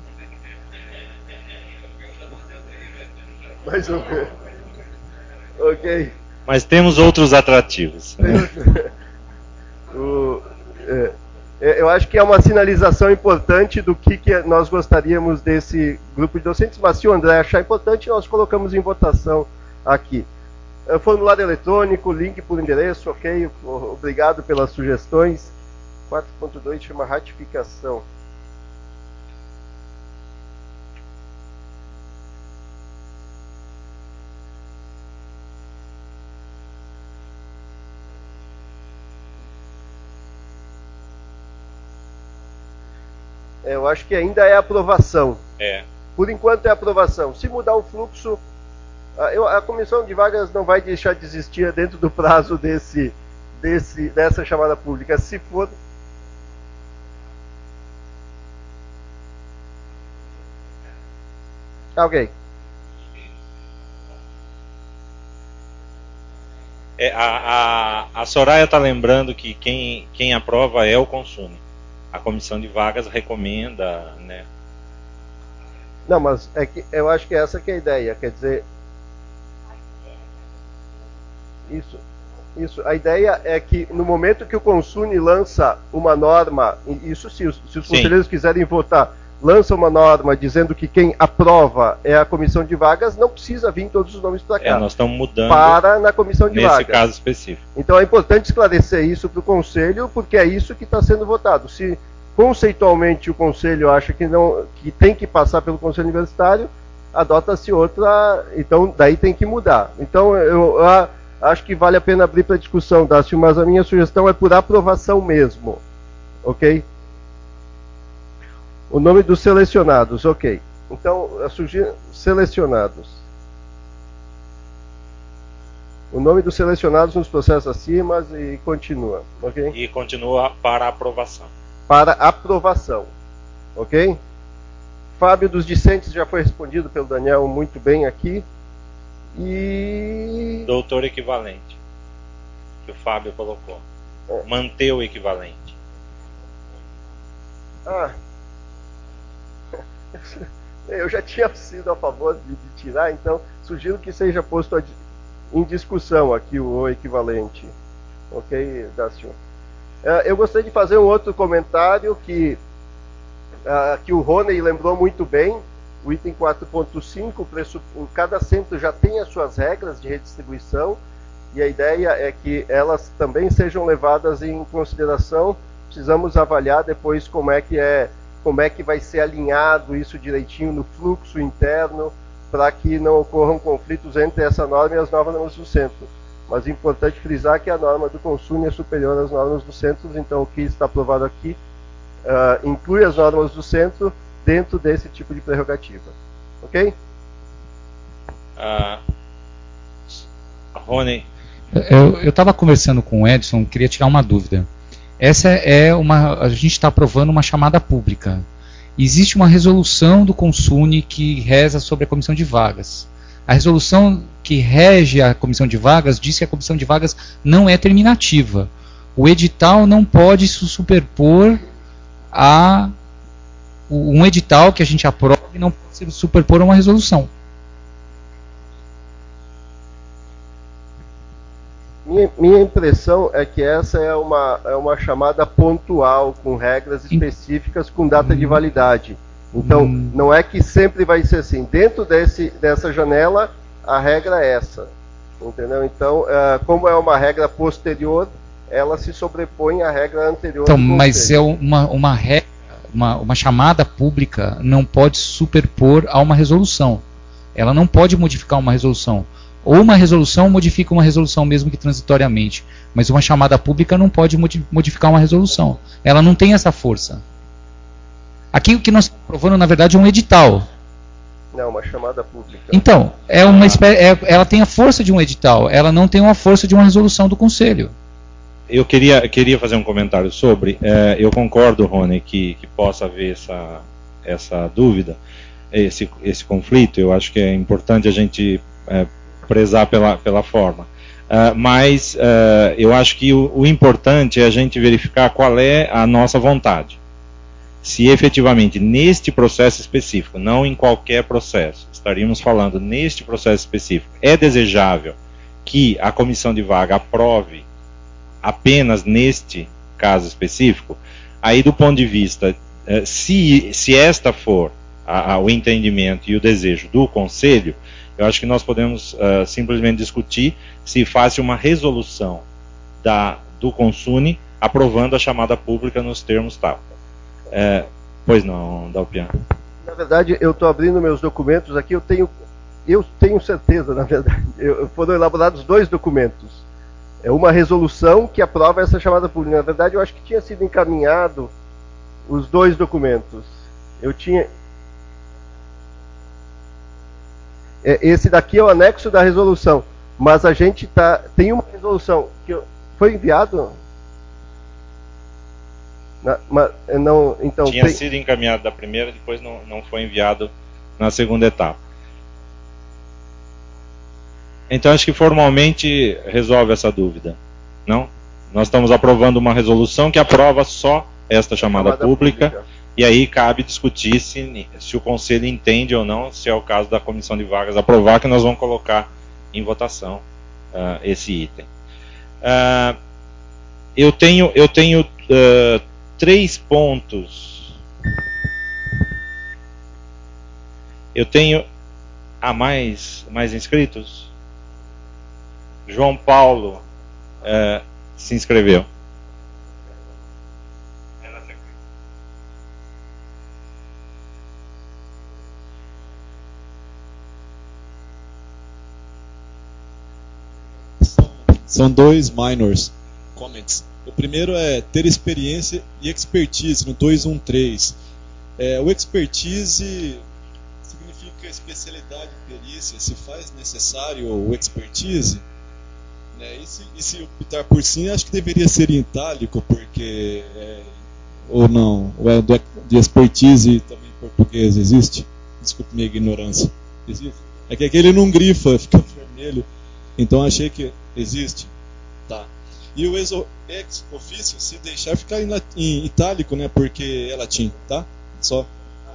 Mais ou menos. Ok. Mas temos outros atrativos. Eu acho que é uma sinalização importante do que nós gostaríamos desse grupo de docentes, mas se o André achar importante, nós colocamos em votação aqui. Formulário eletrônico, link por endereço, ok? Obrigado pelas sugestões. 4.2 chama ratificação. Eu acho que ainda é aprovação. Por enquanto é aprovação. Se mudar o fluxo, a comissão de vagas não vai deixar de existir dentro do prazo dessa chamada pública. Se for... Ok. A Soraya está lembrando que quem aprova é o Consune. A comissão de vagas recomenda, né? Não, mas eu acho que essa que é a ideia, quer dizer... Isso. A ideia é que no momento que o Consune lança uma norma, isso se os conselheiros quiserem votar, lança uma norma dizendo que quem aprova é a comissão de vagas, não precisa vir todos os nomes para cá. Nós estamos mudando na comissão de vagas. Nesse caso específico. Então é importante esclarecer isso para o Conselho, porque é isso que está sendo votado. Se conceitualmente o Conselho acha que tem que passar pelo Conselho Universitário, adota-se outra, então daí tem que mudar. Então eu acho que vale a pena abrir para discussão, Dácio, mas a minha sugestão é por aprovação mesmo. Ok? O nome dos selecionados, ok. Então, selecionados. O nome dos selecionados nos processos acima e continua, ok? E continua para aprovação. Para aprovação, ok? Fábio dos discentes já foi respondido pelo Daniel muito bem aqui. E... Doutor equivalente, que o Fábio colocou. Manter o equivalente. Eu já tinha sido a favor de tirar, então sugiro que seja posto em discussão aqui o equivalente. Ok, Dácio? Eu gostaria de fazer um outro comentário que o Rony lembrou muito bem. O item 4.5, cada centro já tem as suas regras de redistribuição e a ideia é que elas também sejam levadas em consideração. Precisamos avaliar depois como é que vai ser alinhado isso direitinho no fluxo interno para que não ocorram conflitos entre essa norma e as normas do centro. Mas é importante frisar que a norma do Consune é superior às normas do centro, então o que está aprovado aqui inclui as normas do centro dentro desse tipo de prerrogativa. Ok? Rony, Eu estava conversando com o Edson, queria tirar uma dúvida. A gente está aprovando uma chamada pública. Existe uma resolução do Consune que reza sobre a comissão de vagas. A resolução que rege a comissão de vagas diz que a comissão de vagas não é terminativa. O edital não pode se superpor a um edital que a gente aprova e não pode se superpor a uma resolução. Minha impressão é que essa é uma chamada pontual, com regras específicas, com data de validade. Então, não é que sempre vai ser assim. Dentro dessa janela, a regra é essa. Entendeu? Então, como é uma regra posterior, ela se sobrepõe à regra anterior. Então, mas é uma regra, uma chamada pública não pode superpor a uma resolução. Ela não pode modificar uma resolução. Ou uma resolução modifica uma resolução, mesmo que transitoriamente. Mas uma chamada pública não pode modificar uma resolução. Ela não tem essa força. Aqui o que nós estamos aprovando, na verdade, é um edital. Não, uma chamada pública. Então, ela tem a força de um edital. Ela não tem uma força de uma resolução do Conselho. Eu queria fazer um comentário sobre. Eu concordo, Rony, que possa haver essa dúvida, esse conflito. Eu acho que é importante a gente prezar pela forma. Mas eu acho que o importante é a gente verificar qual é a nossa vontade. Se efetivamente neste processo específico, não em qualquer processo, estaríamos falando neste processo específico, é desejável que a comissão de vaga aprove apenas neste caso específico, aí do ponto de vista, se esta for o entendimento e o desejo do Conselho, eu acho que nós podemos simplesmente discutir se faz uma resolução do Consune aprovando a chamada pública nos termos tal. Pois não, Dalpian. Na verdade, eu estou abrindo meus documentos aqui, eu tenho certeza, na verdade, foram elaborados 2 documentos. É uma resolução que aprova essa chamada pública. Na verdade, eu acho que tinha sido encaminhado os 2 documentos. Esse daqui é o anexo da resolução, mas a gente tem uma resolução que foi enviado. Então, tinha sido encaminhado da primeira, depois não foi enviado na segunda etapa. Então acho que formalmente resolve essa dúvida, não? Nós estamos aprovando uma resolução que aprova só esta chamada pública. E aí cabe discutir se o Conselho entende ou não, se é o caso da Comissão de Vagas aprovar, que nós vamos colocar em votação esse item. Eu tenho 3 pontos. Eu tenho mais inscritos? João Paulo se inscreveu. São 2 minors comments. O primeiro é ter experiência e expertise no 213. O expertise significa especialidade e perícia. Se faz necessário o expertise, né? E se optar por sim, acho que deveria ser em itálico, porque ou não, ou de expertise também em português existe? Desculpe minha ignorância. Existe? É que aquele não grifa, fica vermelho. Então achei que existe. Tá. E o ex officio, se deixar, ficar em itálico, né? Porque é latim, tá? Só.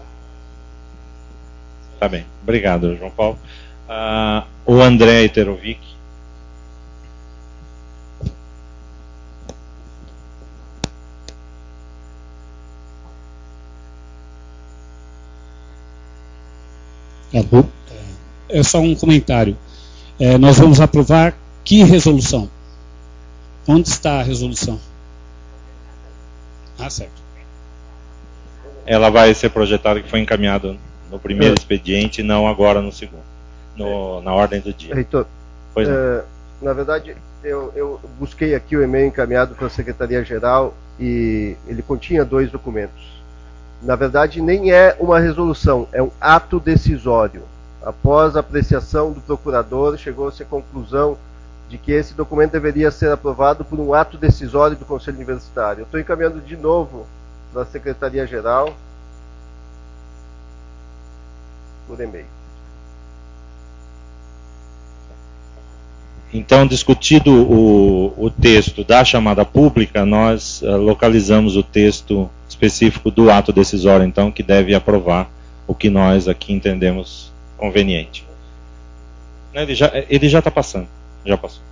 Tá bem. Obrigado, João Paulo. O André Iterovic. É só um comentário. Nós vamos aprovar que resolução? Onde está a resolução? Certo. Ela vai ser projetada que foi encaminhada no primeiro expediente, não agora no segundo, na ordem do dia. Reitor, pois na verdade, eu busquei aqui o e-mail encaminhado para a Secretaria-Geral e ele continha 2 documentos. Na verdade, nem é uma resolução, é um ato decisório. Após a apreciação do procurador, chegou-se à conclusão de que esse documento deveria ser aprovado por um ato decisório do Conselho Universitário. Eu estou encaminhando de novo para a Secretaria-Geral por e-mail. Então, discutido o texto da chamada pública, nós localizamos o texto específico do ato decisório, então, que deve aprovar o que nós aqui entendemos conveniente. Ele já está passando, já passou.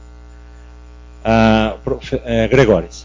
Gregóris.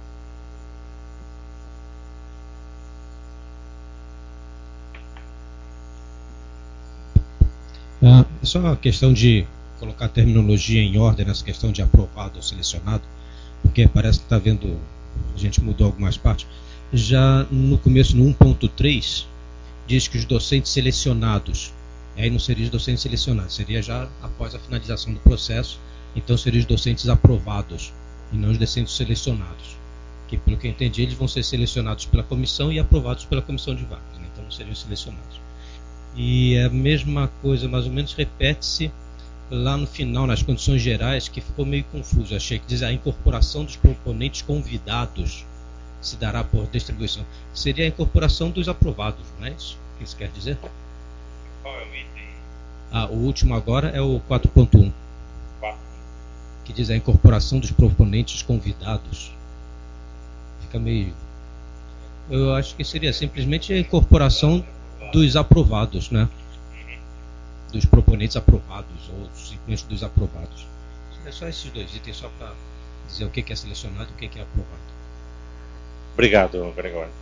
Só uma questão de colocar a terminologia em ordem nessa questão de aprovado ou selecionado, porque parece que está vendo, a gente mudou algumas partes. Já no começo, no 1.3, diz que os docentes selecionados, aí não seria os docentes selecionados, seria já após a finalização do processo, então seriam os docentes aprovados e não os docentes selecionados, que pelo que eu entendi eles vão ser selecionados pela comissão e aprovados pela comissão de vagas, né? Então não seriam selecionados. E a mesma coisa mais ou menos repete-se lá no final, nas condições gerais, que ficou meio confuso. Achei que diz a incorporação dos proponentes convidados se dará por distribuição. Seria a incorporação dos aprovados, não é isso que isso quer dizer? Qual é o item? O último agora é o 4.1, que diz a incorporação dos proponentes convidados. Fica meio... Eu acho que seria simplesmente a incorporação dos aprovados, né? Dos proponentes aprovados, ou simplesmente dos aprovados. É só esses dois itens, só para dizer o que é selecionado e o que é aprovado. Obrigado, Gregório.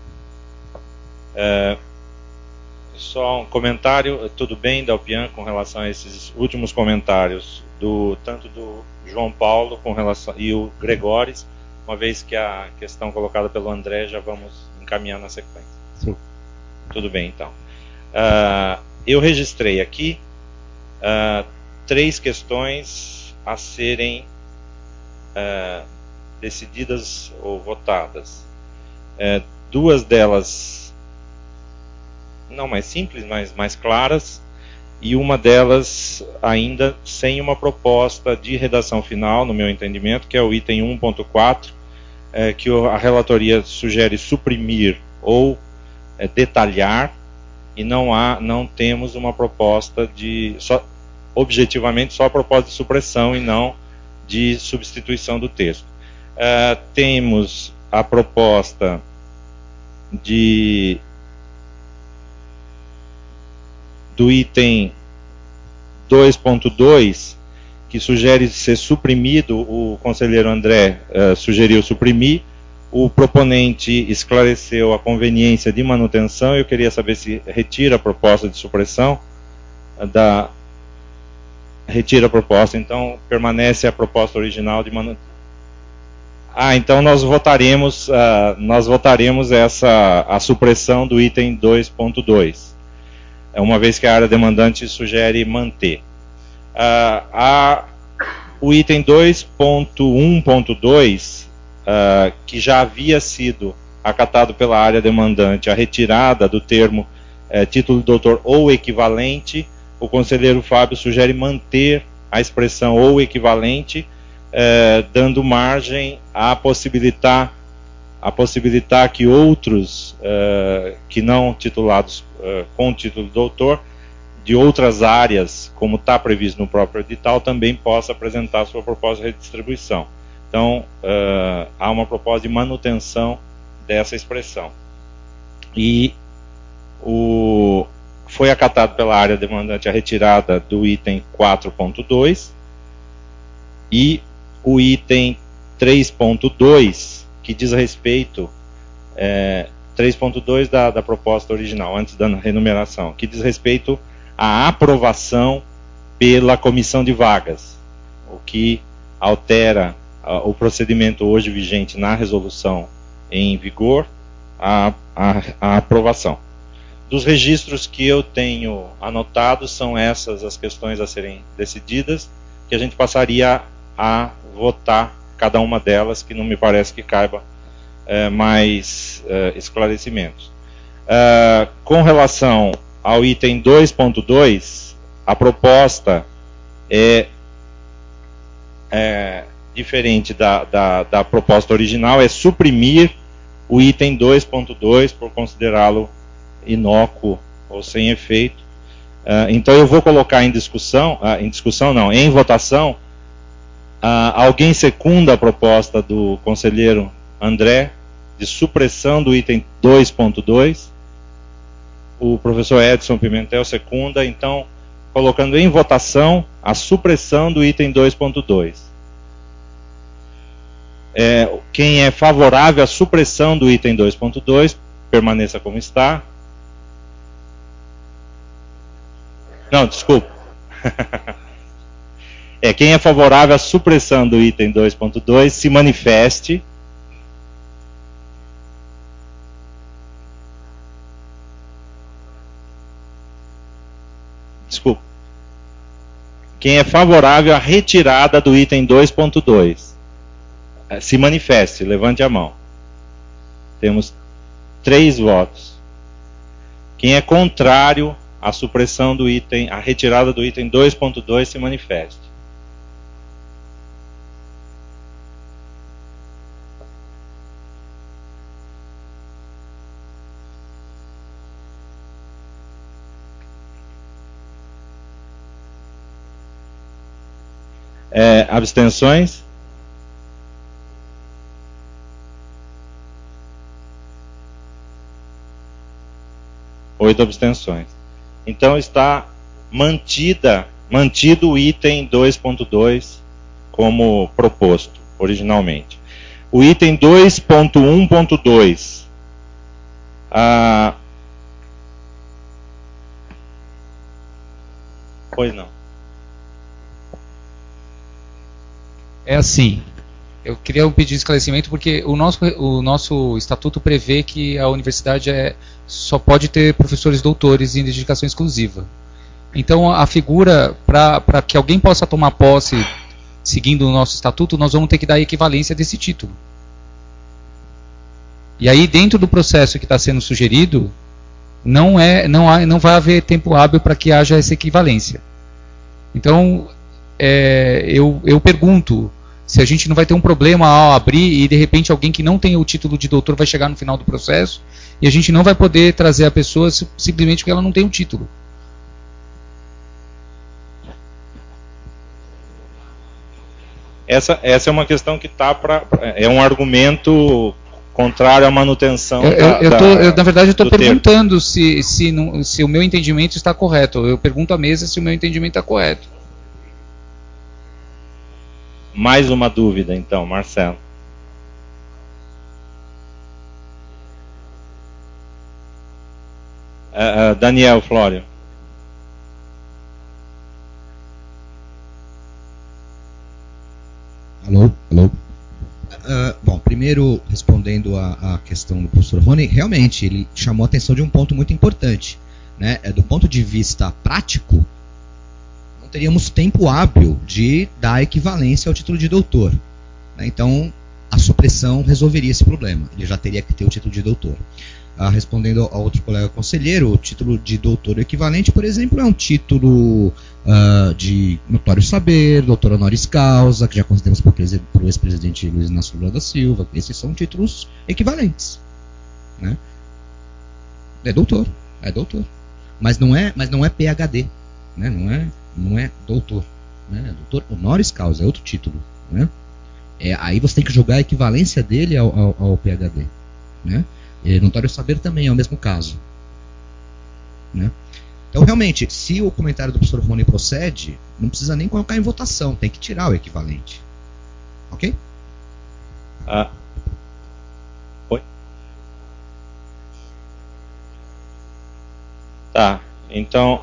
Só um comentário, tudo bem, Dalpian, com relação a esses últimos comentários, tanto do João Paulo com relação, e o Gregóris, uma vez que a questão colocada pelo André já vamos encaminhar na sequência. Sim. Tudo bem, então. Eu registrei aqui 3 questões a serem decididas ou votadas. 2 delas não mais simples, mas mais claras, e uma delas ainda sem uma proposta de redação final, no meu entendimento, que é o item 1.4, que a relatoria sugere suprimir ou detalhar, e não temos uma proposta objetivamente só a proposta de supressão e não de substituição do texto. Temos a proposta do item 2.2, que sugere ser suprimido. O conselheiro André sugeriu suprimir. O proponente esclareceu a conveniência de manutenção. Eu queria saber se retira a proposta de supressão. Retira a proposta, então permanece a proposta original de manutenção. Então nós votaremos a supressão do item 2.2, uma vez que a área demandante sugere manter. O item 2.1.2, que já havia sido acatado pela área demandante, a retirada do termo título de doutor ou equivalente, o conselheiro Fábio sugere manter a expressão ou equivalente, dando margem a possibilitar que outros que não titulados com título de doutor de outras áreas, como está previsto no próprio edital, também possa apresentar sua proposta de redistribuição. Então, há uma proposta de manutenção dessa expressão. E foi acatado pela área demandante a retirada do item 4.2 e o item 3.2, que diz respeito 3.2 da proposta original, antes da renumeração, que diz respeito à aprovação pela comissão de vagas, o que altera o procedimento hoje vigente na resolução em vigor, a aprovação. Dos registros que eu tenho anotado, são essas as questões a serem decididas, que a gente passaria a votar cada uma delas, que não me parece que caiba mais esclarecimentos. Com relação ao item 2.2, a proposta é diferente da proposta original, é suprimir o item 2.2 por considerá-lo inócuo ou sem efeito. Então eu vou colocar em votação. Alguém secunda a proposta do conselheiro André de supressão do item 2.2? O professor Edson Pimentel secunda, então colocando em votação a supressão do item 2.2. Quem é favorável à supressão do item 2.2, permaneça como está. Não, desculpa. Quem é favorável à supressão do item 2.2, se manifeste. Desculpa. Quem é favorável à retirada do item 2.2, se manifeste, levante a mão. Temos 3 votos. Quem é contrário à supressão do item, à retirada do item 2.2, se manifeste. Abstenções? Oito abstenções. Então está mantido o item 2.2 como proposto originalmente. O item 2.1.2. Pois não. É assim, eu queria um pedido de esclarecimento porque o nosso estatuto prevê que a universidade só pode ter professores doutores em dedicação exclusiva. Então a figura, para que alguém possa tomar posse seguindo o nosso estatuto, nós vamos ter que dar a equivalência desse título. E aí dentro do processo que está sendo sugerido, não vai haver tempo hábil para que haja essa equivalência. Então eu pergunto se a gente não vai ter um problema ao abrir e de repente alguém que não tem o título de doutor vai chegar no final do processo e a gente não vai poder trazer a pessoa simplesmente porque ela não tem o título. Essa é uma questão que é um argumento contrário à manutenção na verdade eu estou perguntando se o meu entendimento está correto. Eu pergunto à mesa se o meu entendimento está correto. Mais uma dúvida, então, Marcelo. Daniel Flório. Alô? Bom, primeiro, respondendo à questão do professor Rony, realmente ele chamou a atenção de um ponto muito importante, né? Do ponto de vista prático, não teríamos tempo hábil de dar equivalência ao título de doutor, né? Então, a supressão resolveria esse problema. Ele já teria que ter o título de doutor. Respondendo ao outro colega conselheiro, o título de doutor equivalente, por exemplo, é um título de notório saber, doutor honoris causa, que já concedemos para o ex-presidente Luiz Inácio Lula da Silva. Esses são títulos equivalentes, né? É doutor. Mas não é PhD, né? Não é doutor, né? Doutor honoris causa, é outro título, né? Aí você tem que jogar a equivalência dele ao PhD, né? Notório saber também é o mesmo caso, né? Então, realmente, se o comentário do professor Rony procede, não precisa nem colocar em votação, tem que tirar o equivalente, ok? Oi? Tá, então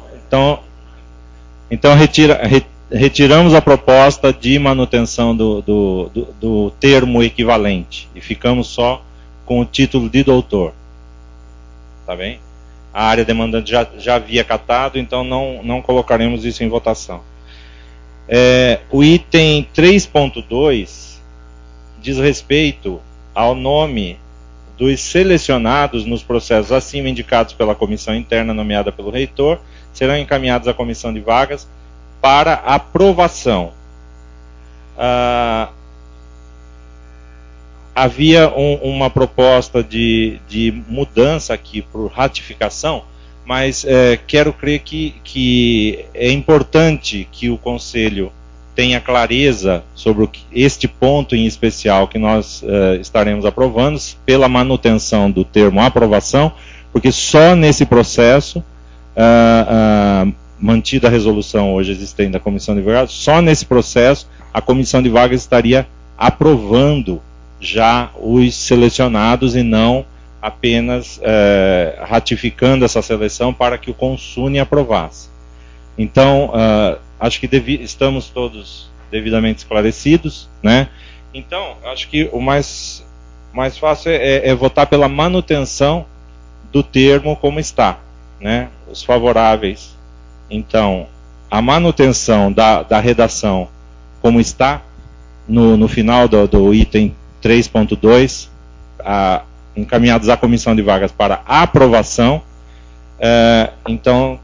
retiramos a proposta de manutenção do termo equivalente e ficamos só com o título de doutor. Tá bem? A área demandante já havia catado, então não colocaremos isso em votação. O item 3.2 diz respeito ao nome dos selecionados nos processos acima indicados pela comissão interna nomeada pelo reitor, serão encaminhados à comissão de vagas para aprovação. havia uma proposta de mudança aqui por ratificação, mas quero crer que é importante que o Conselho tenha clareza sobre este ponto em especial que nós estaremos aprovando, pela manutenção do termo aprovação, porque só nesse processo, mantida a resolução hoje existente da Comissão de Vagas, só nesse processo a Comissão de Vagas estaria aprovando já os selecionados e não apenas ratificando essa seleção para que o Consune aprovasse. Então, acho que estamos todos devidamente esclarecidos, né? Então, acho que o mais fácil é votar pela manutenção do termo como está, né? Os favoráveis, então, a manutenção da redação como está no final do item 3.2, encaminhados à Comissão de Vagas para aprovação. Então,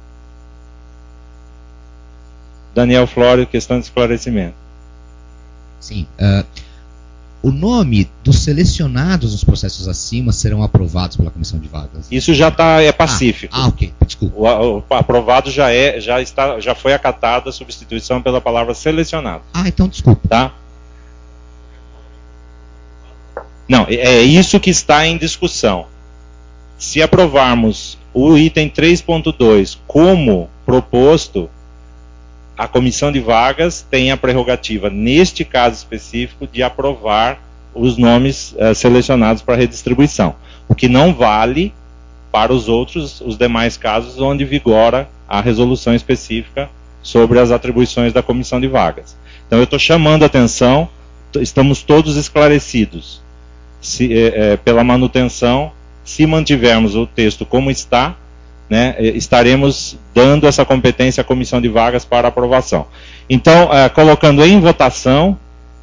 Daniel Flório, questão de esclarecimento. Sim. O nome dos selecionados nos processos acima serão aprovados pela Comissão de Vagas? Isso já é pacífico. Ok, desculpa. O aprovado já foi acatada a substituição pela palavra selecionado. Então desculpa. Tá? Não, é isso que está em discussão. Se aprovarmos o item 3.2 como proposto, a Comissão de Vagas tem a prerrogativa, neste caso específico, de aprovar os nomes selecionados para redistribuição. O que não vale para os demais casos onde vigora a resolução específica sobre as atribuições da Comissão de Vagas. Então eu estou chamando a atenção, estamos todos esclarecidos. Pela manutenção, se mantivermos o texto como está, né, estaremos dando essa competência à Comissão de Vagas para aprovação. Então, colocando em votação,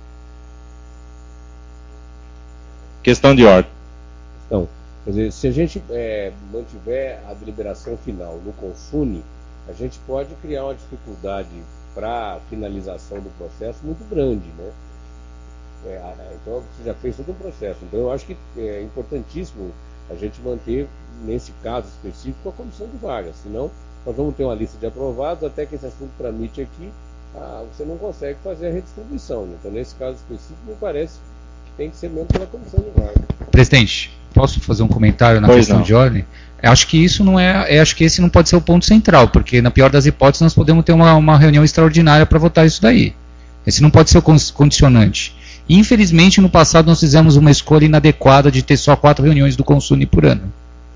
questão de ordem. Então, quer dizer, se a gente mantiver a deliberação final no Consune, a gente pode criar uma dificuldade para a finalização do processo muito grande, né? Então, você já fez todo um processo. Então, eu acho que é importantíssimo a gente manter, nesse caso específico, a Comissão de Vagas. Senão, nós vamos ter uma lista de aprovados, até que esse assunto tramite aqui, você não consegue fazer a redistribuição. Né? Então, nesse caso específico, me parece que tem que ser mesmo pela Comissão de Vagas. Presidente, posso fazer um comentário na questão de ordem? Acho que isso não acho que esse não pode ser o ponto central, porque, na pior das hipóteses, nós podemos ter uma reunião extraordinária para votar isso daí. Esse não pode ser o condicionante. Infelizmente, no passado, nós fizemos uma escolha inadequada de ter só 4 reuniões do Consune por ano.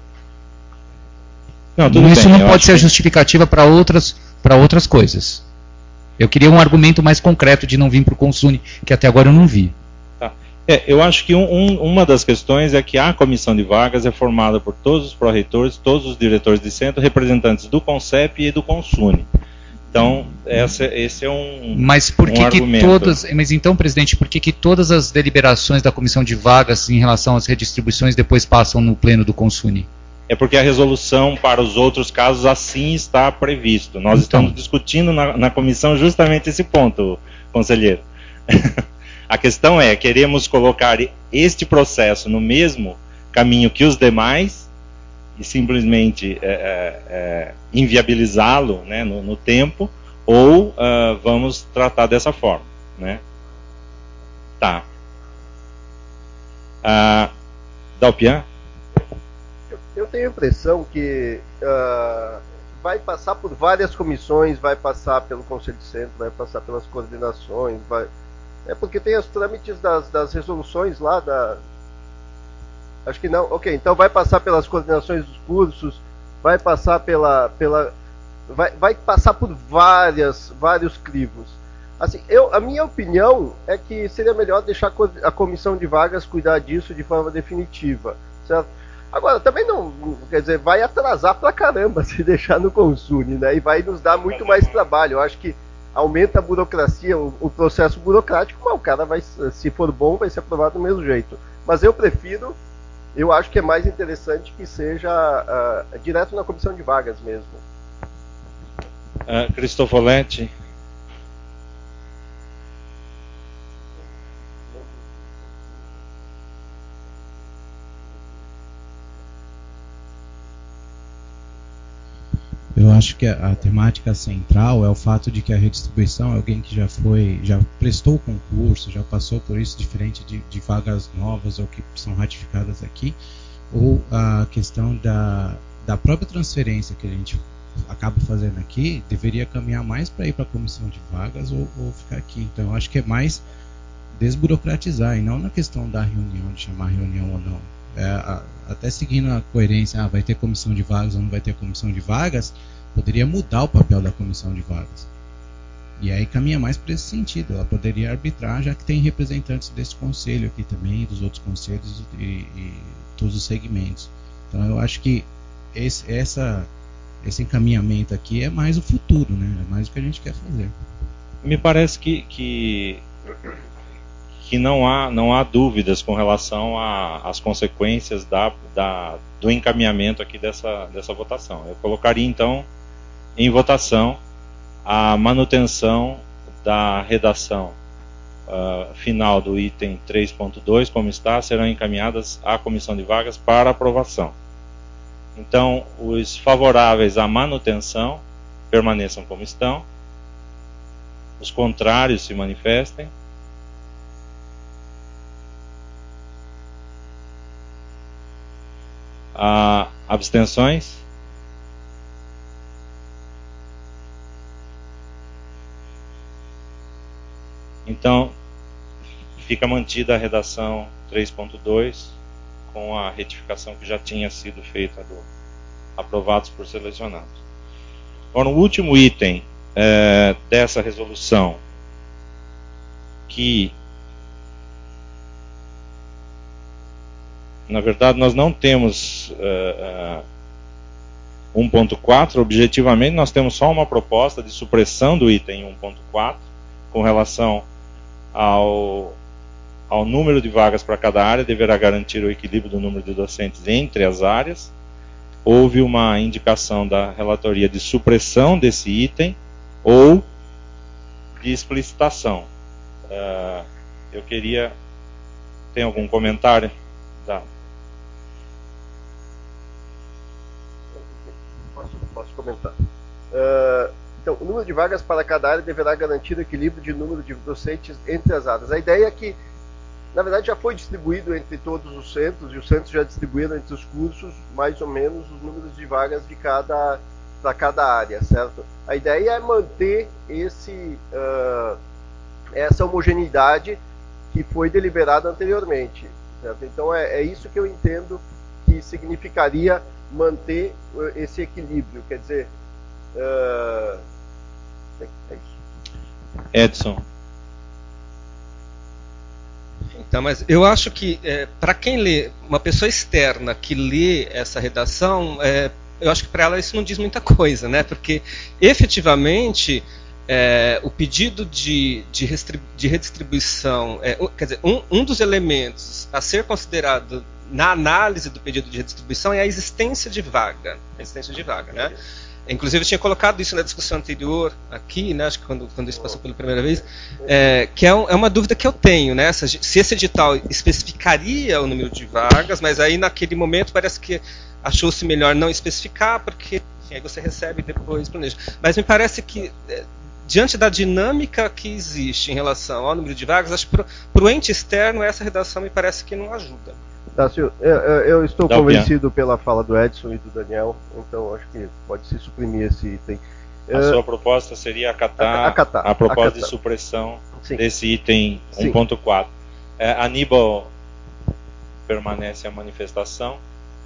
Isso não pode ser a justificativa para outras coisas. Eu queria um argumento mais concreto de não vir para o Consune, que até agora eu não vi. Tá. Eu acho que uma das questões é que a Comissão de Vagas é formada por todos os pró-reitores, todos os diretores de centro, representantes do CONCEP e do Consune. Então, esse é um argumento. Mas então, presidente, por que todas as deliberações da Comissão de Vagas em relação às redistribuições depois passam no pleno do Consune? É porque a resolução para os outros casos assim está previsto. Nós estamos discutindo na comissão justamente esse ponto, conselheiro. A questão é, queremos colocar este processo no mesmo caminho que os demais e simplesmente inviabilizá-lo, né, no tempo, ou vamos tratar dessa forma, né? Tá. Dalpian? Eu tenho a impressão que vai passar por várias comissões, vai passar pelo Conselho de Centro, vai passar pelas coordenações, porque tem os trâmites das resoluções lá Acho que não. Ok, então vai passar pelas coordenações dos cursos, vai passar vai passar por vários crivos. Assim, a minha opinião é que seria melhor deixar a Comissão de Vagas cuidar disso de forma definitiva, certo? Agora, também não, quer dizer, vai atrasar pra caramba se deixar no Consune, né? E vai nos dar muito mais trabalho. Eu acho que aumenta a burocracia, o processo burocrático, mas o cara vai, se for bom, vai ser aprovado do mesmo jeito. Mas eu acho que é mais interessante que seja direto na Comissão de Vagas mesmo. Cristofoletti. Eu acho que a temática central é o fato de que a redistribuição é alguém que já prestou o concurso, já passou por isso, diferente de vagas novas ou que são ratificadas aqui, ou a questão da própria transferência que a gente acaba fazendo aqui deveria caminhar mais para ir para a comissão de vagas ou ficar aqui. Então eu acho que é mais desburocratizar e não na questão da reunião, de chamar reunião ou não. Até seguindo a coerência, vai ter comissão de vagas ou não vai ter comissão de vagas, poderia mudar o papel da comissão de vagas. E aí caminha mais para esse sentido. Ela poderia arbitrar, já que tem representantes desse conselho aqui também, e dos outros conselhos e todos os segmentos. Então eu acho que esse encaminhamento aqui é mais o futuro, né? É mais o que a gente quer fazer. Me parece que não há dúvidas com relação às consequências do encaminhamento aqui dessa votação. Eu colocaria então em votação a manutenção da redação final do item 3.2 como está, serão encaminhadas à comissão de vagas para aprovação. Então, os favoráveis à manutenção permaneçam como estão, os contrários se manifestem. Abstenções? Então, fica mantida a redação 3.2 com a retificação que já tinha sido feita do aprovados por selecionados. Agora, o último item dessa resolução, que na verdade nós não temos 1.4, objetivamente nós temos só uma proposta de supressão do item 1.4 com relação ao número de vagas para cada área, deverá garantir o equilíbrio do número de docentes entre as áreas. Houve uma indicação da relatoria de supressão desse item ou de explicitação. Eu queria... Tem algum comentário? Posso comentar. Então, o número de vagas para cada área deverá garantir o equilíbrio de número de docentes entre as áreas. A ideia é que, na verdade, já foi distribuído entre todos os centros, e os centros já distribuíram entre os cursos, mais ou menos, os números de vagas para cada área, certo? A ideia é manter essa homogeneidade que foi deliberada anteriormente, certo? Então, é isso que eu entendo que significaria manter esse equilíbrio, quer dizer... é isso. Edson. Então, mas eu acho que para quem lê, uma pessoa externa que lê essa redação, eu acho que para ela isso não diz muita coisa, né? Porque efetivamente o pedido de redistribuição, quer dizer, um dos elementos a ser considerado na análise do pedido de redistribuição é a existência de vaga, né? Inclusive eu tinha colocado isso na discussão anterior aqui, né, acho que quando isso passou pela primeira vez, que é uma dúvida que eu tenho, né, se esse edital especificaria o número de vagas, mas aí naquele momento parece que achou-se melhor não especificar, porque enfim, aí você recebe e depois planeja. Mas me parece que, diante da dinâmica que existe em relação ao número de vagas, acho que para o ente externo essa redação me parece que não ajuda. Tássio, eu estou convencido pela fala do Edson e do Daniel, então acho que pode se suprimir esse item. A sua proposta seria acatar a proposta de supressão desse item 1.4. Aníbal, permanece a manifestação.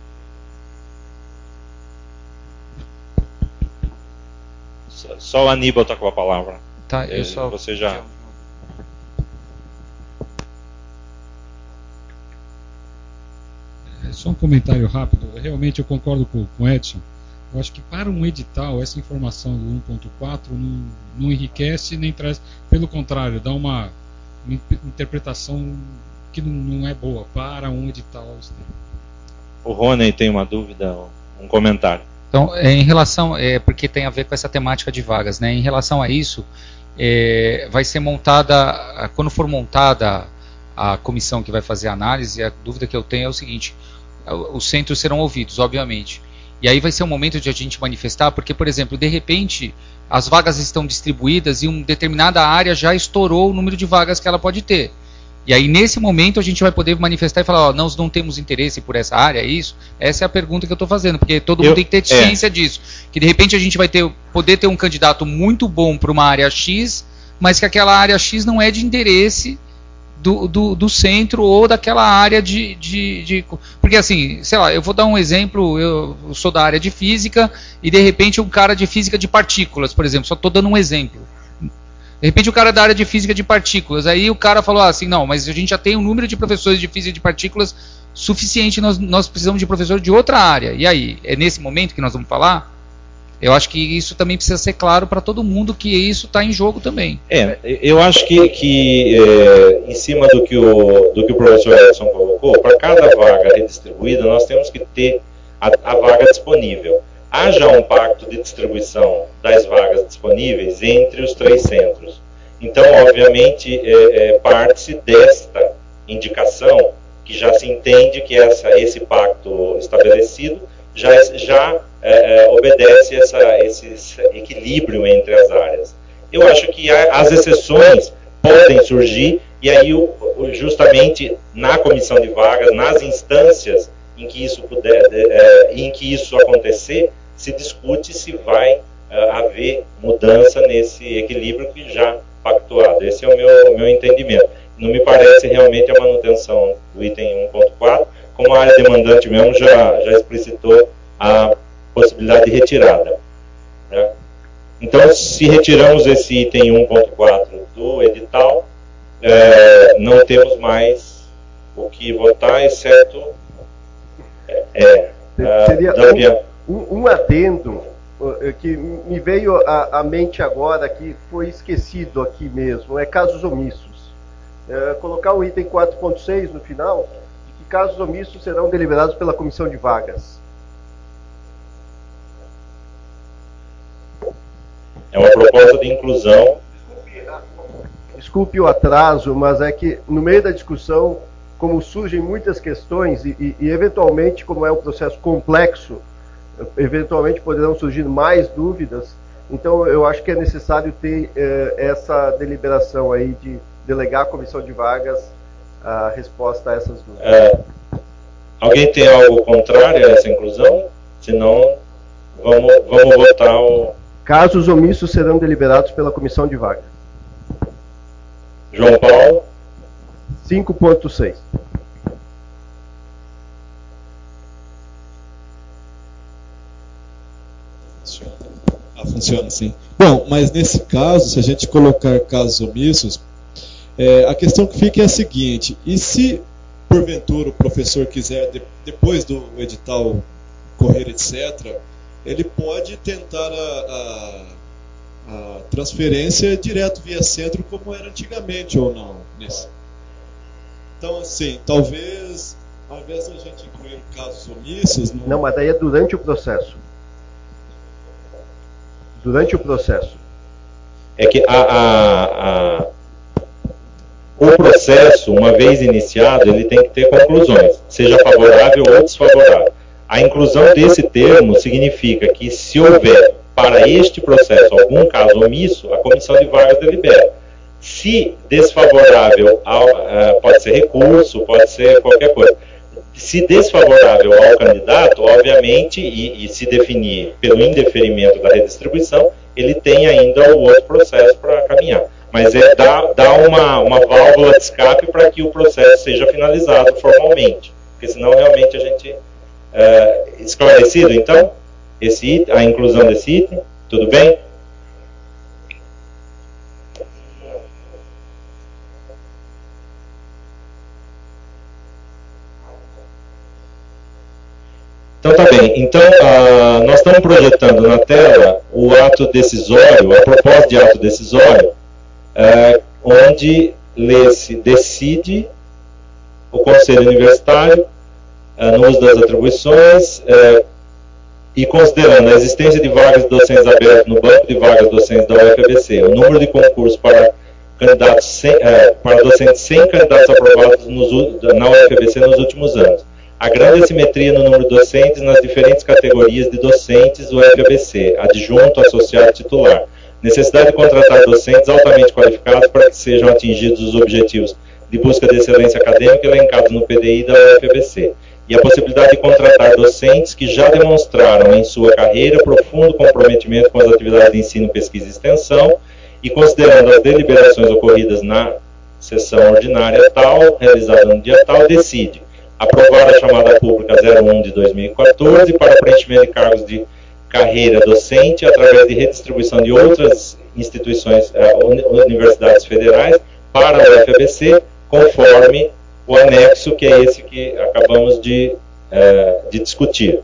Só o Aníbal está com a palavra. Tá, eu só... Você já... Só um comentário rápido. Realmente eu concordo com o Edson. Eu acho que para um edital, essa informação do 1.4 não enriquece nem traz. Pelo contrário, dá uma interpretação que não é boa para um edital externo. O Rony tem uma dúvida, um comentário. Então, em relação, porque tem a ver com essa temática de vagas, né? Em relação a isso, vai ser montada, quando for montada a comissão que vai fazer a análise, a dúvida que eu tenho é o seguinte: os centros serão ouvidos, obviamente, E aí vai ser um momento de a gente manifestar, porque, por exemplo, de repente, as vagas estão distribuídas e uma determinada área já estourou o número de vagas que ela pode ter. E aí, nesse momento, a gente vai poder manifestar e falar, nós não temos interesse por essa área, é isso? Essa é a pergunta que eu estou fazendo, porque todo mundo tem que ter ciência disso. Que, de repente, a gente vai poder ter um candidato muito bom para uma área X, mas que aquela área X não é de interesse do centro ou daquela área de... Porque assim, sei lá, eu vou dar um exemplo, eu sou da área de física e de repente um cara de física de partículas, por exemplo, só estou dando um exemplo. De repente o cara da área de física de partículas, aí o cara falou assim, não, mas a gente já tem um número de professores de física de partículas suficiente, nós precisamos de professor de outra área. E aí, é nesse momento que nós vamos falar? Eu acho que isso também precisa ser claro para todo mundo, que isso está em jogo também. Eu acho que em cima do que o professor Edson colocou, para cada vaga redistribuída, nós temos que ter a vaga disponível. Há já um pacto de distribuição das vagas disponíveis entre os 3 centros. Então, obviamente, parte-se desta indicação, que já se entende que esse pacto estabelecido já obedece esse equilíbrio entre as áreas. Eu acho que as exceções podem surgir, e aí justamente na comissão de vagas, nas instâncias em que isso acontecer, se discute se vai haver mudança nesse equilíbrio que já pactuado. Esse é o meu entendimento. Não me parece realmente a manutenção do item 1.4, como a área demandante mesmo já explicitou a possibilidade de retirada. Né? Então, se retiramos esse item 1.4 do edital, não temos mais o que votar, exceto seria um adendo que me veio à mente agora, que foi esquecido aqui mesmo, é casos omissos. Colocar o item 4.6 no final, que casos omissos serão deliberados pela comissão de vagas. É uma proposta de inclusão. Desculpe o atraso, mas é que no meio da discussão, como surgem muitas questões e eventualmente, como é um processo complexo, eventualmente poderão surgir mais dúvidas, então eu acho que é necessário ter essa deliberação aí de delegar à comissão de vagas a resposta a essas dúvidas. Alguém tem algo contrário a essa inclusão? Se não, vamos votar o... Casos omissos serão deliberados pela comissão de vagas. João Paulo? 5.6. Funciona sim. Bom, mas nesse caso, se a gente colocar casos omissos, a questão que fica é a seguinte: e se porventura o professor quiser, depois do edital correr, etc., ele pode tentar a transferência direto via centro, como era antigamente, ou não? Então, assim, talvez, ao invés da gente incluir casos omissos... Não, mas daí é durante o processo. Durante o processo. É que o processo, uma vez iniciado, ele tem que ter conclusões, seja favorável ou desfavorável. A inclusão desse termo significa que, se houver para este processo algum caso omisso, a comissão de vagas delibera. Se desfavorável, pode ser recurso, pode ser qualquer coisa. Se desfavorável ao candidato, obviamente, e se definir pelo indeferimento da redistribuição, ele tem ainda o outro processo para caminhar. Mas dá uma válvula de escape para que o processo seja finalizado formalmente. Porque senão realmente a gente... esclarecido, então, a inclusão desse item, tudo bem? Então tá bem. Então nós estamos projetando na tela o ato decisório, a proposta de ato decisório, onde lê-se: decide o Conselho Universitário no uso das atribuições e considerando a existência de vagas de docentes abertas no banco de vagas docentes da UFABC, o número de concursos para docentes sem candidatos aprovados na UFABC nos últimos anos, A grande assimetria no número de docentes nas diferentes categorias de docentes do FABC, adjunto, associado e titular. Necessidade de contratar docentes altamente qualificados para que sejam atingidos os objetivos de busca de excelência acadêmica elencados no PDI da UFABC. E a possibilidade de contratar docentes que já demonstraram em sua carreira profundo comprometimento com as atividades de ensino, pesquisa e extensão, e considerando as deliberações ocorridas na sessão ordinária tal, realizada no dia tal, decide aprovar a chamada pública 01 de 2014 para preenchimento de cargos de carreira docente através de redistribuição de outras instituições, universidades federais para o FABC, conforme o anexo, que é esse que acabamos de discutir.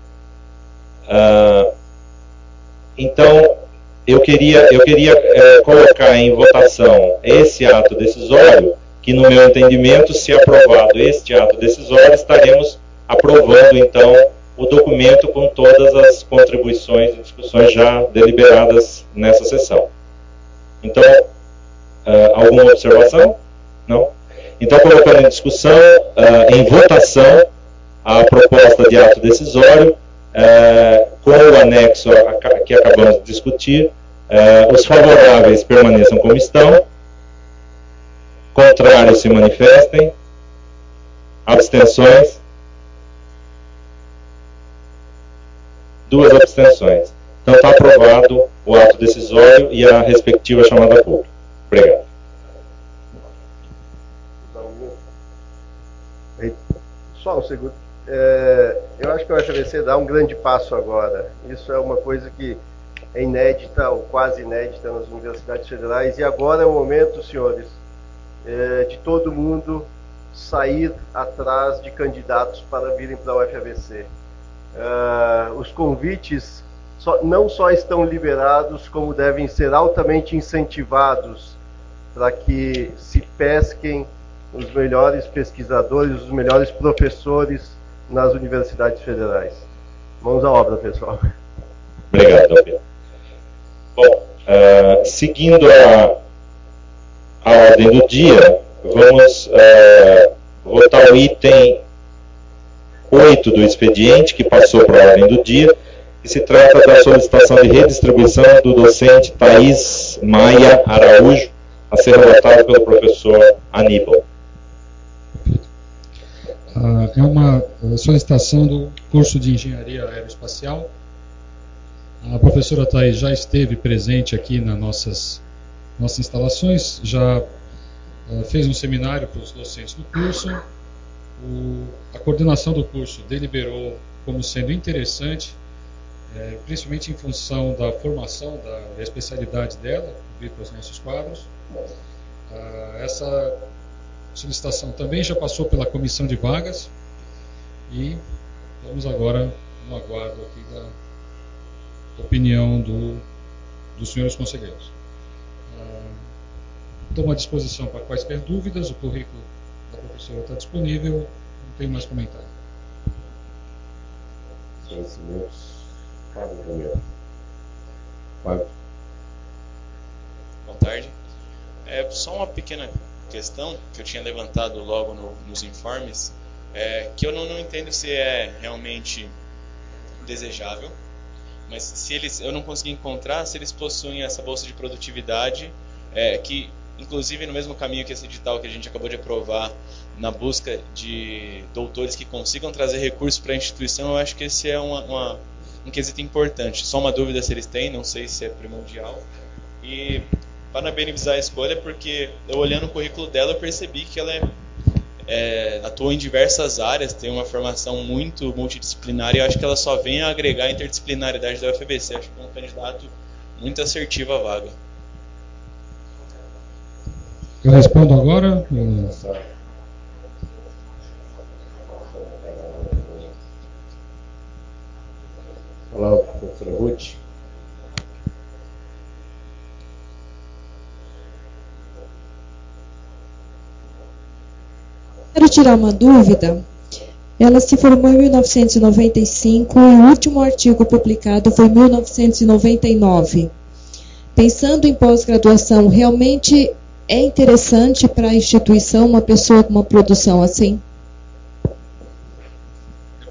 Então, eu queria colocar em votação esse ato decisório, que no meu entendimento, se aprovado este ato decisório, estaremos aprovando então o documento com todas as contribuições e discussões já deliberadas nessa sessão. Então, alguma observação? Não? Então, colocando em discussão, em votação, a proposta de ato decisório, com o anexo que acabamos de discutir, os favoráveis permaneçam como estão, contrários se manifestem, abstenções, 2 abstenções. Então está aprovado o ato decisório e a respectiva chamada pública. Obrigado. Só um segundo. Eu acho que o FABC dá um grande passo agora. Isso é uma coisa que é inédita, ou quase inédita, nas universidades federais. E agora é o momento, senhores, de todo mundo sair atrás de candidatos para virem para o FABC. Os convites não só estão liberados, como devem ser altamente incentivados para que se pesquem os melhores pesquisadores, os melhores professores nas universidades federais. Mãos à obra, pessoal. Obrigado, Pedro. Bom, seguindo a ordem do dia, vamos votar o item 8 do expediente, que passou para a ordem do dia, que se trata da solicitação de redistribuição do docente Thaís Maia Araújo, a ser relatado pelo professor Aníbal. É uma solicitação do curso de Engenharia Aeroespacial. A professora Thaís já esteve presente aqui nas nossas instalações, já fez um seminário para os docentes do curso. A coordenação do curso deliberou como sendo interessante, principalmente em função da formação, da especialidade dela, vir para os nossos quadros. Essa solicitação também já passou pela comissão de vagas e estamos agora no aguardo aqui da opinião dos senhores conselheiros. Estou à disposição para quaisquer dúvidas, o currículo da professora está disponível, não tenho mais comentário. Boa tarde. Só uma pequena questão que eu tinha levantado logo nos informes, que eu não entendo se é realmente desejável, mas se eu não consegui encontrar se eles possuem essa bolsa de produtividade, que inclusive no mesmo caminho que esse edital que a gente acabou de aprovar, na busca de doutores que consigam trazer recursos para a instituição, eu acho que esse é um quesito importante. Só uma dúvida se eles têm, não sei se é primordial. E parabenizar a escolha, porque eu olhando o currículo dela, eu percebi que ela atua em diversas áreas, tem uma formação muito multidisciplinar, e eu acho que ela só vem a agregar a interdisciplinaridade da UFABC. Acho que é um candidato muito assertivo à vaga. Eu respondo agora. Olá, professora Ruth. Quero tirar uma dúvida. Ela se formou em 1995 e o último artigo publicado foi em 1999. Pensando em pós-graduação, realmente é interessante para a instituição uma pessoa com uma produção assim?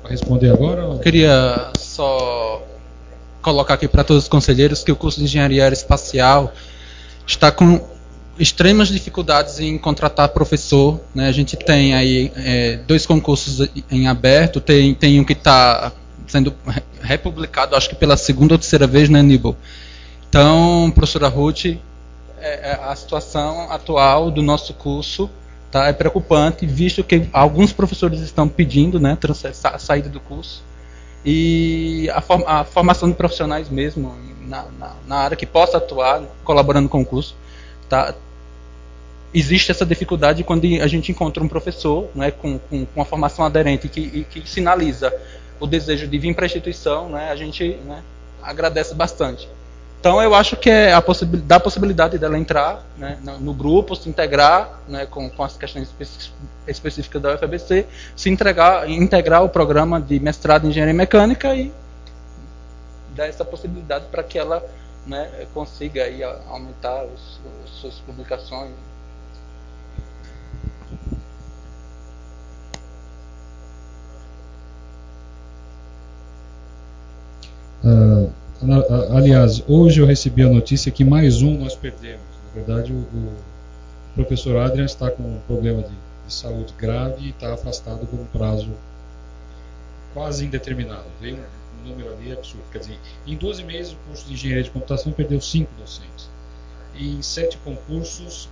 Para responder agora? Ou... Eu queria só colocar aqui para todos os conselheiros que o curso de Engenharia Aeroespacial está com extremas dificuldades em contratar professor, né? A gente tem aí 2 concursos em aberto, tem um que está sendo republicado, acho que pela 2ª ou 3ª vez, né, Aníbal? Então, professora Ruth, a situação atual do nosso curso é preocupante, visto que alguns professores estão pedindo, né, a saída do curso, e a formação de profissionais mesmo na área que possa atuar, colaborando com o curso, existe essa dificuldade quando a gente encontra um professor, né, com uma formação aderente que sinaliza o desejo de vir para a instituição, né, a gente, né, agradece bastante. Então eu acho que dá a possibilidade dela entrar, né, no grupo, se integrar, né, com as questões específicas da UFABC, integrar o programa de mestrado em engenharia mecânica e dar essa possibilidade para que ela, né, consiga aí aumentar as suas publicações. Aliás, hoje eu recebi a notícia que mais um nós perdemos. Na verdade, o professor Adrian está com um problema de saúde grave e está afastado por um prazo quase indeterminado. Veio um número ali absurdo. Quer dizer, em 12 meses o curso de engenharia de computação perdeu 5 docentes. E em 7 concursos...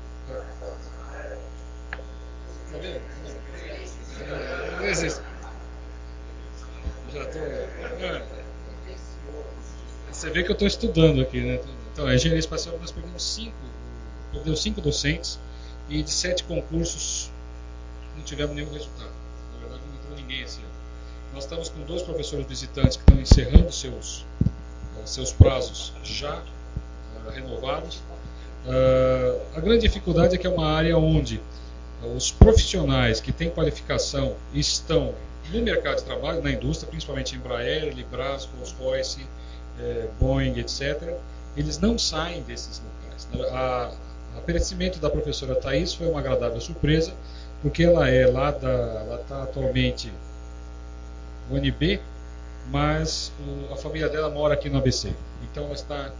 Está vendo? Não existe. Já estou... Você vê que eu estou estudando aqui, né? Então, a engenharia espacial nós perdeu 5 docentes e de 7 concursos não tivemos nenhum resultado. Na verdade, não entrou ninguém esse ano. Nós estamos com 2 professores visitantes que estão encerrando seus prazos já renovados. A grande dificuldade é que é uma área onde os profissionais que têm qualificação estão no mercado de trabalho, na indústria, principalmente Embraer, Librasco, Rolls-Royce, Boeing, etc., eles não saem desses locais. O aparecimento da professora Thais foi uma agradável surpresa, porque ela está atualmente no UNB, mas a família dela mora aqui no ABC. Então ela está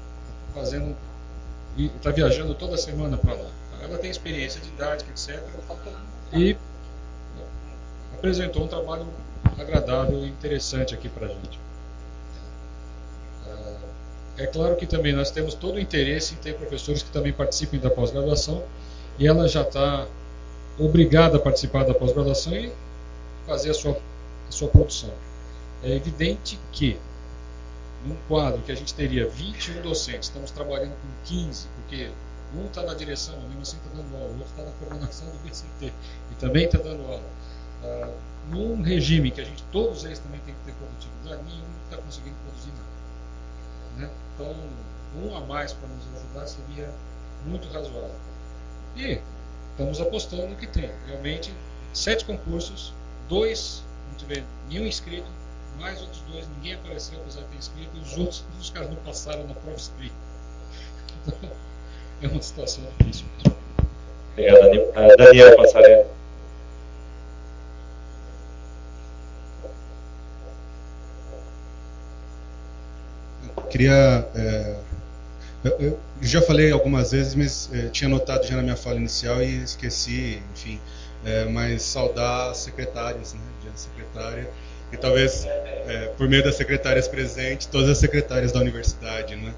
viajando toda semana para lá. Ela tem experiência didática, etc., e apresentou um trabalho agradável e interessante aqui para a gente. É claro que também nós temos todo o interesse em ter professores que também participem da pós-graduação, e ela já está obrigada a participar da pós-graduação e fazer a sua produção. É evidente que, num quadro que a gente teria 21 docentes, estamos trabalhando com 15, porque um está na direção, mesmo assim está dando aula, o outro está na coordenação do BCT e também está dando aula. Num regime que todos eles também têm que ter produtividade, nenhum está conseguindo produzir nada. Né? Então, um a mais para nos ajudar seria muito razoável. E estamos apostando que tem realmente 7 concursos, 2 não tiver nenhum inscrito, mais outros 2 ninguém apareceu apesar de ter inscrito, e os outros os caras não passaram na prova escrita. Então, é uma situação difícil. Obrigado, Daniel Passarello. Queria... eu já falei algumas vezes, mas tinha notado já na minha fala inicial e esqueci, enfim, mas saudar as secretárias, né, dia da secretária, e talvez, por meio das secretárias presentes, todas as secretárias da universidade, né?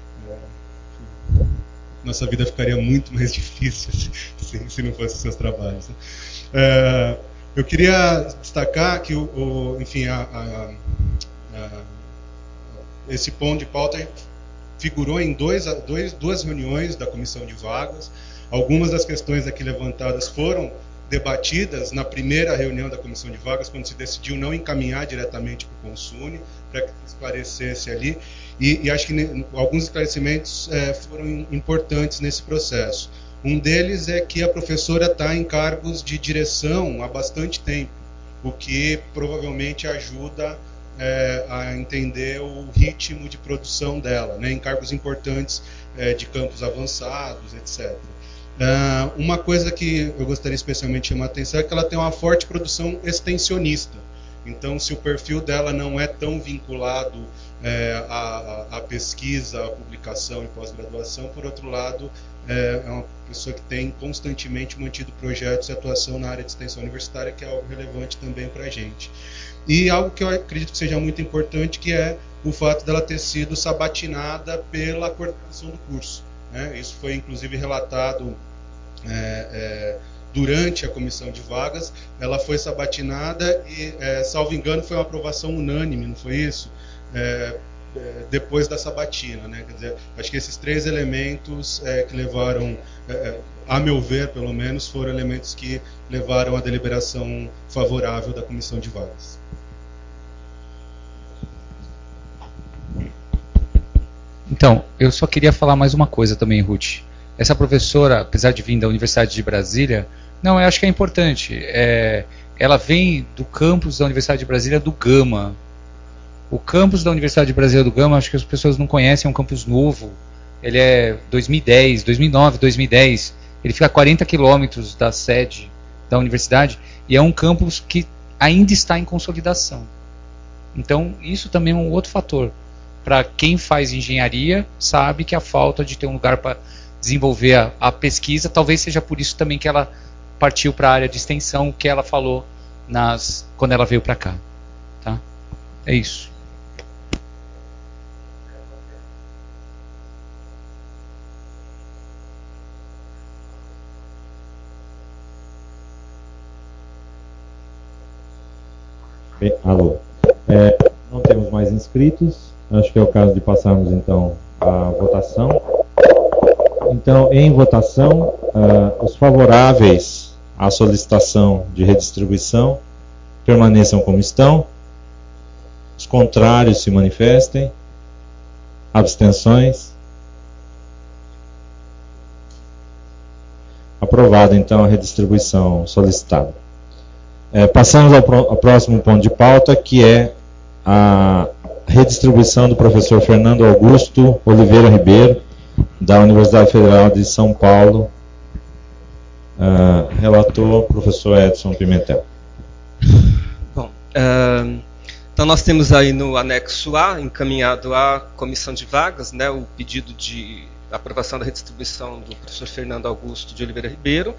Nossa vida ficaria muito mais difícil se não fossem seus trabalhos. Né? Eu queria destacar que, enfim, esse ponto de pauta figurou em duas reuniões da comissão de vagas. Algumas das questões aqui levantadas foram debatidas na primeira reunião da comissão de vagas, quando se decidiu não encaminhar diretamente para o Consune, para que esclarecesse ali. E acho que alguns esclarecimentos foram importantes nesse processo. Um deles é que a professora está em cargos de direção há bastante tempo, o que provavelmente ajuda a entender o ritmo de produção dela, né, em cargos importantes de campos avançados, etc. Uma coisa que eu gostaria especialmente de chamar a atenção é que ela tem uma forte produção extensionista. Então, se o perfil dela não é tão vinculado à pesquisa, à publicação e pós-graduação, por outro lado, é uma pessoa que tem constantemente mantido projetos e atuação na área de extensão universitária, que é algo relevante também para a gente. E algo que eu acredito que seja muito importante, que é o fato dela ter sido sabatinada pela coordenação do curso, né? Isso foi inclusive relatado durante a comissão de vagas. Ela foi sabatinada e, salvo engano, foi uma aprovação unânime, não foi isso? Depois da sabatina, né? Quer dizer, acho que esses 3 elementos que levaram, a meu ver, pelo menos, foram elementos que levaram à deliberação favorável da comissão de vagas. Então, eu só queria falar mais uma coisa também, Ruth. Essa professora, apesar de vir da Universidade de Brasília, não, eu acho que é importante. Ela vem do campus da Universidade de Brasília, do Gama. O campus da Universidade de Brasília do Gama, acho que as pessoas não conhecem, é um campus novo. Ele é 2009, 2010. Ele fica a 40 quilômetros da sede da universidade e é um campus que ainda está em consolidação. Então, isso também é um outro fator. Para quem faz engenharia, sabe que a falta de ter um lugar para desenvolver a pesquisa, talvez seja por isso também que ela partiu para a área de extensão, que ela falou quando ela veio para cá. Tá? É isso. Bem, alô. Não temos mais inscritos. Acho que é o caso de passarmos então à votação. Então, em votação, os favoráveis à solicitação de redistribuição permaneçam como estão. Os contrários se manifestem. Abstenções. Aprovada então a redistribuição solicitada. Passamos ao próximo ponto de pauta, que é a redistribuição do professor Fernando Augusto Oliveira Ribeiro, da Universidade Federal de São Paulo. Relator, professor Edson Pimentel. Bom, então nós temos aí no anexo A, encaminhado à comissão de vagas, né, o pedido de aprovação da redistribuição do professor Fernando Augusto de Oliveira Ribeiro.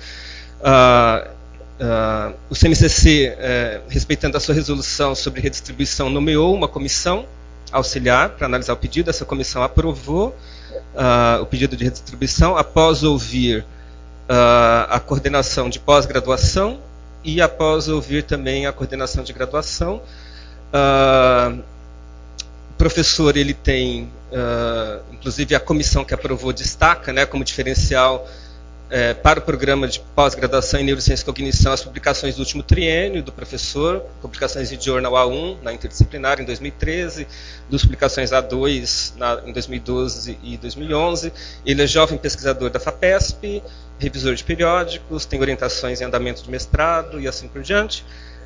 O CMCC, respeitando a sua resolução sobre redistribuição, nomeou uma comissão auxiliar para analisar o pedido. Essa comissão aprovou o pedido de redistribuição após ouvir a coordenação de pós-graduação e após ouvir também a coordenação de graduação. O professor, ele tem, inclusive a comissão que aprovou destaca, né, como diferencial para o programa de pós-graduação em Neurociência e Cognição, as publicações do último triênio do professor, publicações em Journal A1, na Interdisciplinar, em 2013, duas publicações A2 em 2012 e 2011. Ele é jovem pesquisador da FAPESP, revisor de periódicos, tem orientações em andamento de mestrado e assim por diante.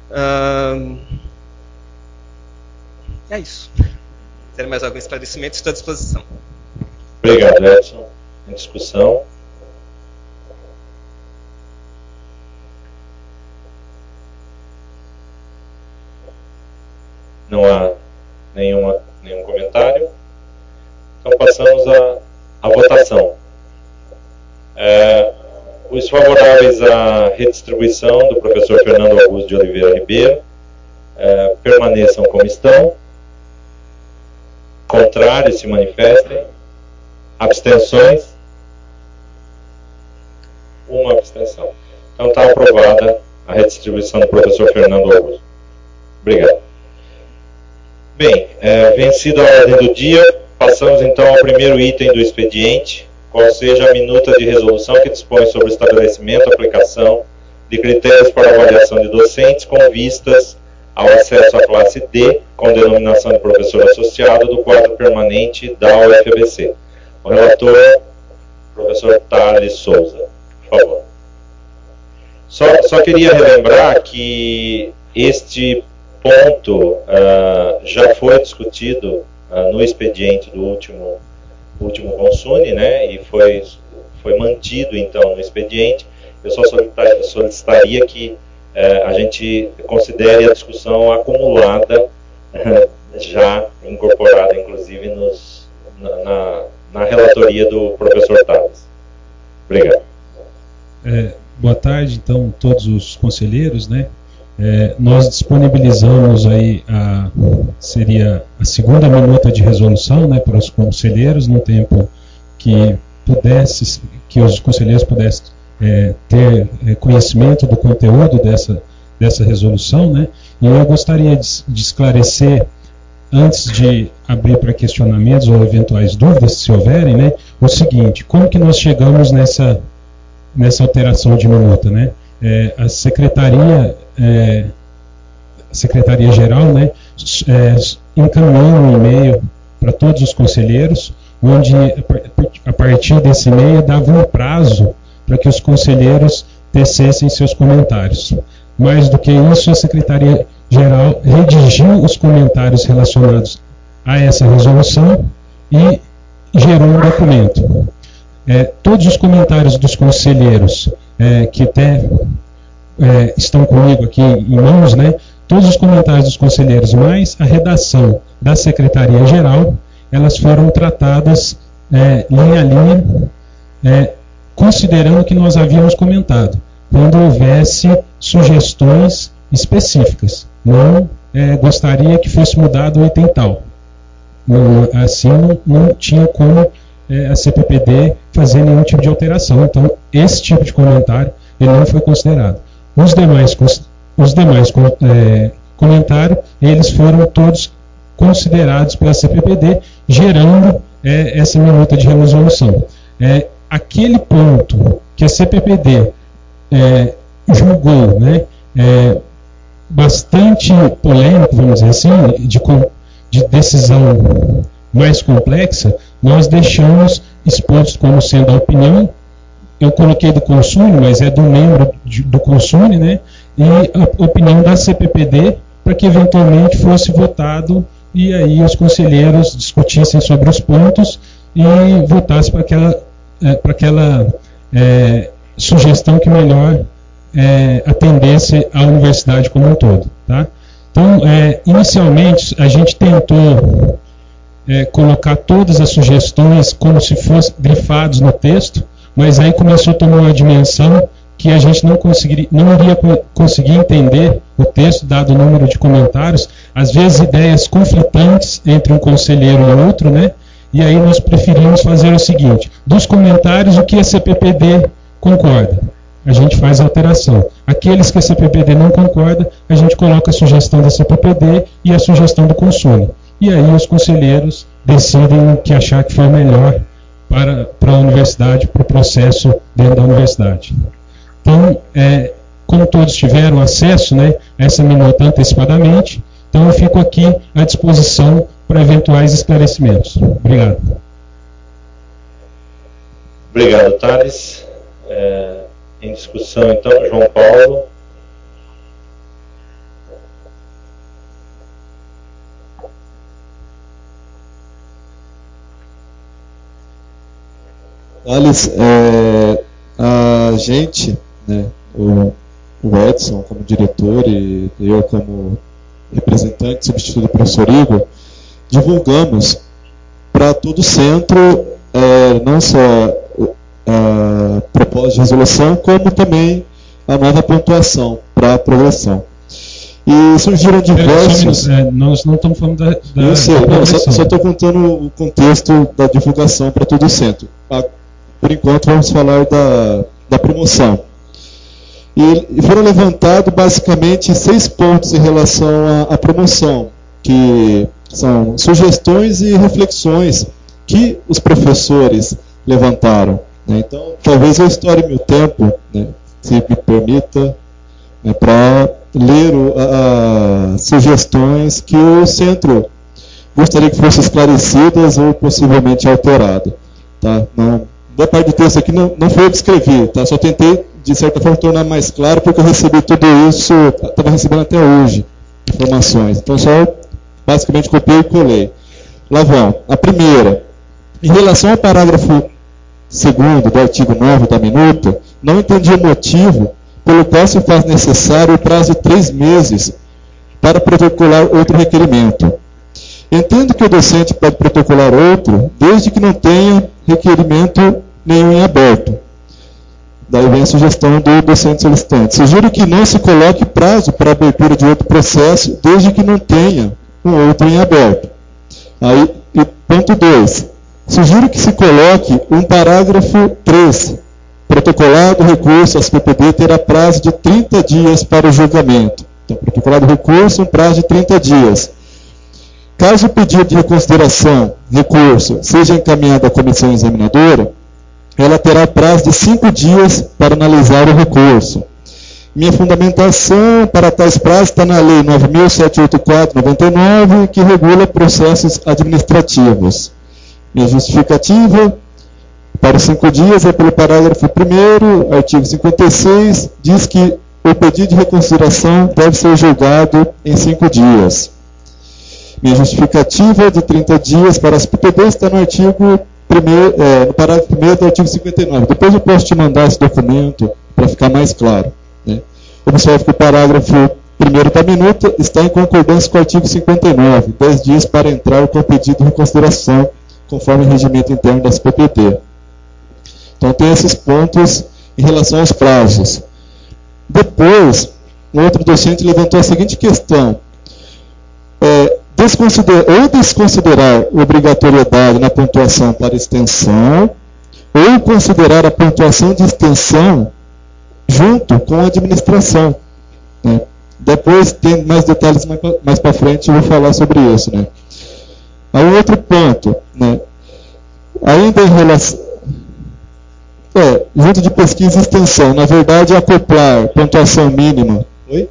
É isso. Se tiver mais algum esclarecimento, estou à disposição. Obrigado, Edson. Em discussão. Não há nenhum comentário. Então passamos à votação. Os favoráveis à redistribuição do professor Fernando Augusto de Oliveira Ribeiro permaneçam como estão. Contrários se manifestem. Abstenções. Uma abstenção. Então está aprovada a redistribuição do professor Fernando Augusto. Obrigado. Bem, vencida a ordem do dia, passamos então ao primeiro item do expediente, qual seja a minuta de resolução que dispõe sobre o estabelecimento e aplicação de critérios para avaliação de docentes com vistas ao acesso à classe D, com denominação de professor associado, do quadro permanente da UFABC. O relator, professor Thales Souza, por favor. Só queria relembrar que este ponto já foi discutido no expediente do último Consune, né, e foi mantido então no expediente. Eu só solicitaria que a gente considere a discussão acumulada, já incorporada, inclusive, na relatoria do professor Tales. Obrigado. Boa tarde, então, todos os conselheiros, né? Nós disponibilizamos aí seria a segunda minuta de resolução, né, para os conselheiros, no tempo que os conselheiros pudessem ter conhecimento do conteúdo dessa resolução, né? E eu gostaria de esclarecer, antes de abrir para questionamentos ou eventuais dúvidas, se houverem, né, o seguinte: como que nós chegamos nessa alteração de minuta, né? A Secretaria-Geral, né, encaminhou um e-mail para todos os conselheiros, onde a partir desse e-mail dava um prazo para que os conselheiros tecessem seus comentários. Mais do que isso, a Secretaria-Geral redigiu os comentários relacionados a essa resolução e gerou um documento. Todos os comentários dos conselheiros que até estão comigo aqui em mãos, né, todos os comentários dos conselheiros, mais a redação da Secretaria-Geral, elas foram tratadas linha a linha, considerando o que nós havíamos comentado, quando houvesse sugestões específicas. Não gostaria que fosse mudado o item tal. Assim não tinha como a CPPD fazer nenhum tipo de alteração. Então, esse tipo de comentário ele não foi considerado. Os demais comentários, eles foram todos considerados pela CPPD, gerando essa minuta de resolução. Aquele ponto que a CPPD julgou, né, bastante polêmico, vamos dizer assim, de decisão mais complexa, nós deixamos exposto como sendo a opinião. Eu coloquei do Consune, mas é do membro do Consune, né, e a opinião da CPPD, para que eventualmente fosse votado e aí os conselheiros discutissem sobre os pontos e votassem para aquela sugestão que melhor atendesse à universidade como um todo. Tá? Então, inicialmente, a gente tentou colocar todas as sugestões como se fossem grifados no texto, mas aí começou a tomar uma dimensão que a gente não iria conseguir entender o texto, dado o número de comentários, às vezes ideias conflitantes entre um conselheiro e outro, né? E aí nós preferimos fazer o seguinte: dos comentários, o que a CPPD concorda, a gente faz a alteração. Aqueles que a CPPD não concorda, a gente coloca a sugestão da CPPD e a sugestão do Consune. E aí os conselheiros decidem o que achar que for melhor para a universidade, para o processo dentro da universidade. Então, como todos tiveram acesso, né, a essa minuta antecipadamente, então eu fico aqui à disposição para eventuais esclarecimentos. Obrigado. Obrigado, Thales. Em discussão, então, João Paulo. Thales, a gente, né, o Edson como diretor e eu como representante substituto do professor Igor, divulgamos para todo o centro não só a proposta de resolução, como também a nova pontuação para aprovação. E surgiram diversos... nós não estamos falando da eu sei, só estou contando o contexto da divulgação para todo o centro. Por enquanto, vamos falar da promoção. E foram levantados basicamente 6 pontos em relação à promoção, que são sugestões e reflexões que os professores levantaram. Né? Então, talvez eu estoure meu tempo, né, se me permita, né, para ler as sugestões que o centro gostaria que fossem esclarecidas ou possivelmente alteradas. Tá? Da parte do texto aqui não foi eu que escrevi, tá? Só tentei, de certa forma, tornar mais claro, porque eu recebi tudo isso, estava recebendo até hoje informações. Então, só basicamente copiei e colei. Lá vão. A primeira, em relação ao parágrafo 2º do artigo 9 da minuta, não entendi o motivo pelo qual se faz necessário o prazo de 3 meses para protocolar outro requerimento. Entendo que o docente pode protocolar outro, desde que não tenha requerimento nenhum em aberto. Daí vem a sugestão do docente solicitante. Sugiro que não se coloque prazo para abertura de outro processo, desde que não tenha um outro em aberto. Aí, ponto 2. Sugiro que se coloque um parágrafo 3. Protocolado recurso, a SPPD terá prazo de 30 dias para o julgamento. Então, protocolado recurso, um prazo de 30 dias. Caso o pedido de reconsideração, recurso, seja encaminhado à comissão examinadora, ela terá prazo de 5 dias para analisar o recurso. Minha fundamentação para tais prazos está na Lei 9.784/99, que regula processos administrativos. Minha justificativa para os 5 dias é pelo parágrafo 1º, artigo 56, diz que o pedido de reconsideração deve ser julgado em 5 dias. Minha justificativa de 30 dias para as PPD está no artigo no parágrafo 1º do artigo 59. Depois eu posso te mandar esse documento para ficar mais claro. Né? Observe que o parágrafo 1º da minuta está em concordância com o artigo 59, 10 dias para entrar com o pedido de reconsideração, conforme o regimento interno das PPD. Então tem esses pontos em relação aos prazos. Depois, um outro docente levantou a seguinte questão. Desconsiderar obrigatoriedade na pontuação para extensão, ou considerar a pontuação de extensão junto com a administração. Né? Depois tem mais detalhes mais para frente, eu vou falar sobre isso. Né? Aí outro ponto, né? Ainda em relação... junto de pesquisa e extensão, na verdade, acoplar pontuação mínima. Oi?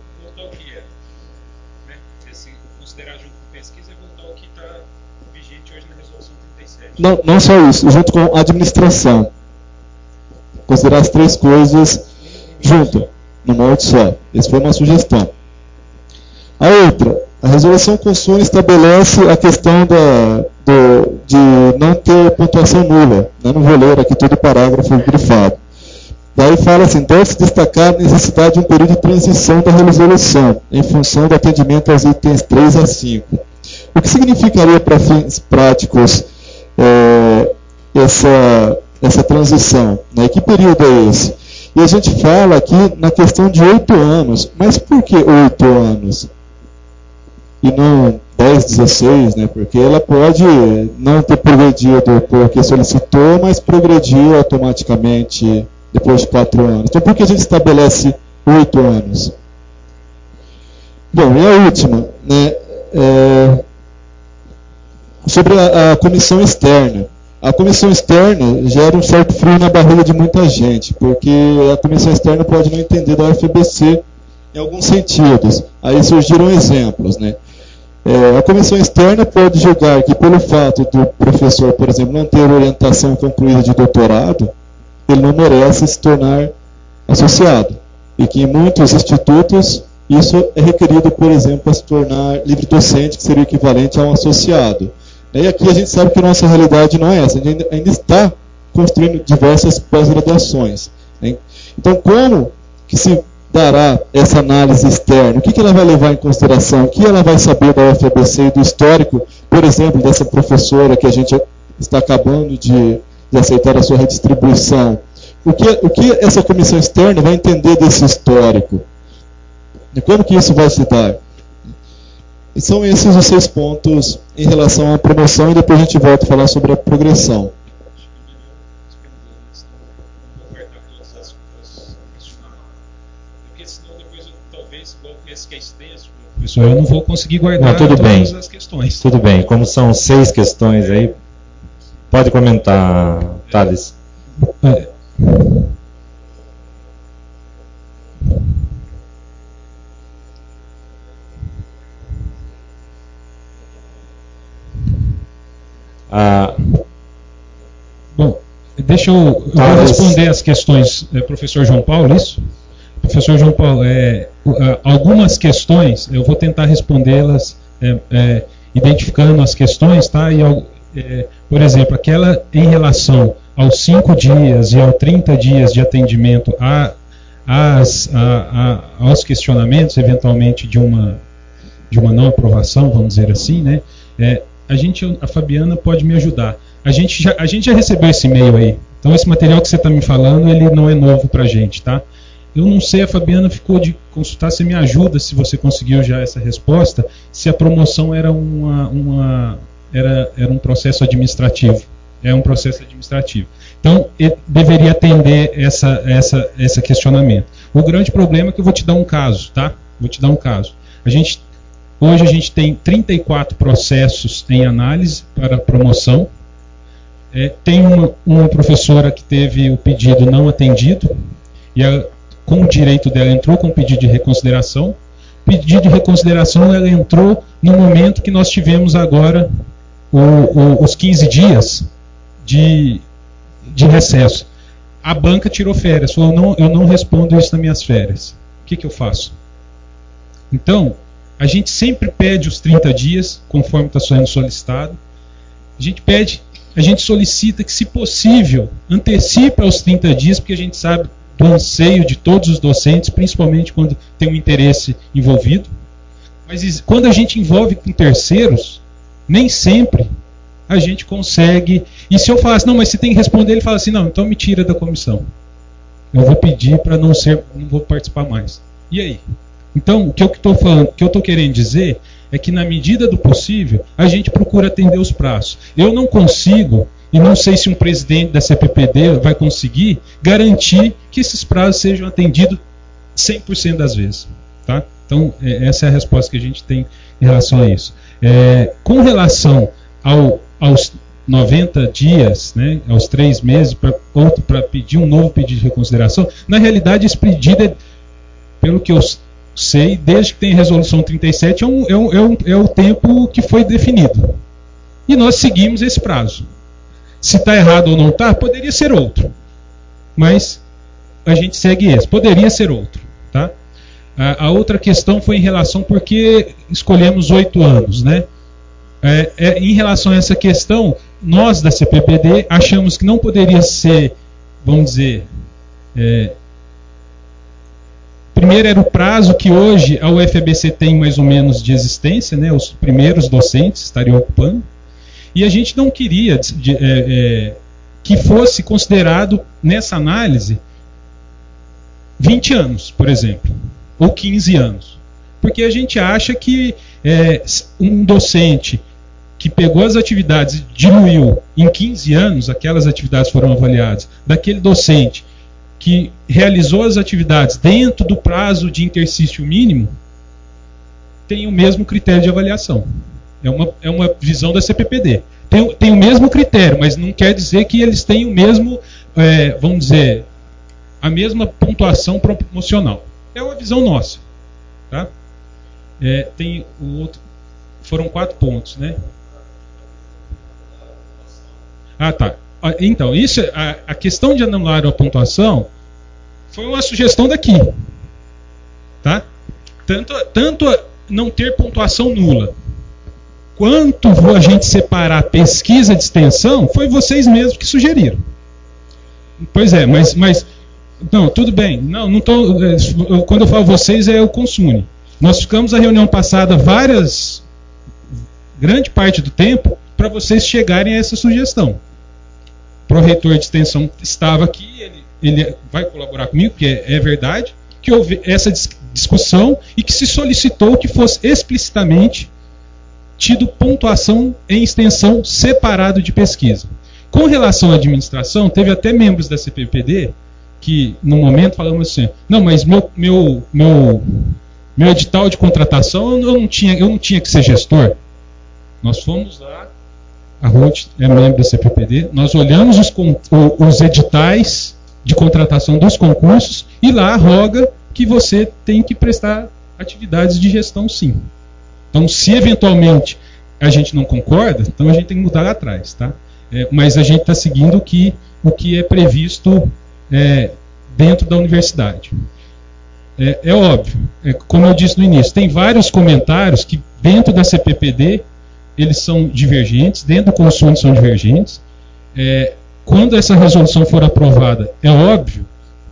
Não só isso, junto com a administração. Considerar as 3 coisas junto, no molde só. Essa foi uma sugestão. A outra, a resolução consoante estabelece a questão de não ter pontuação nula. Eu não vou ler aqui todo o parágrafo grifado. Daí fala assim, deve-se destacar a necessidade de um período de transição da resolução, em função do atendimento aos itens 3 a 5. O que significaria para fins práticos essa transição? Né? Que período é esse? E a gente fala aqui na questão de 8 anos. Mas por que 8 anos? E não 10, 16, né? Porque ela pode não ter progredido porque solicitou, mas progrediu automaticamente depois de 4 anos. Então por que a gente estabelece 8 anos? Bom, e a última, né? Sobre a comissão externa. A comissão externa gera um certo frio na barriga de muita gente, porque a comissão externa pode não entender da UFABC em alguns sentidos. Aí surgiram exemplos, né? A comissão externa pode julgar que pelo fato do professor, por exemplo, não ter orientação concluída de doutorado, ele não merece se tornar associado. E que em muitos institutos isso é requerido, por exemplo, para se tornar livre docente, que seria equivalente a um associado. E aqui a gente sabe que a nossa realidade não é essa, a gente ainda está construindo diversas pós-graduações. Né? Então, como que se dará essa análise externa? O que ela vai levar em consideração? O que ela vai saber da UFABC e do histórico, por exemplo, dessa professora que a gente está acabando de aceitar a sua redistribuição? O que essa comissão externa vai entender desse histórico? E como que isso vai se dar? E são esses os 6 pontos em relação à promoção, e depois a gente volta a falar sobre a progressão. Pessoal, eu não vou conseguir guardar todas as questões. Tudo bem, como são 6 questões aí, pode comentar, Thales. Bom, deixa eu vou responder as questões, professor João Paulo, isso? Professor João Paulo, algumas questões, eu vou tentar respondê-las identificando as questões, tá? Por exemplo, aquela em relação aos 5 dias e aos 30 dias de atendimento à aos questionamentos, eventualmente, de uma não aprovação, vamos dizer assim, né? A Fabiana pode me ajudar. A gente já recebeu esse e-mail aí. Então, esse material que você está me falando, ele não é novo para a gente, tá? Eu não sei, a Fabiana ficou de consultar, você me ajuda, se você conseguiu já essa resposta, se a promoção era um processo administrativo. É um processo administrativo. Então, ele deveria atender esse questionamento. O grande problema é que eu vou te dar um caso, tá? Vou te dar um caso. Hoje a gente tem 34 processos em análise para promoção. Tem uma professora que teve o pedido não atendido, e com o direito dela entrou com o pedido de reconsideração. O pedido de reconsideração ela entrou no momento que nós tivemos agora os 15 dias de recesso. A banca tirou férias, falou, eu não respondo isso nas minhas férias. O que eu faço? Então, a gente sempre pede os 30 dias, conforme está sendo solicitado. A gente solicita que, se possível, antecipe aos 30 dias, porque a gente sabe do anseio de todos os docentes, principalmente quando tem um interesse envolvido. Mas quando a gente envolve com terceiros, nem sempre a gente consegue. E se eu falar assim, não, mas você tem que responder, ele fala assim, não, então me tira da comissão. Eu vou pedir para não vou participar mais. E aí? Então, o que eu estou falando, o que eu estou querendo dizer é que, na medida do possível, a gente procura atender os prazos. Eu não consigo, e não sei se um presidente da CPPD vai conseguir, garantir que esses prazos sejam atendidos 100% das vezes. Tá? Então, essa é a resposta que a gente tem em relação a isso. Com relação aos 90 dias, né, aos 3 meses, para pedir um novo pedido de reconsideração, na realidade, esse pedido pelo que eu sei, desde que tem resolução 37, é o tempo que foi definido. E nós seguimos esse prazo. Se está errado ou não está, poderia ser outro. Mas a gente segue esse. Poderia ser outro. Tá? A outra questão foi em relação por que escolhemos 8 anos. Né? Em relação a essa questão, nós da CPPD achamos que não poderia ser, vamos dizer, primeiro era o prazo que hoje a UFABC tem mais ou menos de existência, né? Os primeiros docentes estariam ocupando, e a gente não queria que fosse considerado nessa análise 20 anos, por exemplo, ou 15 anos, porque a gente acha que um docente que pegou as atividades e diluiu em 15 anos, aquelas atividades foram avaliadas, daquele docente que realizou as atividades dentro do prazo de interstício mínimo, tem o mesmo critério de avaliação. É uma visão da CPPD. Tem o mesmo critério, mas não quer dizer que eles têm o mesmo, vamos dizer, a mesma pontuação promocional. É uma visão nossa. Tá? Tem o outro, foram 4 pontos, né? Ah, tá. Então, isso, a questão de anular a pontuação foi uma sugestão daqui. Tá? Tanto não ter pontuação nula, quanto a gente separar pesquisa de extensão, foi vocês mesmos que sugeriram. Pois é, mas não, tudo bem. Não tô, quando eu falo vocês, é o Consune. Nós ficamos a reunião passada grande parte do tempo para vocês chegarem a essa sugestão. O pró-reitor de extensão estava aqui, ele vai colaborar comigo, porque é verdade, que houve essa discussão e que se solicitou que fosse explicitamente tido pontuação em extensão separado de pesquisa. Com relação à administração, teve até membros da CPPD que, no momento, falaram assim, não, mas meu edital de contratação, eu não tinha que ser gestor. Nós fomos lá, a Ruth é membro da CPPD, nós olhamos os editais de contratação dos concursos e lá roga que você tem que prestar atividades de gestão, sim. Então, se eventualmente a gente não concorda, então a gente tem que mudar lá atrás. Tá? Mas a gente está seguindo o que é previsto dentro da universidade. É óbvio, como eu disse no início, tem vários comentários que dentro da CPPD eles são divergentes, dentro do Consune são divergentes. Quando essa resolução for aprovada, é óbvio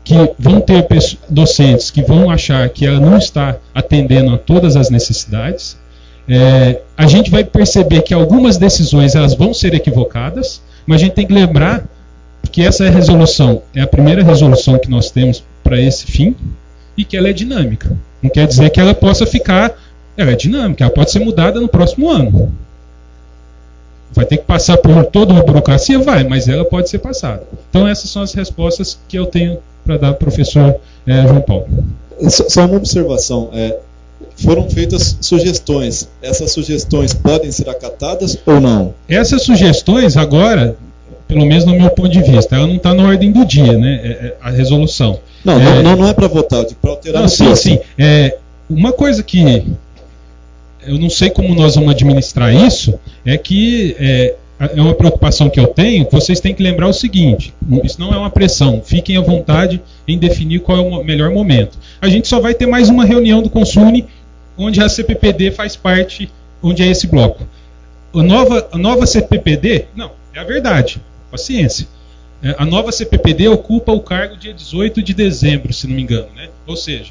que vão ter docentes que vão achar que ela não está atendendo a todas as necessidades. A gente vai perceber que algumas decisões elas vão ser equivocadas, mas a gente tem que lembrar que essa resolução é a primeira resolução que nós temos para esse fim e que ela é dinâmica. Não quer dizer que ela possa ficar... Ela é dinâmica, ela pode ser mudada no próximo ano. Vai ter que passar por toda uma burocracia? Vai, mas ela pode ser passada. Então essas são as respostas que eu tenho para dar ao professor João Paulo. Só uma observação. Foram feitas sugestões. Essas sugestões podem ser acatadas ou não? Essas sugestões agora, pelo menos no meu ponto de vista, ela não está na ordem do dia, né? A resolução. Não é para votar, para alterar. Não, sim. Uma coisa que eu não sei como nós vamos administrar isso, é que é uma preocupação que eu tenho, que vocês têm que lembrar o seguinte, isso não é uma pressão, fiquem à vontade em definir qual é o melhor momento. A gente só vai ter mais uma reunião do Consune, onde a CPPD faz parte, onde é esse bloco. A nova CPPD, não, é a verdade, paciência. A nova CPPD ocupa o cargo dia 18 de dezembro, se não me engano, né? Ou seja,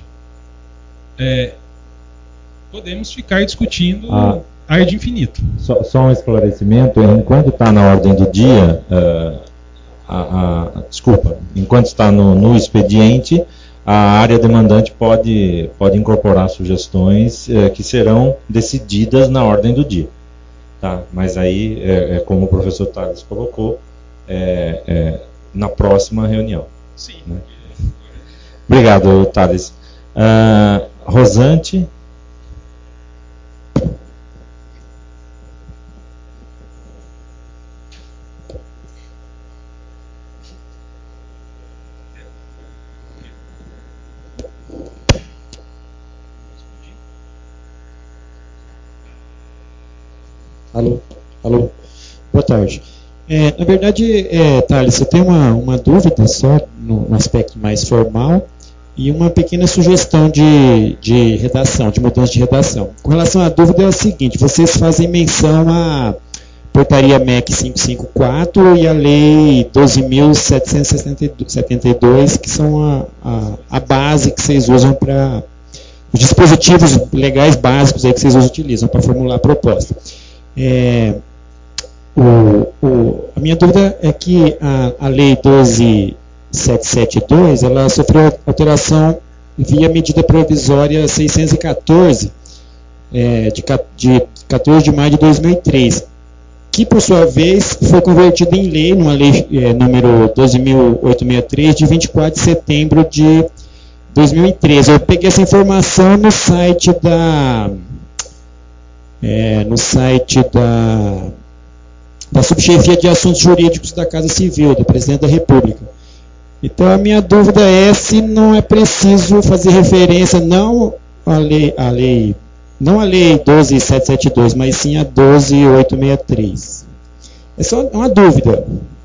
podemos ficar discutindo ar de infinito. Só um esclarecimento, enquanto está na ordem do dia, enquanto está no expediente, a área demandante pode incorporar sugestões que serão decididas na ordem do dia. Tá? Mas aí, como o professor Thales colocou, na próxima reunião. Sim. Né? Obrigado, Thales. Rosante. Alô. Boa tarde. Na verdade, Thales, você tem uma dúvida só no aspecto mais formal e uma pequena sugestão de redação, de mudança de redação. Com relação à dúvida é o seguinte, vocês fazem menção à Portaria MEC 554 e a Lei 12.772, que são a base que vocês usam para os dispositivos legais básicos aí que vocês utilizam para formular a proposta. A minha dúvida é que a Lei 12.772 ela sofreu alteração via medida provisória 614 de 14 de maio de 2003, que por sua vez foi convertida em lei, numa lei número 12.863 de 24 de setembro de 2013. Eu peguei essa informação no site da Subchefia de Assuntos Jurídicos da Casa Civil, do Presidente da República. Então a minha dúvida é se não é preciso fazer referência não à lei 12.772, mas sim a 12.863. É só uma dúvida.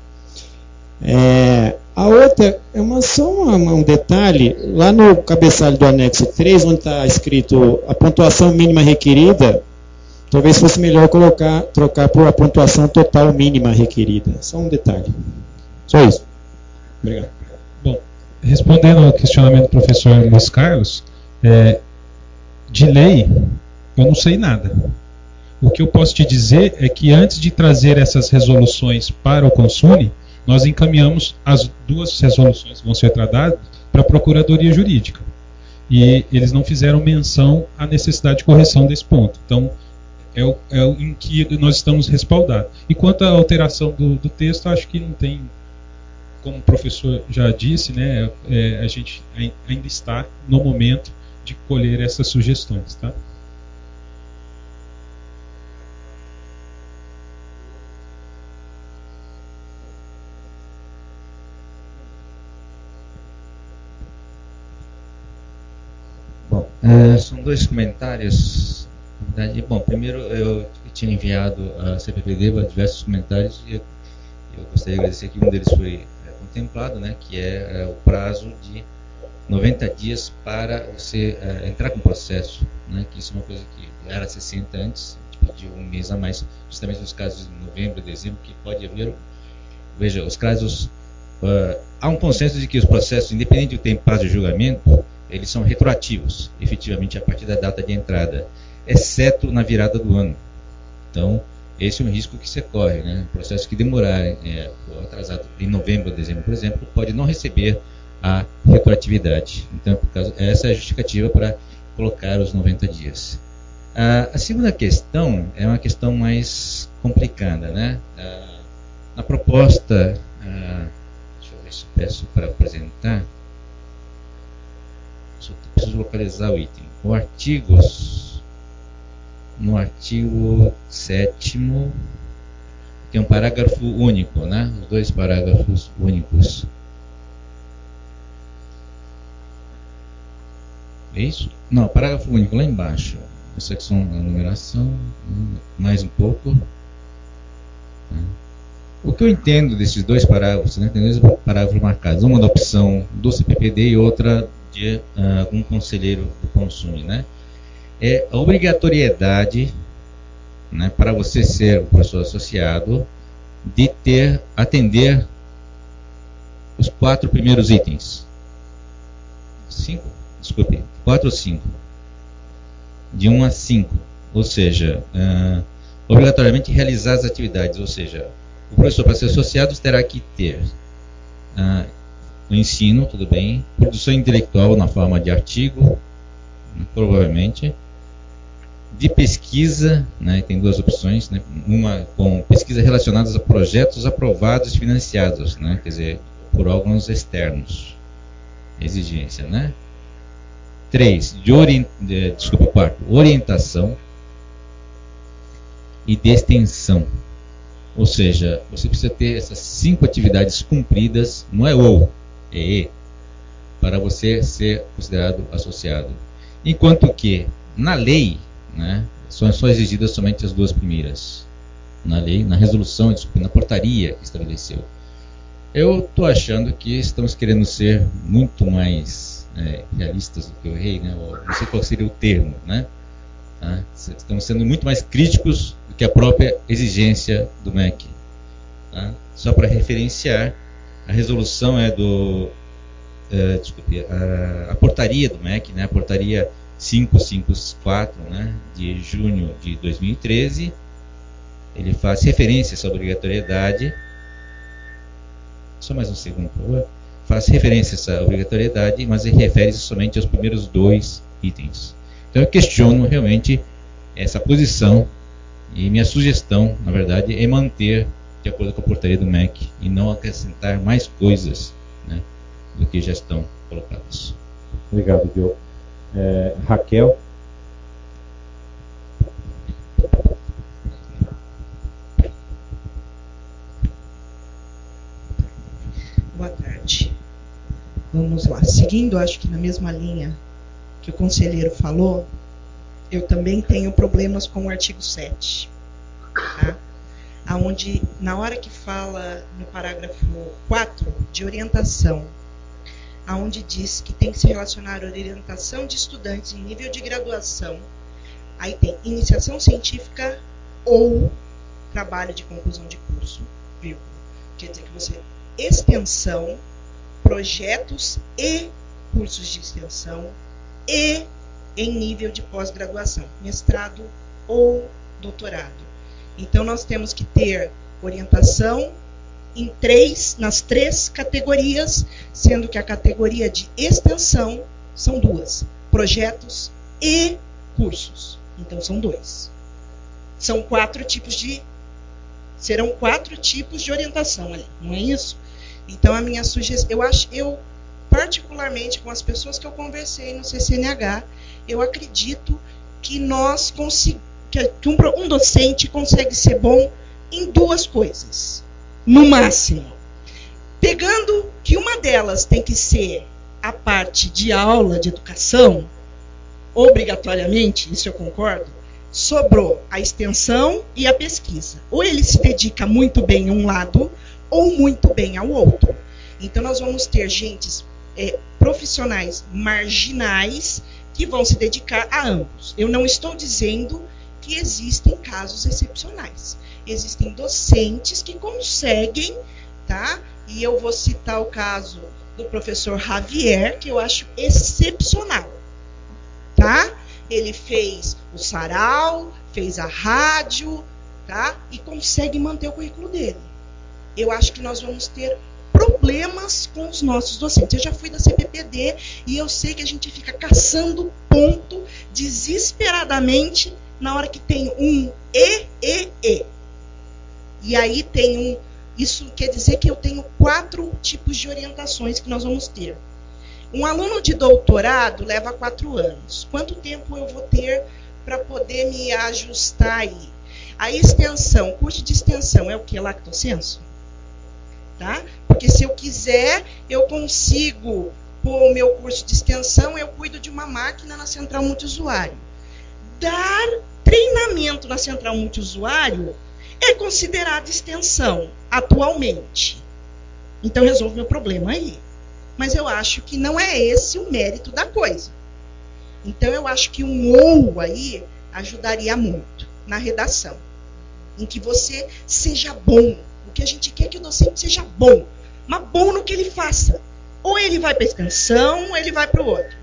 A outra é só um detalhe, lá no cabeçalho do anexo 3, onde está escrito a pontuação mínima requerida, talvez fosse melhor trocar por a pontuação total mínima requerida. Só um detalhe. Só isso. Obrigado. Bom, respondendo ao questionamento do professor Luiz Carlos, de lei, eu não sei nada. O que eu posso te dizer é que antes de trazer essas resoluções para o Consune, nós encaminhamos as duas resoluções que vão ser tratadas para a Procuradoria Jurídica. E eles não fizeram menção à necessidade de correção desse ponto. Então, é em que nós estamos respaldados. E quanto à alteração do texto, acho que não tem, como o professor já disse, né, a gente ainda está no momento de colher essas sugestões. Tá? Bom, são dois comentários. Na verdade, bom, primeiro eu tinha enviado a CPPD diversos comentários e eu gostaria de agradecer que um deles foi contemplado, né, que é o prazo de 90 dias para você entrar com o processo, né, que isso é uma coisa que era 60 antes, a gente pediu um mês a mais, justamente nos casos de novembro e dezembro, que pode haver, veja, os casos há um consenso de que os processos, independente do tempo prazo de julgamento, eles são retroativos, efetivamente, a partir da data de entrada, exceto na virada do ano. Então, esse é um risco que se corre, né? Processos que demorarem, atrasado em novembro ou dezembro, por exemplo, pode não receber a retroatividade. Então, essa é a justificativa para colocar os 90 dias. A segunda questão é uma questão mais complicada, né? Na proposta, deixa eu ver se peço para apresentar. Preciso localizar o item. No artigo 7º tem um parágrafo único, né? Os dois parágrafos únicos. É isso? Não, parágrafo único lá embaixo. Essa aqui são a numeração, mais um pouco. O que eu entendo desses dois parágrafos, né? Tem dois parágrafos marcados, uma da opção do CPPD e outra de um conselheiro do consumo, né? É a obrigatoriedade, né, para você ser um professor associado, de atender os 4 primeiros itens. 4 ou 5. De 1 a 5. Ou seja, obrigatoriamente realizar as atividades. Ou seja, o professor, para ser associado, terá que ter o ensino, tudo bem, produção intelectual na forma de artigo, provavelmente, de pesquisa, né, tem duas opções, né, uma com pesquisa relacionada a projetos aprovados e financiados, né, quer dizer, por órgãos externos. Exigência, né? 3. 4. Orientação e de extensão. Ou seja, você precisa ter essas 5 atividades cumpridas, não é é para você ser considerado associado. Enquanto que, na lei, né, são exigidas somente as 2 primeiras. Na lei, na resolução, na portaria que estabeleceu. Eu estou achando que estamos querendo ser muito mais realistas do que o rei, né? Não sei qual seria o termo, né? Estamos sendo muito mais críticos do que a própria exigência do MEC. Tá? Só para referenciar, a resolução é a portaria do MEC, né? A portaria 554, né? De junho de 2013. Ele faz referência a essa obrigatoriedade. Só mais um segundo, por favor. Faz referência a essa obrigatoriedade, mas ele refere-se somente aos primeiros 2 itens. Então eu questiono realmente essa posição e minha sugestão, na verdade, é manter de acordo com a portaria do MEC e não acrescentar mais coisas, né, do que já estão colocadas. Obrigado, Diogo. Raquel. Boa tarde. Vamos lá. Seguindo, acho que na mesma linha que o conselheiro falou, eu também tenho problemas com o artigo 7. Tá? Onde, na hora que fala no parágrafo 4 de orientação, aonde diz que tem que se relacionar a orientação de estudantes em nível de graduação, aí tem iniciação científica ou trabalho de conclusão de curso, vírgula. Quer dizer que você extensão, projetos e cursos de extensão e em nível de pós-graduação, mestrado ou doutorado. Então nós temos que ter orientação nas 3 categorias, sendo que a categoria de extensão são 2, projetos e cursos. Então são 2. Serão 4 tipos de orientação ali, não é isso? Então a minha sugestão, eu particularmente com as pessoas que eu conversei no CCNH, eu acredito que que um docente consegue ser bom em 2 coisas, no máximo. Pegando que uma delas tem que ser a parte de aula de educação, obrigatoriamente, isso eu concordo, sobrou a extensão e a pesquisa. Ou ele se dedica muito bem a um lado, ou muito bem ao outro. Então nós vamos ter profissionais marginais que vão se dedicar a ambos. Eu não estou dizendo que existem casos excepcionais. Existem docentes que conseguem, tá, E eu vou citar o caso do professor Javier, que eu acho excepcional. Tá? Ele fez o sarau, fez a rádio, tá? E consegue manter o currículo dele. Eu acho que nós vamos ter problemas com os nossos docentes. Eu já fui da CPPD e eu sei que a gente fica caçando ponto desesperadamente na hora que tem um E. E aí tem um... Isso quer dizer que eu tenho 4 tipos de orientações que nós vamos ter. Um aluno de doutorado leva 4 anos. Quanto tempo eu vou ter para poder me ajustar aí? A extensão, curso de extensão é o que? Lactosenso? Tá? Porque se eu quiser, eu consigo pôr o meu curso de extensão, eu cuido de uma máquina na central multiusuário. Dar treinamento na central multiusuário é considerado extensão atualmente. Então resolve meu problema aí. Mas eu acho que não é esse o mérito da coisa. Então eu acho que um ou aí ajudaria muito na redação. Em que você seja bom. O que a gente quer é que o docente seja bom. Mas bom no que ele faça. Ou ele vai para a extensão, ou ele vai para o outro.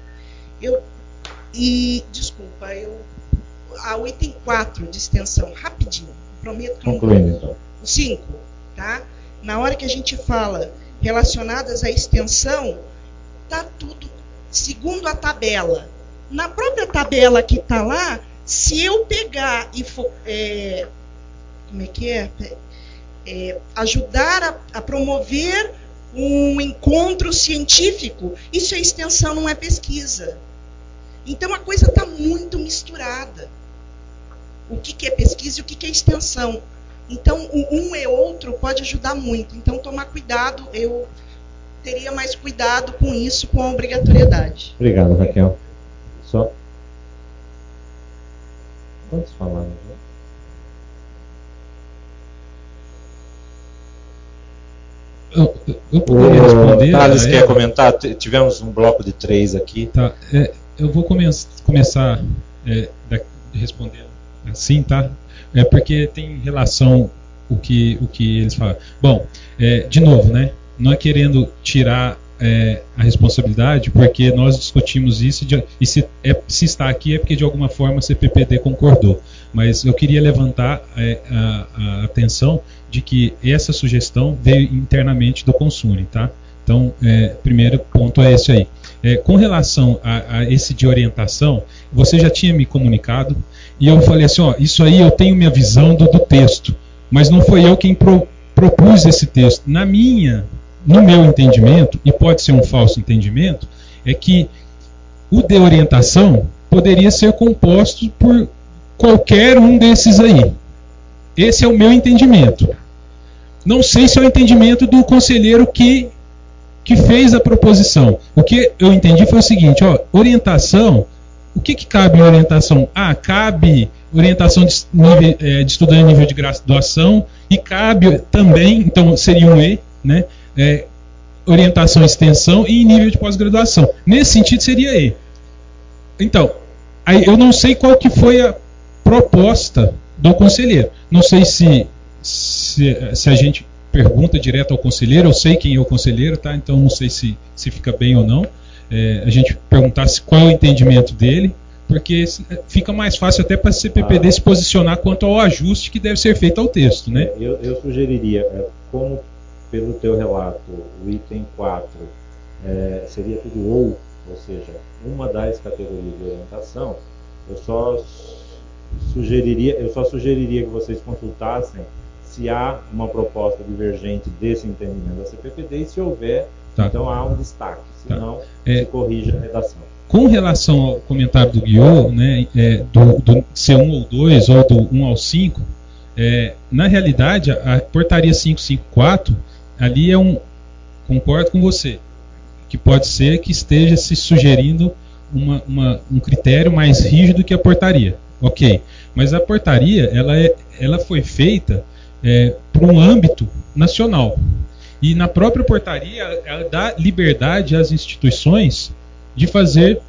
Desculpa, o item 4 de extensão, rapidinho. Prometo que concluindo, então. O 5, tá? Na hora que a gente fala relacionadas à extensão, tá tudo segundo a tabela. Na própria tabela que está lá, se eu pegar e ajudar a promover um encontro científico, isso é extensão, não é pesquisa. Então a coisa está muito misturada. O que é pesquisa e o que é extensão. Então, um e outro pode ajudar muito. Então, tomar cuidado, eu teria mais cuidado com isso, com a obrigatoriedade. Obrigado, Raquel. Só. Quantos falaram? Eu poderia responder. O Thales quer comentar? Tivemos um bloco de 3 aqui. Tá. Eu vou começar respondendo assim, tá? Porque tem relação o que eles falam. Bom, de novo, né? Não é querendo tirar a responsabilidade, porque nós discutimos isso e se está aqui é porque de alguma forma a CPPD concordou. Mas eu queria levantar a atenção de que essa sugestão veio internamente do Consune, tá? Então, primeiro ponto é esse aí. Com relação a esse de orientação, você já tinha me comunicado e eu falei assim, ó, isso aí eu tenho minha visão do texto, mas não foi eu quem propus esse texto. No meu entendimento, e pode ser um falso entendimento, é que o de orientação poderia ser composto por qualquer um desses aí. Esse é o meu entendimento. Não sei se é o entendimento do conselheiro que fez a proposição. O que eu entendi foi o seguinte, ó, orientação, o que cabe em orientação? Cabe orientação de estudante em nível de graduação e cabe também, então seria um E, né? Orientação, extensão e nível de pós-graduação. Nesse sentido seria E. Então, aí eu não sei qual que foi a proposta do conselheiro. Não sei se a gente pergunta direto ao conselheiro, eu sei quem é o conselheiro, tá? Então não sei se fica bem ou não. A gente perguntasse qual é o entendimento dele, porque fica mais fácil até para a CPPD se posicionar quanto ao ajuste que deve ser feito ao texto, né? Eu sugeriria, como pelo teu relato, o item 4 seria tudo ou seja, uma das categorias de orientação, eu só sugeriria que vocês consultassem se há uma proposta divergente desse entendimento da CPPD e se houver, então há um destaque, senão se corrige a redação. Com relação ao comentário do Guiô, né, do C1 ou 2 ou do 1 ao 5, na realidade a portaria 554 ali concordo com você, que pode ser que esteja se sugerindo um critério mais rígido que a portaria, ok, mas a portaria ela foi feita para um âmbito nacional. E na própria portaria, ela dá liberdade às instituições de fazer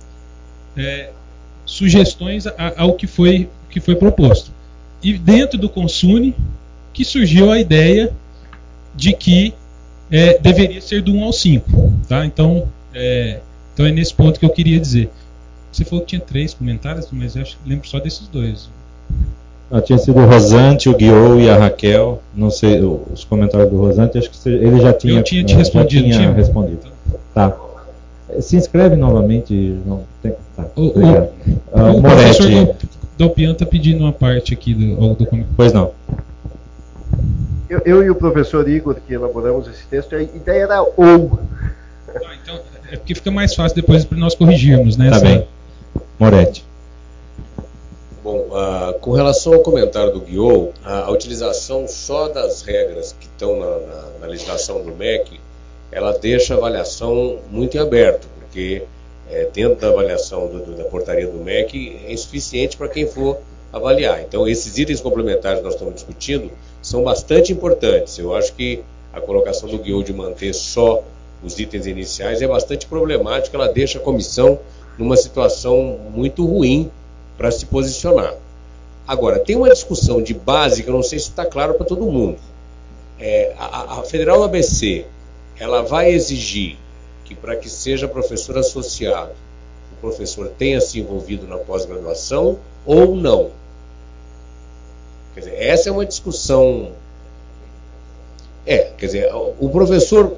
sugestões ao que foi proposto. E dentro do Consune, que surgiu a ideia de que deveria ser do 1 ao 5. Tá? Então é nesse ponto que eu queria dizer. Você falou que tinha 3 comentários, mas eu lembro só desses 2. Tinha sido o Rosante, o Guiou e a Raquel. Não sei, os comentários do Rosante, acho que ele já tinha. Eu tinha te respondido. Já tinha respondido. Tá. Se inscreve novamente, João. Tá. O Moretti. professor Dalpian está pedindo uma parte aqui do documento. Pois não. Eu e o professor Igor, que elaboramos esse texto, a ideia era ou. Então, é porque fica mais fácil depois para nós corrigirmos, né? Tá bem. Moretti. Bom, com relação ao comentário do Guiou, a utilização só das regras que estão na legislação do MEC, ela deixa a avaliação muito em aberto, porque dentro da avaliação da portaria do MEC é insuficiente para quem for avaliar. Então, esses itens complementares que nós estamos discutindo são bastante importantes. Eu acho que a colocação do Guiou de manter só os itens iniciais é bastante problemática, ela deixa a comissão numa situação muito ruim para se posicionar. Agora, tem uma discussão de base que eu não sei se está claro para todo mundo. A Federal do ABC, ela vai exigir que para que seja professor associado, o professor tenha se envolvido na pós-graduação ou não. Quer dizer, essa é uma discussão... quer dizer, o professor...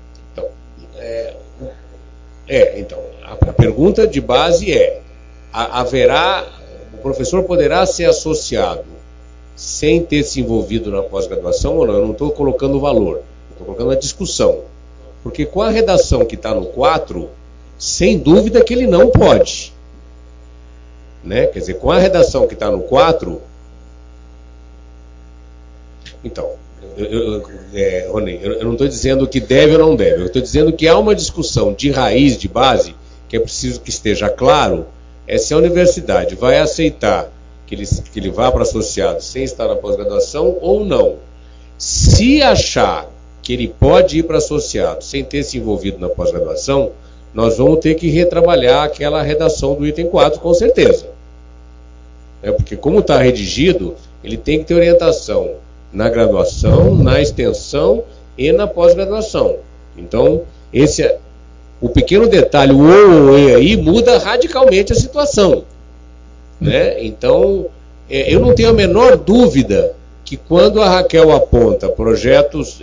Então, a pergunta de base é: o professor poderá ser associado sem ter se envolvido na pós-graduação ou não? Eu não estou colocando o valor, estou colocando a discussão. Porque com a redação que está no 4, sem dúvida que ele não pode. Né? Quer dizer, com a redação que está no 4... Então, Rony, eu não estou dizendo que deve ou não deve, eu estou dizendo que há uma discussão de raiz, de base, que é preciso que esteja claro, se a universidade vai aceitar que ele vá para associado sem estar na pós-graduação ou não. Se achar que ele pode ir para associado sem ter se envolvido na pós-graduação, nós vamos ter que retrabalhar aquela redação do item 4, com certeza. Porque como está redigido, ele tem que ter orientação na graduação, na extensão e na pós-graduação. Então, o pequeno detalhe, o ou e aí, muda radicalmente a situação. Né? Então, eu não tenho a menor dúvida que quando a Raquel aponta projetos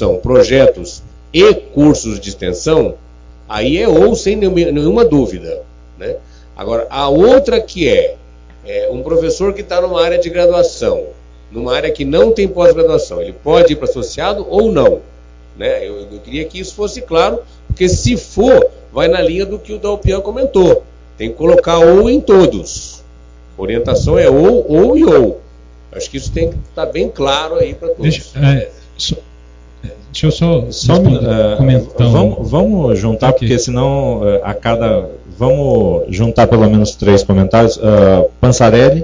e cursos de extensão, aí é ou sem nenhuma dúvida. Né? Agora, a outra que é um professor que está numa área de graduação, numa área que não tem pós-graduação, ele pode ir para associado ou não? Né? Eu queria que isso fosse claro, porque se for, vai na linha do que o Dalpian comentou. Tem que colocar ou em todos. A orientação é ou e ou. Acho que isso tem que estar bem claro aí para todos. Deixa eu só comentar. Vamos juntar, porque senão vamos juntar pelo menos 3 comentários. Pansarelli.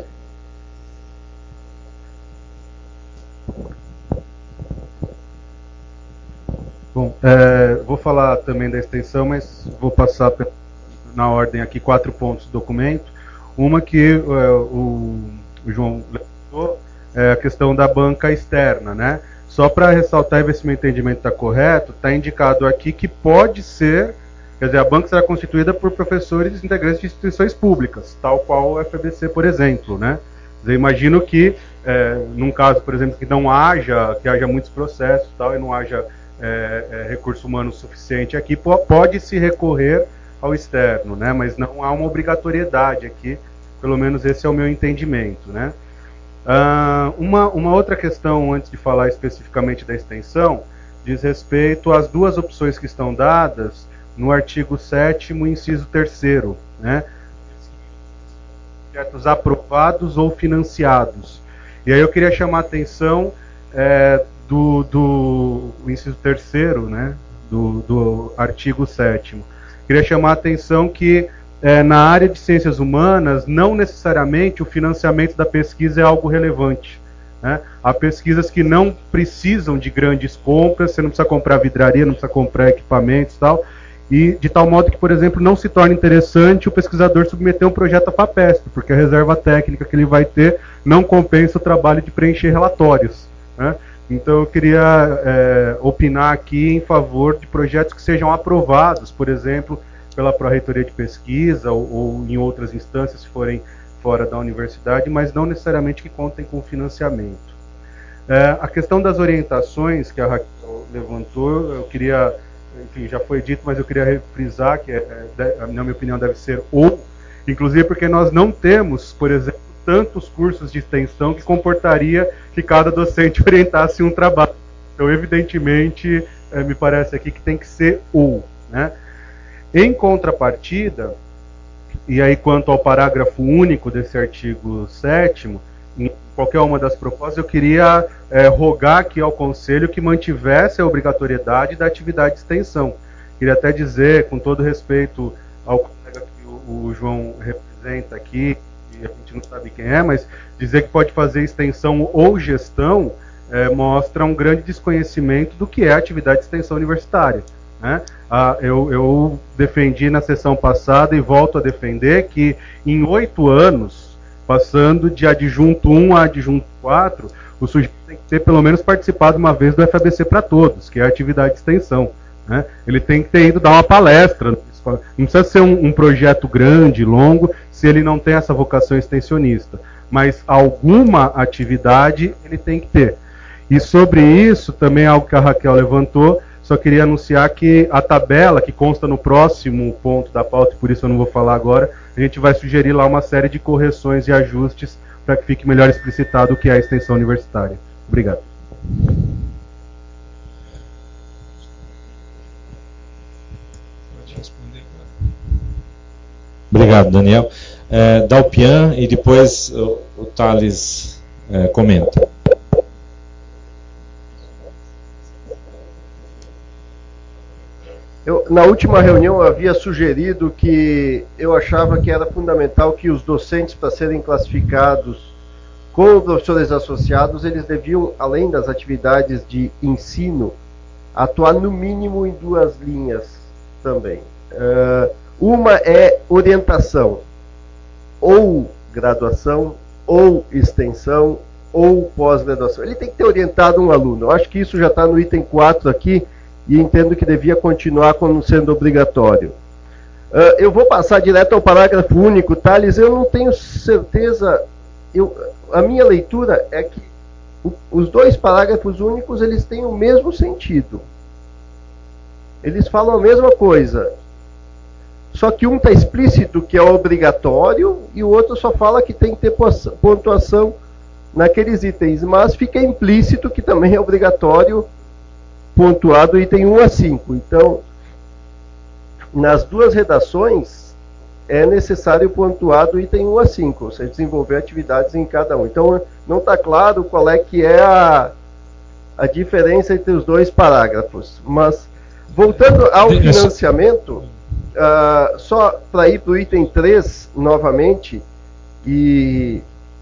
Bom, vou falar também da extensão, mas vou passar na ordem aqui 4 pontos do documento. Uma que o João levantou é a questão da banca externa, né? Só para ressaltar e ver se meu entendimento está correto, está indicado aqui que pode ser, quer dizer, a banca será constituída por professores integrantes de instituições públicas, tal qual o FABC, por exemplo, né? Eu imagino que, num caso, por exemplo, que haja muitos processos tal, e não haja recurso humano suficiente aqui, pode se recorrer ao externo, né? Mas não há uma obrigatoriedade aqui, pelo menos esse é o meu entendimento, né? Uma outra questão, antes de falar especificamente da extensão, diz respeito às 2 opções que estão dadas no artigo 7º, inciso 3º, né? Projetos aprovados ou financiados. E aí eu queria chamar a atenção do inciso 3º, né, do artigo 7º. Queria chamar a atenção que na área de ciências humanas, não necessariamente o financiamento da pesquisa é algo relevante. Né? Há pesquisas que não precisam de grandes compras, você não precisa comprar vidraria, não precisa comprar equipamentos e tal, e de tal modo que, por exemplo, não se torna interessante o pesquisador submeter um projeto à FAPESP, porque a reserva técnica que ele vai ter não compensa o trabalho de preencher relatórios. Né? Então eu queria opinar aqui em favor de projetos que sejam aprovados, por exemplo, pela Pró-Reitoria de Pesquisa ou em outras instâncias, se forem fora da universidade, mas não necessariamente que contem com financiamento. A questão das orientações que a Raquel levantou, eu queria, enfim, já foi dito, mas eu queria refrisar que, na minha opinião, deve ser ou, inclusive porque nós não temos, por exemplo, tantos cursos de extensão que comportaria que cada docente orientasse um trabalho. Então, evidentemente, me parece aqui que tem que ser ou, né? Em contrapartida, e aí quanto ao parágrafo único desse artigo 7º, em qualquer uma das propostas, eu queria rogar aqui ao Conselho que mantivesse a obrigatoriedade da atividade de extensão. Queria até dizer, com todo respeito ao colega que o João representa aqui, e a gente não sabe quem é, mas dizer que pode fazer extensão ou gestão mostra um grande desconhecimento do que é a atividade de extensão universitária, né? Eu defendi na sessão passada e volto a defender que em 8 anos, passando de adjunto 1 a adjunto 4, o sujeito tem que ter pelo menos participado uma vez do FABC para Todos, que é a atividade de extensão, né? Ele tem que ter ido dar uma palestra, não precisa ser um projeto grande, longo, se ele não tem essa vocação extensionista, mas alguma atividade ele tem que ter. E sobre isso, também algo que a Raquel levantou, só queria anunciar que a tabela, que consta no próximo ponto da pauta, e por isso eu não vou falar agora, a gente vai sugerir lá uma série de correções e ajustes para que fique melhor explicitado o que é a extensão universitária. Obrigado. Obrigado, Daniel. Dalpian e depois o Thales comenta. Na última reunião eu havia sugerido que eu achava que era fundamental que os docentes, para serem classificados como professores associados, eles deviam, além das atividades de ensino, atuar no mínimo em 2 linhas também. Uma é orientação, ou graduação, ou extensão, ou pós-graduação. Ele tem que ter orientado um aluno. Eu acho que isso já está no item 4 aqui, e entendo que devia continuar como sendo obrigatório. Eu vou passar direto ao parágrafo único, Thales, eu não tenho certeza, a minha leitura é que os 2 parágrafos únicos, eles têm o mesmo sentido. Eles falam a mesma coisa, só que um está explícito que é obrigatório, e o outro só fala que tem que ter pontuação naqueles itens, mas fica implícito que também é obrigatório pontuado item 1 a 5. Então, nas 2 redações, é necessário pontuar do item 1 a 5, ou seja, desenvolver atividades em cada um. Então, não está claro qual é que é a diferença entre os 2 parágrafos. Mas, voltando ao financiamento, só para ir para o item 3, novamente, e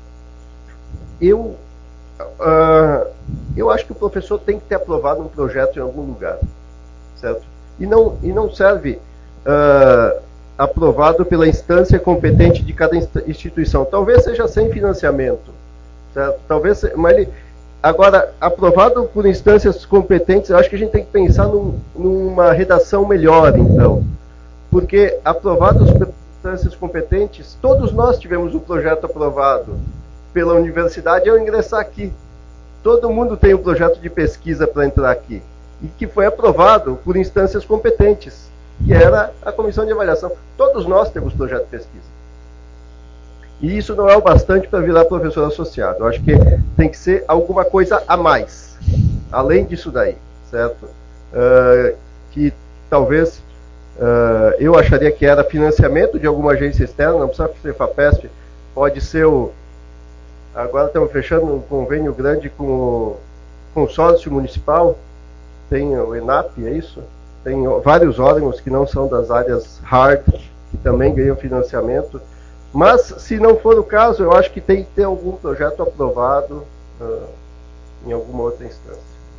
eu acho que o professor tem que ter aprovado um projeto em algum lugar, certo? E não serve aprovado pela instância competente de cada instituição. Talvez seja sem financiamento, certo? Talvez, mas agora, aprovado por instâncias competentes, eu acho que a gente tem que pensar numa redação melhor, então. Porque aprovados por instâncias competentes, todos nós tivemos um projeto aprovado pela universidade ao ingressar aqui. Todo mundo tem um projeto de pesquisa para entrar aqui, e que foi aprovado por instâncias competentes, que era a comissão de avaliação. Todos nós temos projeto de pesquisa. E isso não é o bastante para virar professor associado. Eu acho que tem que ser alguma coisa a mais, além disso daí, certo? Que talvez eu acharia que era financiamento de alguma agência externa, não precisa ser FAPESP, pode ser agora estamos fechando um convênio grande com o consórcio municipal, tem o ENAP, é isso? Tem vários órgãos que não são das áreas hard, que também ganham financiamento. Mas, se não for o caso, eu acho que tem que ter algum projeto aprovado em alguma outra instância.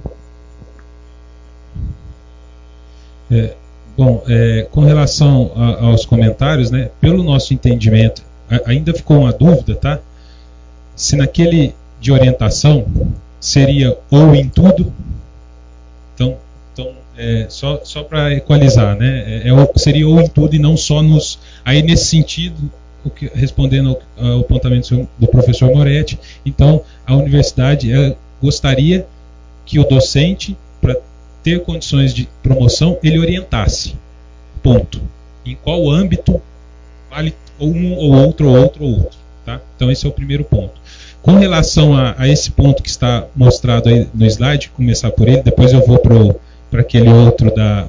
Com relação aos comentários, né, pelo nosso entendimento, ainda ficou uma dúvida, tá? Se naquele de orientação, seria ou em tudo. Então só para equalizar, né? Seria ou em tudo e não só nos. Aí nesse sentido, respondendo ao apontamento do professor Moretti, então a universidade gostaria que o docente, para ter condições de promoção, ele orientasse. Ponto. Em qual âmbito vale um ou outro, ou outro, ou outro. Tá? Então esse é o primeiro ponto. Com relação a esse ponto que está mostrado aí no slide, começar por ele, depois eu vou para aquele outro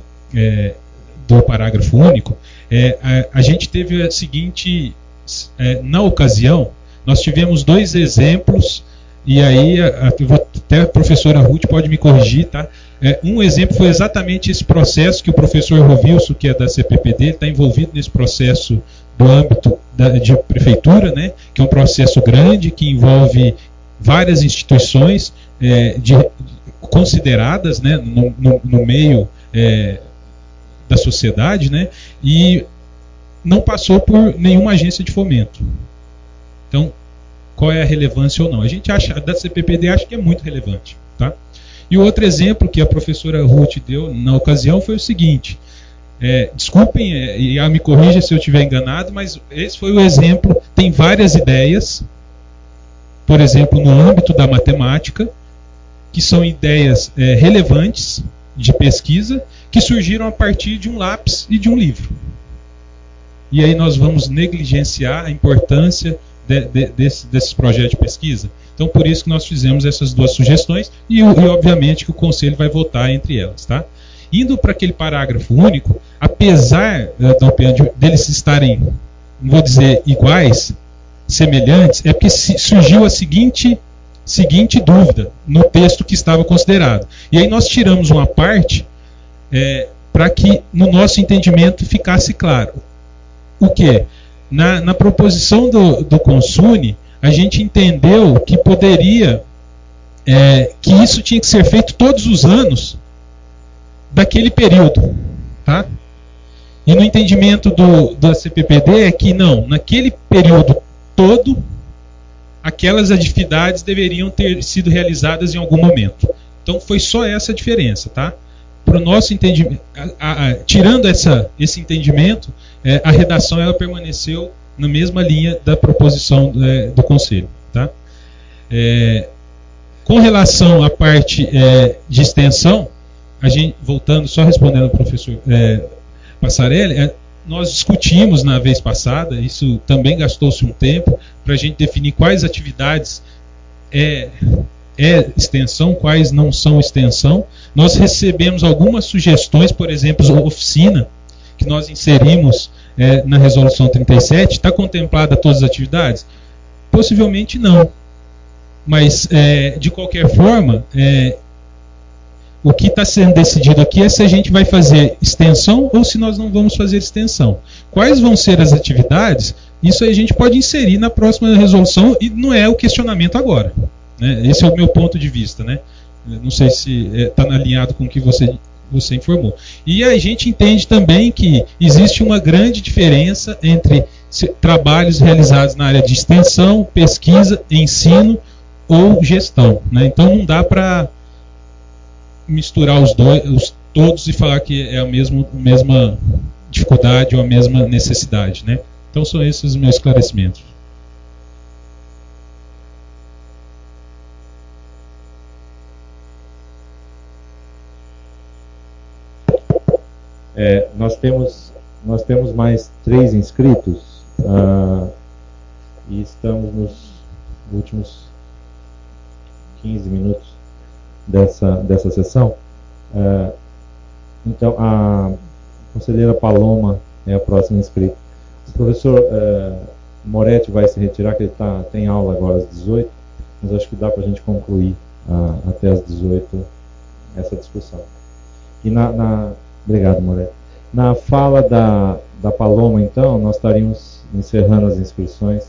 do parágrafo único. A gente teve a seguinte, na ocasião, nós tivemos 2 exemplos, e aí até a professora Ruth pode me corrigir, tá? Um exemplo foi exatamente esse processo que o professor Rovilson, que é da CPPD, está envolvido nesse processo do âmbito de prefeitura, né, que é um processo grande, que envolve várias instituições consideradas, né, no meio da sociedade, né, e não passou por nenhuma agência de fomento. Então, qual é a relevância ou não? A gente acha, da CPPD acha que é muito relevante. Tá? E o outro exemplo que a professora Ruth deu na ocasião foi o seguinte, desculpem, e me corrija se eu estiver enganado, mas esse foi o exemplo. Tem várias ideias, por exemplo, no âmbito da matemática, que são ideias relevantes de pesquisa, que surgiram a partir de um lápis e de um livro. E aí nós vamos negligenciar a importância desses projetos de pesquisa. Então, por isso que nós fizemos essas 2 sugestões e obviamente, que o Conselho vai votar entre elas. Tá? Indo para aquele parágrafo único, apesar deles estarem, não vou dizer iguais, semelhantes, é porque surgiu a seguinte dúvida no texto que estava considerado. E aí nós tiramos uma parte para que no nosso entendimento ficasse claro. O que? Na proposição do Consune, a gente entendeu que poderia, que isso tinha que ser feito todos os anos daquele período. Tá? E no entendimento da CPPD é que não, naquele período todo, aquelas atividades deveriam ter sido realizadas em algum momento. Então foi só essa a diferença. Tá? Para o nosso entendimento, tirando esse entendimento, a redação ela permaneceu na mesma linha da proposição do Conselho. Tá? Com relação à parte de extensão, a gente, voltando, só respondendo ao professor Passarelli, nós discutimos na vez passada, isso também gastou-se um tempo, para a gente definir quais atividades extensão, quais não são extensão. Nós recebemos algumas sugestões, por exemplo, a oficina, que nós inserimos na resolução 37, está contemplada todas as atividades? Possivelmente não. Mas, de qualquer forma, o que está sendo decidido aqui é se a gente vai fazer extensão ou se nós não vamos fazer extensão. Quais vão ser as atividades? Isso aí a gente pode inserir na próxima resolução e não é o questionamento agora. Né? Esse é o meu ponto de vista. Né? Não sei se está alinhado com o que você informou. E a gente entende também que existe uma grande diferença entre trabalhos realizados na área de extensão, pesquisa, ensino ou gestão. Né? Então não dá para misturar todos e falar que é a mesma dificuldade ou a mesma necessidade. Né? Então são esses os meus esclarecimentos. Nós temos mais 3 inscritos e estamos nos últimos 15 minutos dessa sessão. Então, a conselheira Paloma é a próxima inscrita. O professor Moretti vai se retirar, que ele tem aula agora às 18, mas acho que dá para a gente concluir até às 18 essa discussão. E obrigado, Moretti. Na fala da Paloma, então, nós estaríamos encerrando as inscrições.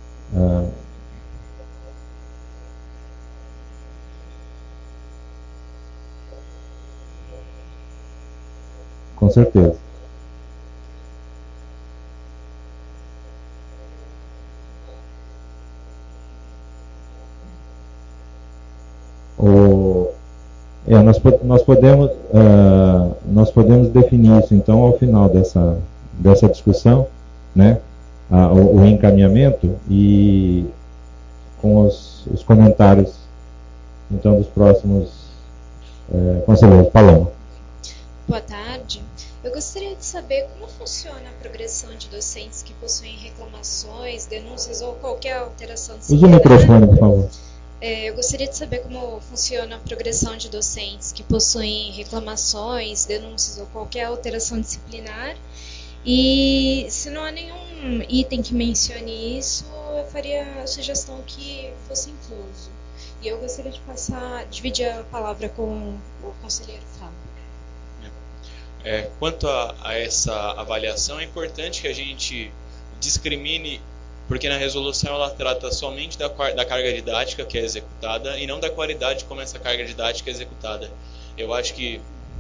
Com certeza. Nós podemos definir isso, então, ao final dessa discussão, né, o encaminhamento e com os comentários, então, dos próximos conselheiros. Paloma. Boa tarde. Eu gostaria de saber como funciona a progressão de docentes que possuem reclamações, denúncias ou qualquer alteração Use o disciplinar. microfone, por favor. Eu gostaria de saber como funciona a progressão de docentes que possuem reclamações, denúncias ou qualquer alteração disciplinar. E se não há nenhum item que mencione isso, eu faria a sugestão que fosse incluso. E eu gostaria de dividir a palavra com o conselheiro Fábio. Quanto a essa avaliação, é importante que a gente discrimine, porque na resolução ela trata somente da carga didática que é executada e não da qualidade como essa carga didática é executada. Eu acho que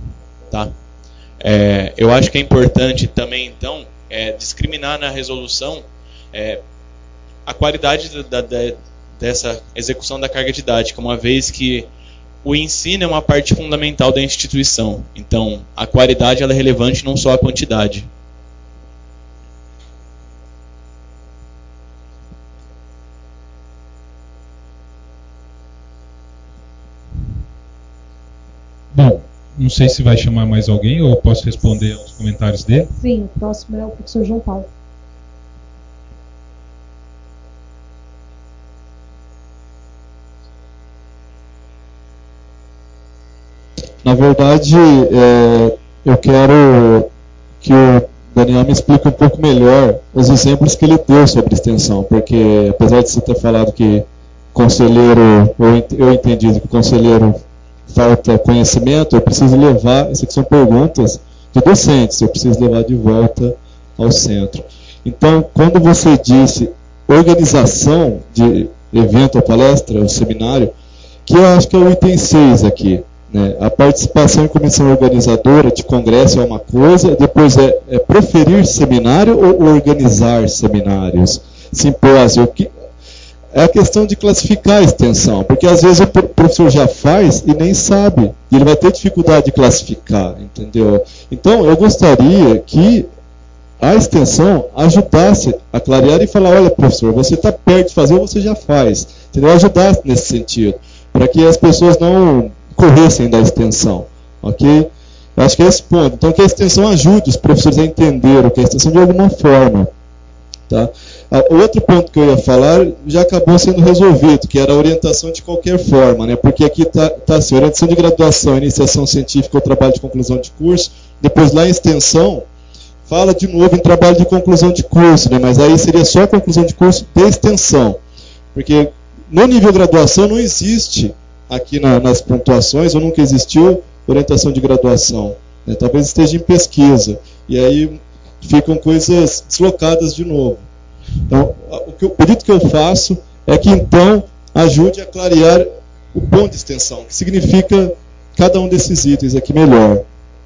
é importante também, então, discriminar na resolução a qualidade dessa execução da carga didática, uma vez que o ensino é uma parte fundamental da instituição. Então, a qualidade ela é relevante, não só a quantidade. Bom, não sei se vai chamar mais alguém ou eu posso responder aos comentários dele. Sim, o próximo é o professor João Paulo. Na verdade, eu quero que o Daniel me explique um pouco melhor os exemplos que ele deu sobre extensão, porque apesar de você ter falado que conselheiro, eu entendi que o conselheiro falta conhecimento, eu preciso levar, essas aqui são perguntas de docentes, eu preciso levar de volta ao centro. Então, quando você disse organização de evento ou palestra, ou seminário, que eu acho que é o item 6 aqui, né? A participação em comissão organizadora de congresso é uma coisa, depois é proferir seminário ou organizar seminários, simpósio, é a questão de classificar a extensão, porque às vezes o professor já faz e nem sabe, e ele vai ter dificuldade de classificar, entendeu? Então, eu gostaria que a extensão ajudasse a clarear e falar, olha, professor, você está perto de fazer ou você já faz, entendeu? Ajudasse nesse sentido, para que as pessoas não corressem da extensão, ok? Eu acho que é esse ponto. Então, que a extensão ajude os professores a entender o que é a extensão de alguma forma, tá? O outro ponto que eu ia falar já acabou sendo resolvido, que era a orientação de qualquer forma, né? Porque aqui está assim, orientação de graduação, iniciação científica ou trabalho de conclusão de curso, depois lá em extensão, fala de novo em trabalho de conclusão de curso, né? Mas aí seria só a conclusão de curso de extensão, porque no nível graduação não existe aqui nas pontuações, ou nunca existiu orientação de graduação, né? Talvez esteja em pesquisa, e aí ficam coisas deslocadas de novo. Então, o pedido que eu faço é que, então, ajude a clarear o ponto de extensão, que significa cada um desses itens aqui melhor.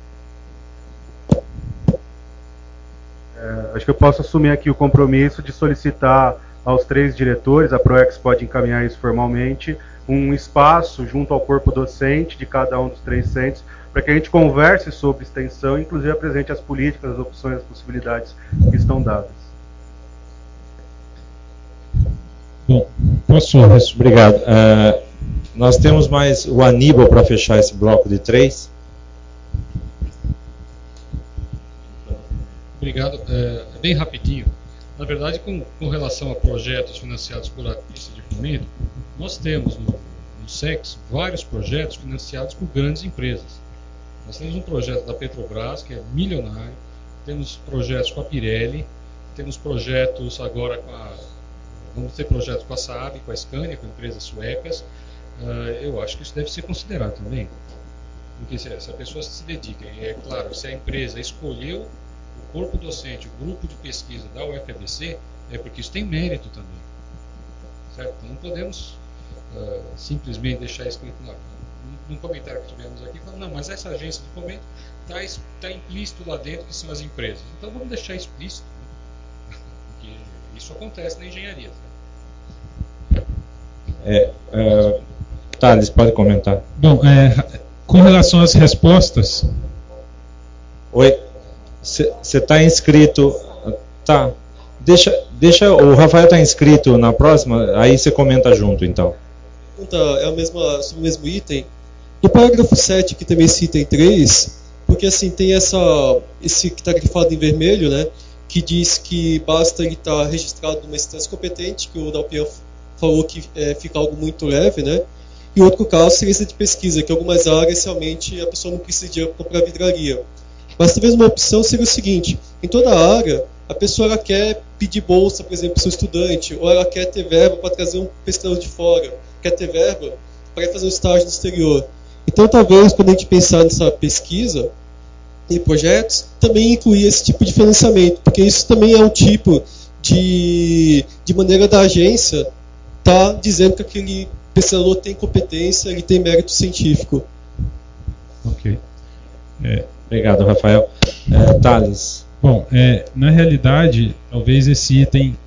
Acho que eu posso assumir aqui o compromisso de solicitar aos 3 diretores, a PROEX pode encaminhar isso formalmente, um espaço junto ao corpo docente de cada um dos 3 centros, para que a gente converse sobre extensão e, inclusive, apresente as políticas, as opções, as possibilidades que estão dadas. Bom, posso? Obrigado. Nós temos mais o Aníbal para fechar esse bloco de 3. Obrigado. Bem rapidinho. Na verdade, com relação a projetos financiados por artistas de fomento, nós temos no SEX vários projetos financiados por grandes empresas. Nós temos um projeto da Petrobras, que é milionário, temos projetos com a Pirelli, temos projetos agora vamos ter projetos com a Saab, com a Scania, com empresas suecas. Eu acho que isso deve ser considerado também. Porque se a pessoa se dedica, e é claro, se a empresa escolheu o corpo docente, o grupo de pesquisa da UFABC, é porque isso tem mérito também. Certo? Então não podemos simplesmente deixar escrito num comentário que tivemos aqui, falando, não, mas essa agência de fomento está implícito lá dentro que são as empresas. Então vamos deixar explícito, né? Porque isso acontece na engenharia. Thales, pode comentar. Bom, Com relação às respostas. Oi, você está inscrito? Tá. Deixa o Rafael está inscrito na próxima, aí você comenta junto, então. É sobre o mesmo item. No parágrafo 7, que também esse item 3, porque assim, tem esse que está grifado em vermelho, né, que diz que basta ele estar registrado numa instância competente, que o Dalpian falou que fica algo muito leve, né? E outro caso seria esse de pesquisa, que em algumas áreas realmente a pessoa não precisaria comprar vidraria. Mas talvez uma opção seria o seguinte: em toda a área, a pessoa ela quer pedir bolsa, por exemplo, para o seu estudante, ou ela quer ter verba para trazer um pesquisador de fora, quer ter verba para ir fazer um estágio no exterior. Então, talvez, quando a gente pensar nessa pesquisa e projetos, também incluir esse tipo de financiamento, porque isso também é um tipo de maneira da agência estar dizendo que aquele pesquisador tem competência, ele tem mérito científico. Ok. Obrigado, Rafael. Thales. Bom, na realidade, talvez esse item,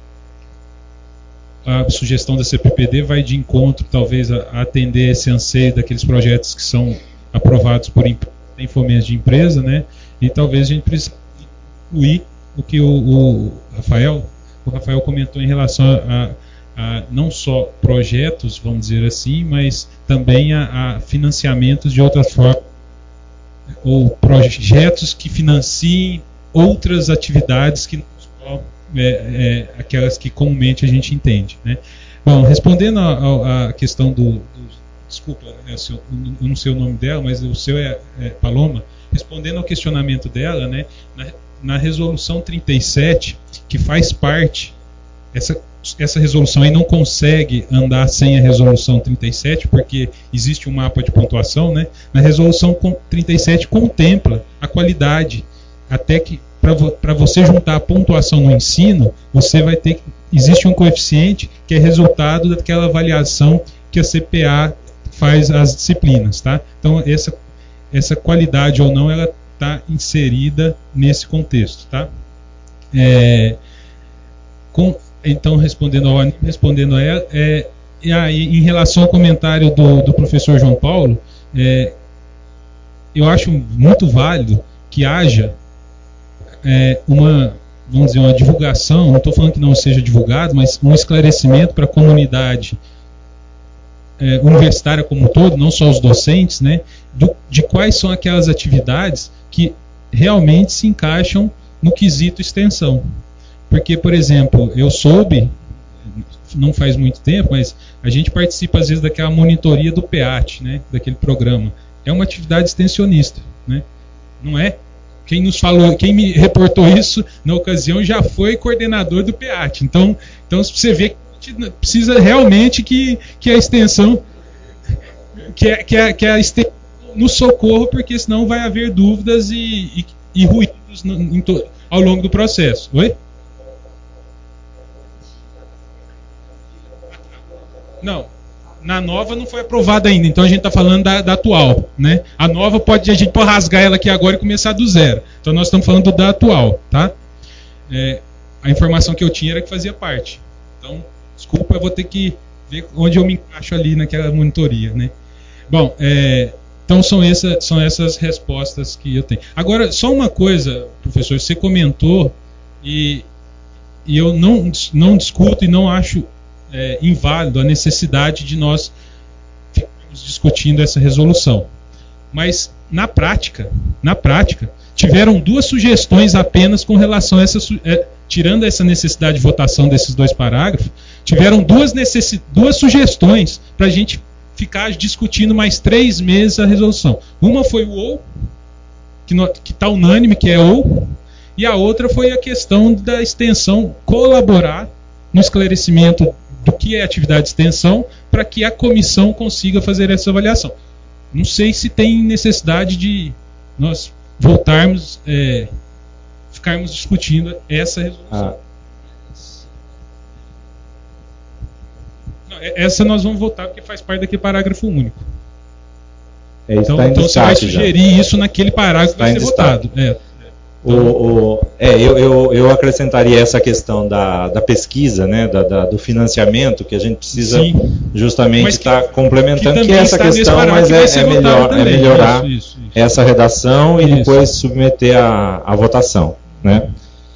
a sugestão da CPPD vai de encontro, talvez, a atender esse anseio daqueles projetos que são aprovados por em fomentos de empresa, né? E talvez a gente precise incluir o que o Rafael comentou em relação a não só projetos, vamos dizer assim, mas também a financiamentos de outras formas, ou projetos que financiem outras atividades que não só aquelas que comumente a gente entende, né? Bom, respondendo à questão desculpa, eu não sei o nome dela, mas o seu é Paloma. Respondendo ao questionamento dela, né, na resolução 37, que faz parte, essa resolução aí não consegue andar sem a resolução 37, porque existe um mapa de pontuação, né? Na resolução 37 contempla a qualidade, até que para você juntar a pontuação no ensino, você vai ter existe um coeficiente que é resultado daquela avaliação que a CPA faz as disciplinas, tá? Então essa qualidade ou não, ela está inserida nesse contexto, tá? Então respondendo a ela, e aí em relação ao comentário do professor João Paulo, eu acho muito válido que haja vamos dizer, uma divulgação, não estou falando que não seja divulgado, mas um esclarecimento para a comunidade universitária como um todo, não só os docentes, né, de quais são aquelas atividades que realmente se encaixam no quesito extensão. Porque, por exemplo, eu soube, não faz muito tempo, mas a gente participa às vezes daquela monitoria do PEAT, né, daquele programa. É uma atividade extensionista, né? Não é? Quem me reportou isso na ocasião já foi coordenador do PEAT. Então você vê que a gente precisa realmente que a extensão que a extensão nos socorra, porque senão vai haver dúvidas e ruídos ao longo do processo. Oi? Não. Na nova não foi aprovada ainda, então a gente está falando da atual, né? A nova a gente pode rasgar ela aqui agora e começar do zero. Então nós estamos falando da atual, tá? A informação que eu tinha era que fazia parte. Então, desculpa, eu vou ter que ver onde eu me encaixo ali naquela monitoria, né? Bom, então são essas respostas que eu tenho. Agora, só uma coisa, professor, você comentou e eu não discuto e não acho inválido a necessidade de nós ficarmos discutindo essa resolução. Mas, na prática, tiveram duas sugestões apenas com relação a tirando essa necessidade de votação desses dois parágrafos, tiveram duas sugestões para a gente ficar discutindo mais 3 meses a resolução. Uma foi o OU, que está unânime, que é OU, e a outra foi a questão da extensão colaborar no esclarecimento do que é atividade de extensão, para que a comissão consiga fazer essa avaliação. Não sei se tem necessidade de nós voltarmos, ficarmos discutindo essa resolução. Não, essa nós vamos votar porque faz parte daquele parágrafo único. Então você vai sugerir isso naquele parágrafo que vai ser votado. Eu acrescentaria essa questão da pesquisa, né, do financiamento, que a gente precisa justamente estar complementando, que é essa questão, mas melhorar essa redação e depois submeter à votação. Né?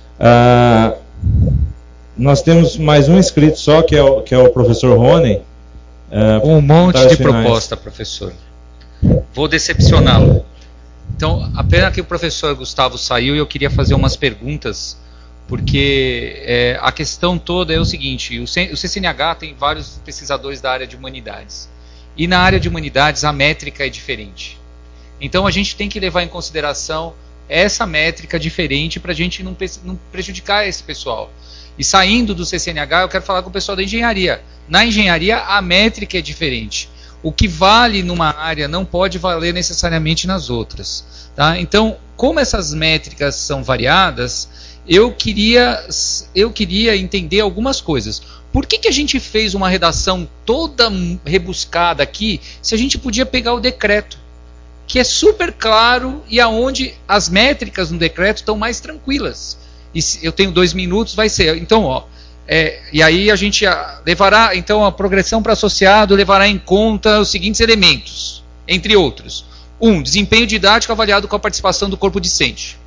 Nós temos mais um inscrito só, que é o professor Rony. Um monte de proposta, professor. Vou decepcioná-lo. Então, a pena que o professor Gustavo saiu e eu queria fazer umas perguntas, porque a questão toda é o seguinte: o CCNH tem vários pesquisadores da área de humanidades, e na área de humanidades a métrica é diferente. Então a gente tem que levar em consideração essa métrica diferente para a gente não prejudicar esse pessoal. E saindo do CCNH, eu quero falar com o pessoal da engenharia. Na engenharia a métrica é diferente. O que vale numa área não pode valer necessariamente nas outras. Tá? Então, como essas métricas são variadas, eu queria entender algumas coisas. Por que a gente fez uma redação toda rebuscada aqui, se a gente podia pegar o decreto, que é super claro e aonde as métricas no decreto estão mais tranquilas? E se eu tenho 2 minutos, vai ser. Então, e aí a gente levará, então, a progressão para associado levará em conta os seguintes elementos, entre outros. 1. Desempenho didático avaliado com a participação do corpo discente.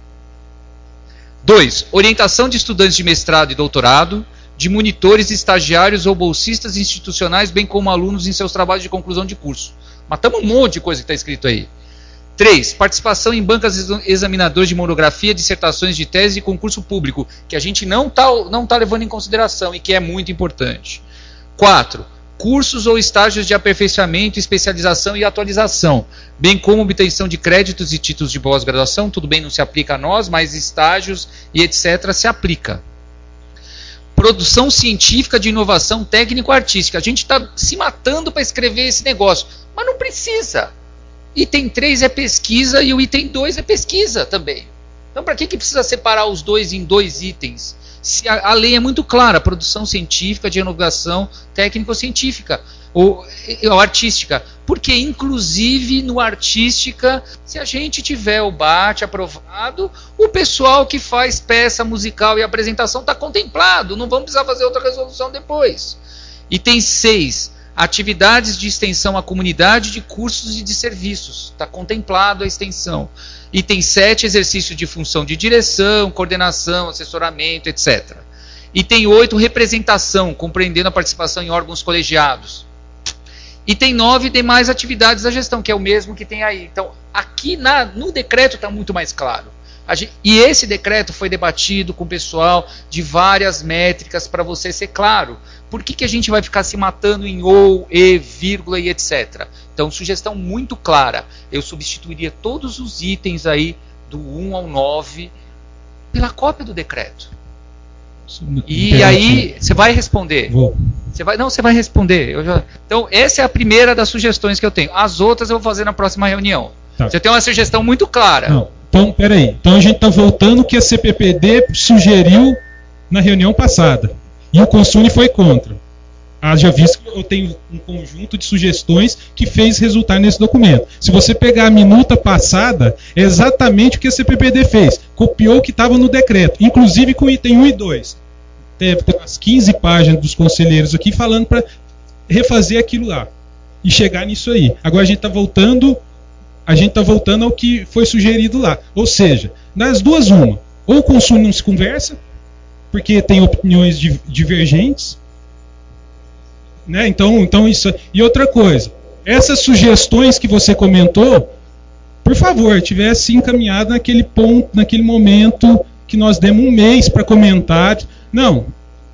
2. Orientação de estudantes de mestrado e doutorado, de monitores, estagiários ou bolsistas institucionais, bem como alunos em seus trabalhos de conclusão de curso. Matamos um monte de coisa que está escrito aí. 3. Participação em bancas examinadoras de monografia, dissertações de tese e concurso público, que a gente não tá levando em consideração e que é muito importante. 4. Cursos ou estágios de aperfeiçoamento, especialização e atualização, bem como obtenção de créditos e títulos de pós-graduação. Tudo bem, não se aplica a nós, mas estágios e etc. se aplica. Produção científica de inovação técnico-artística. A gente está se matando para escrever esse negócio, mas não precisa. Item 3 é pesquisa e o item 2 é pesquisa também. Então, para que precisa separar os dois em 2 itens? Se a lei é muito clara: produção científica de inovação técnico-científica ou artística. Porque, inclusive, no artística, se a gente tiver o BAT aprovado, o pessoal que faz peça musical e apresentação está contemplado. Não vamos precisar fazer outra resolução depois. Item 6. Atividades de extensão à comunidade de cursos e de serviços. Está contemplado a extensão. Item 7, exercício de função de direção, coordenação, assessoramento, etc. Item 8, representação, compreendendo a participação em órgãos colegiados. Item 9, demais atividades da gestão, que é o mesmo que tem aí. Então, aqui no decreto está muito mais claro. E esse decreto foi debatido com o pessoal de várias métricas para você ser claro. Por que a gente vai ficar se matando em ou, e, vírgula e etc? Então, sugestão muito clara. Eu substituiria todos os itens aí do 1 ao 9 pela cópia do decreto. E aí, você vai responder. Você vai responder. Então, essa é a primeira das sugestões que eu tenho. As outras eu vou fazer na próxima reunião. Tá. Você tem uma sugestão muito clara. Não. Então, peraí. Então a gente está voltando o que a CPPD sugeriu na reunião passada. E o Consune foi contra. Haja visto que eu tenho um conjunto de sugestões que fez resultar nesse documento. Se você pegar a minuta passada, é exatamente o que a CPPD fez. Copiou o que estava no decreto, inclusive com o item 1 e 2. Tem umas 15 páginas dos conselheiros aqui falando para refazer aquilo lá. E chegar nisso aí. Agora a gente está voltando ao que foi sugerido lá. Ou seja, das duas uma. Ou o Consune não se conversa, porque tem opiniões divergentes, né? Então isso. E outra coisa, essas sugestões que você comentou, por favor, tivesse encaminhado naquele ponto, naquele momento que nós demos um mês para comentar. Não,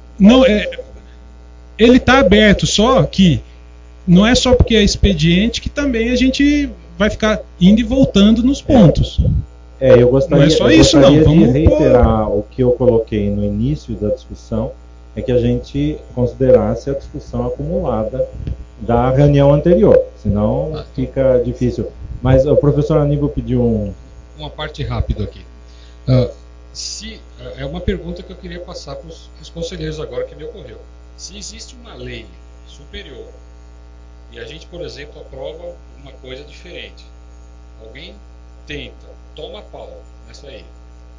ele está aberto, só que não é só porque é expediente que também a gente vai ficar indo e voltando nos pontos. Eu gostaria, não é só isso, não. Vamos reiterar o que eu coloquei no início da discussão, é que a gente considerasse a discussão acumulada da reunião anterior, senão fica difícil. Mas o professor Aníbal pediu uma parte rápida aqui. É uma pergunta que eu queria passar para os conselheiros agora que me ocorreu. Se existe uma lei superior e a gente, por exemplo, aprova uma coisa diferente, alguém toma pau nessa aí,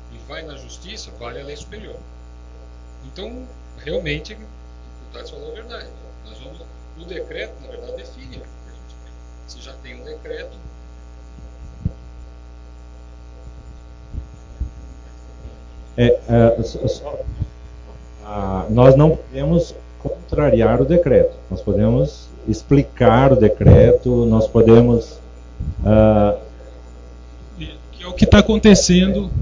e vai na justiça, vale a lei superior. Então, realmente, o Tati falou a verdade. O decreto, na verdade, define o que a gente quer. Se já tem um decreto. Nós não podemos contrariar o decreto. Nós podemos explicar o decreto, nós podemos... que é o que está acontecendo.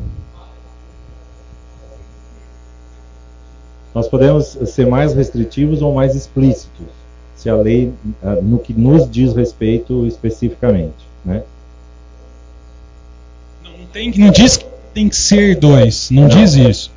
Nós podemos ser mais restritivos ou mais explícitos, se a lei, no que nos diz respeito especificamente, né? Não diz que tem que ser 2, não diz isso.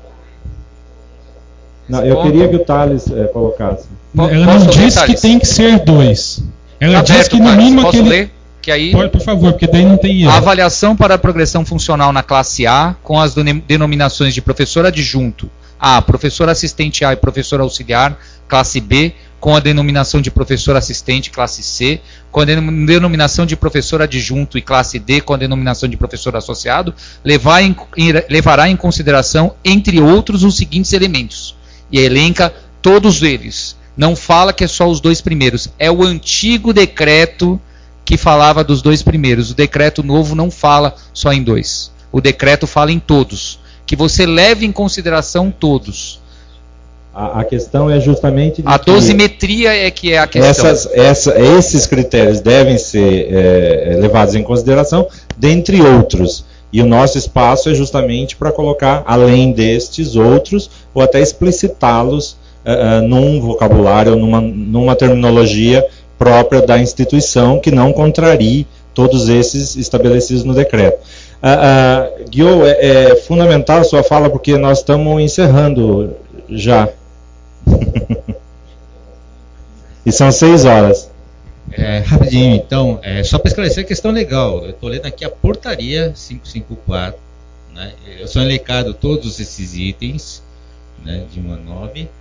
Não, eu queria que o Thales colocasse. Ela não diz que tem que ser 2. Ela diz que no mínimo posso aquele... ler? Que aí, pode, por favor, porque daí não tem erro. A avaliação para a progressão funcional na classe A, com as denominações de professor adjunto A, professor assistente A e professor auxiliar, classe B, com a denominação de professor assistente, classe C, com a denominação de professor adjunto e classe D, com a denominação de professor associado, levará em consideração, entre outros, os seguintes elementos. E elenca todos eles. Não fala que é só os 2 primeiros. É o antigo decreto que falava dos 2 primeiros. O decreto novo não fala só em 2. O decreto fala em todos. Que você leve em consideração todos. A questão é justamente... A dosimetria é que é a questão. Esses critérios devem ser levados em consideração, dentre outros. E o nosso espaço é justamente para colocar, além destes, outros, ou até explicitá-los num vocabulário, numa terminologia própria da instituição, que não contrarie todos esses estabelecidos no decreto. Guiô, é fundamental a sua fala, porque nós estamos encerrando já. E são 6 horas. Rapidinho, então, só para esclarecer a questão legal, eu estou lendo aqui a portaria 554, né? Eu sou elencado todos esses itens, né, de 1 a 9,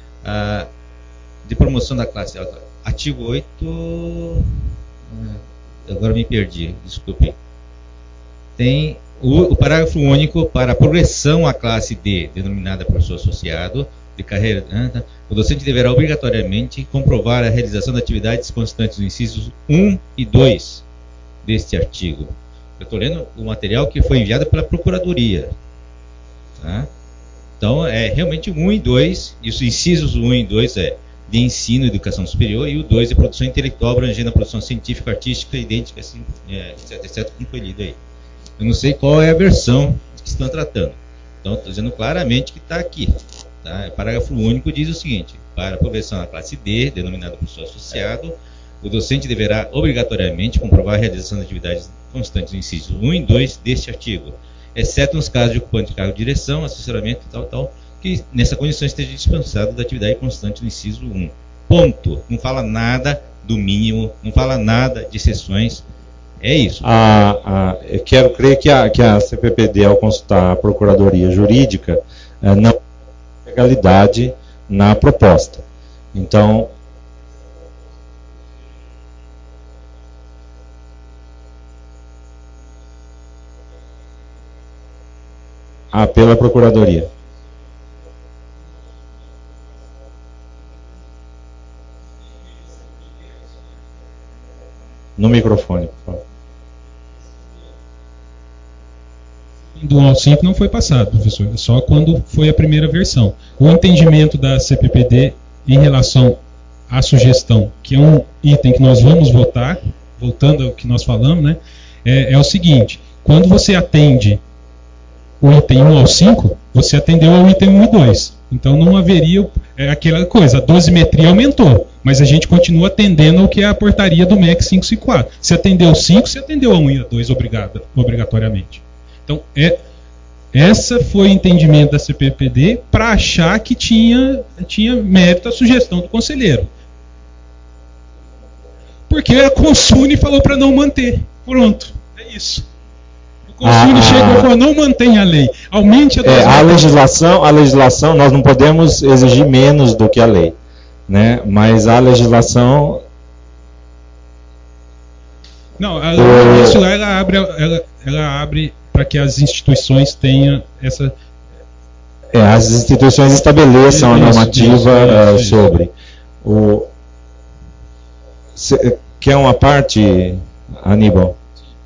de promoção da classe, artigo 8, agora me perdi, desculpe. Tem o parágrafo único para a progressão à classe D, denominada professor associado, de carreira, o docente deverá obrigatoriamente comprovar a realização de atividades constantes nos incisos 1 e 2 deste artigo. Eu estou lendo o material que foi enviado pela Procuradoria. Tá? Então, é realmente 1 e 2, e os incisos 1 e 2 é de ensino e educação superior, e o 2 é produção intelectual abrangendo a produção científica, artística, idêntica, assim, etc, como foi lido aí. Eu não sei qual é a versão que estão tratando. Então, estou dizendo claramente que está aqui. Tá? O parágrafo único diz o seguinte: para a progressão na classe D, denominada professor associado, o docente deverá obrigatoriamente comprovar a realização de atividades constantes no inciso 1 e 2 deste artigo, exceto nos casos de ocupante de cargo de direção, assessoramento tal, que nessa condição esteja dispensado da atividade constante no inciso 1. Ponto. Não fala nada do mínimo, não fala nada de exceções. É isso. Eu quero crer que a CPPD, ao consultar a Procuradoria Jurídica, não tem legalidade na proposta. Então, pela Procuradoria. No microfone, por favor. Do 1 ao 5 não foi passado, professor, só quando foi a primeira versão. O entendimento da CPPD em relação à sugestão, que é um item que nós vamos votar, voltando ao que nós falamos, né, é o seguinte: quando você atende o item 1 ao 5, você atendeu ao item 1 e 2. Então não haveria aquela coisa, a dosimetria aumentou, mas a gente continua atendendo ao que é a portaria do MEC 554. Se atendeu o 5, se atendeu a 1 e a 2 obrigatoriamente. Então, essa foi o entendimento da CPPD para achar que tinha mérito a sugestão do conselheiro. Porque a Consune falou para não manter. Pronto, é isso. O Consune chegou e falou: não mantém a lei, aumente a legislação, nós não podemos exigir menos do que a lei, né? Mas a legislação... Não, ela abre para que as instituições tenham essa... As instituições estabeleçam a normativa sobre. Quer uma parte, Aníbal?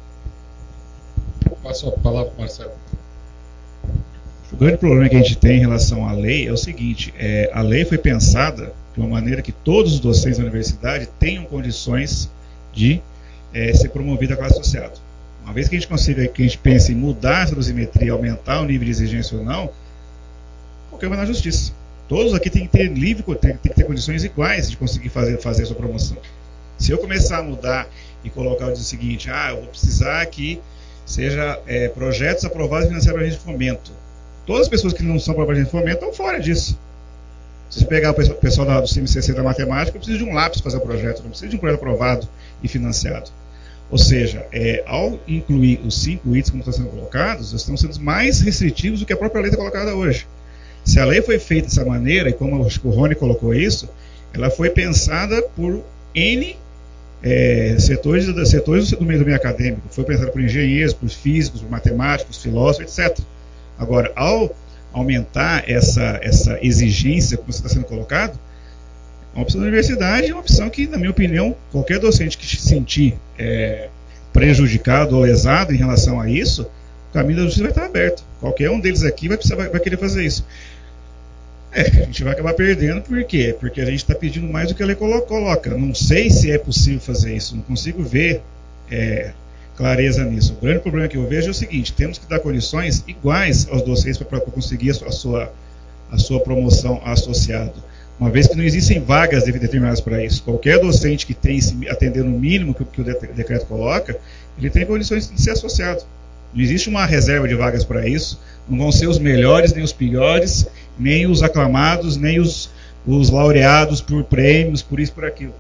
Passo a palavra para o Marcelo. O grande problema que a gente tem em relação à lei é o seguinte: a lei foi pensada de uma maneira que todos os docentes da universidade tenham condições de ser promovido a classe associada. Uma vez que a gente pense em mudar essa dosimetria, aumentar o nível de exigência ou não, qualquer vai na justiça. Todos aqui têm que ter tem que ter condições iguais de conseguir fazer a sua promoção. Se eu começar a mudar e colocar o seguinte: eu vou precisar que seja projetos aprovados e financiados por agente de fomento. Todas as pessoas que não são aprovadas de fomento estão fora disso. Se você pegar o pessoal do CMCC da matemática, eu preciso de um lápis para fazer o projeto, não preciso de um projeto aprovado e financiado. Ou seja, ao incluir os 5 itens como estão sendo colocados, nós estamos sendo mais restritivos do que a própria lei está colocada hoje. Se a lei foi feita dessa maneira, e como o Rony colocou isso, ela foi pensada por N setores do meio acadêmico. Foi pensada por engenheiros, por físicos, por matemáticos, filósofos, etc. Agora, ao aumentar essa exigência, como está sendo colocado, é uma opção da universidade, é uma opção que, na minha opinião, qualquer docente que se sentir prejudicado ou lesado em relação a isso, o caminho da justiça vai estar aberto. Qualquer um deles aqui vai querer fazer isso. A gente vai acabar perdendo, por quê? Porque a gente está pedindo mais do que a lei coloca. Não sei se é possível fazer isso, não consigo ver clareza nisso. O grande problema que eu vejo é o seguinte: temos que dar condições iguais aos docentes para conseguir a sua promoção associado. Uma vez que não existem vagas determinadas para isso. Qualquer docente que tem atender no mínimo que o decreto coloca, ele tem condições de ser associado. Não existe uma reserva de vagas para isso. Não vão ser os melhores, nem os piores, nem os aclamados, nem os laureados por prêmios, por isso, por aquilo.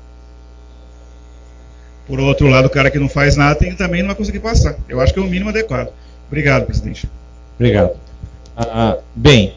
Por outro lado, o cara que não faz nada também não vai conseguir passar. Eu acho que é o mínimo adequado. Obrigado, presidente. Obrigado. Bem,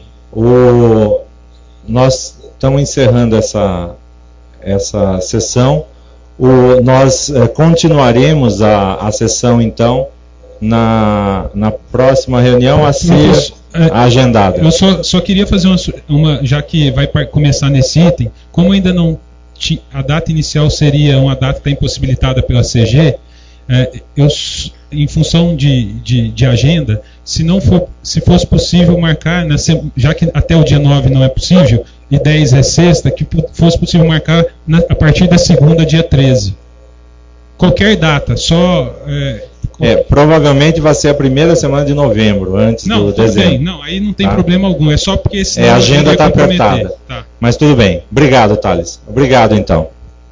nós estamos encerrando essa sessão. Nós continuaremos a sessão, então, na próxima reunião a ser agendada. Eu só queria fazer uma, já que vai começar nesse item, como ainda não a data inicial seria uma data que está impossibilitada pela CG, em função de agenda, se fosse possível marcar, já que até o dia 9 não é possível, e 10 é sexta, que fosse possível marcar a partir da segunda, dia 13. Qualquer data, só... provavelmente vai ser a primeira semana de novembro, antes do dezembro. Bem, não, aí não tem problema algum, é só porque... A agenda está apertada. Tá. Mas tudo bem. Obrigado, Thales. Obrigado, então.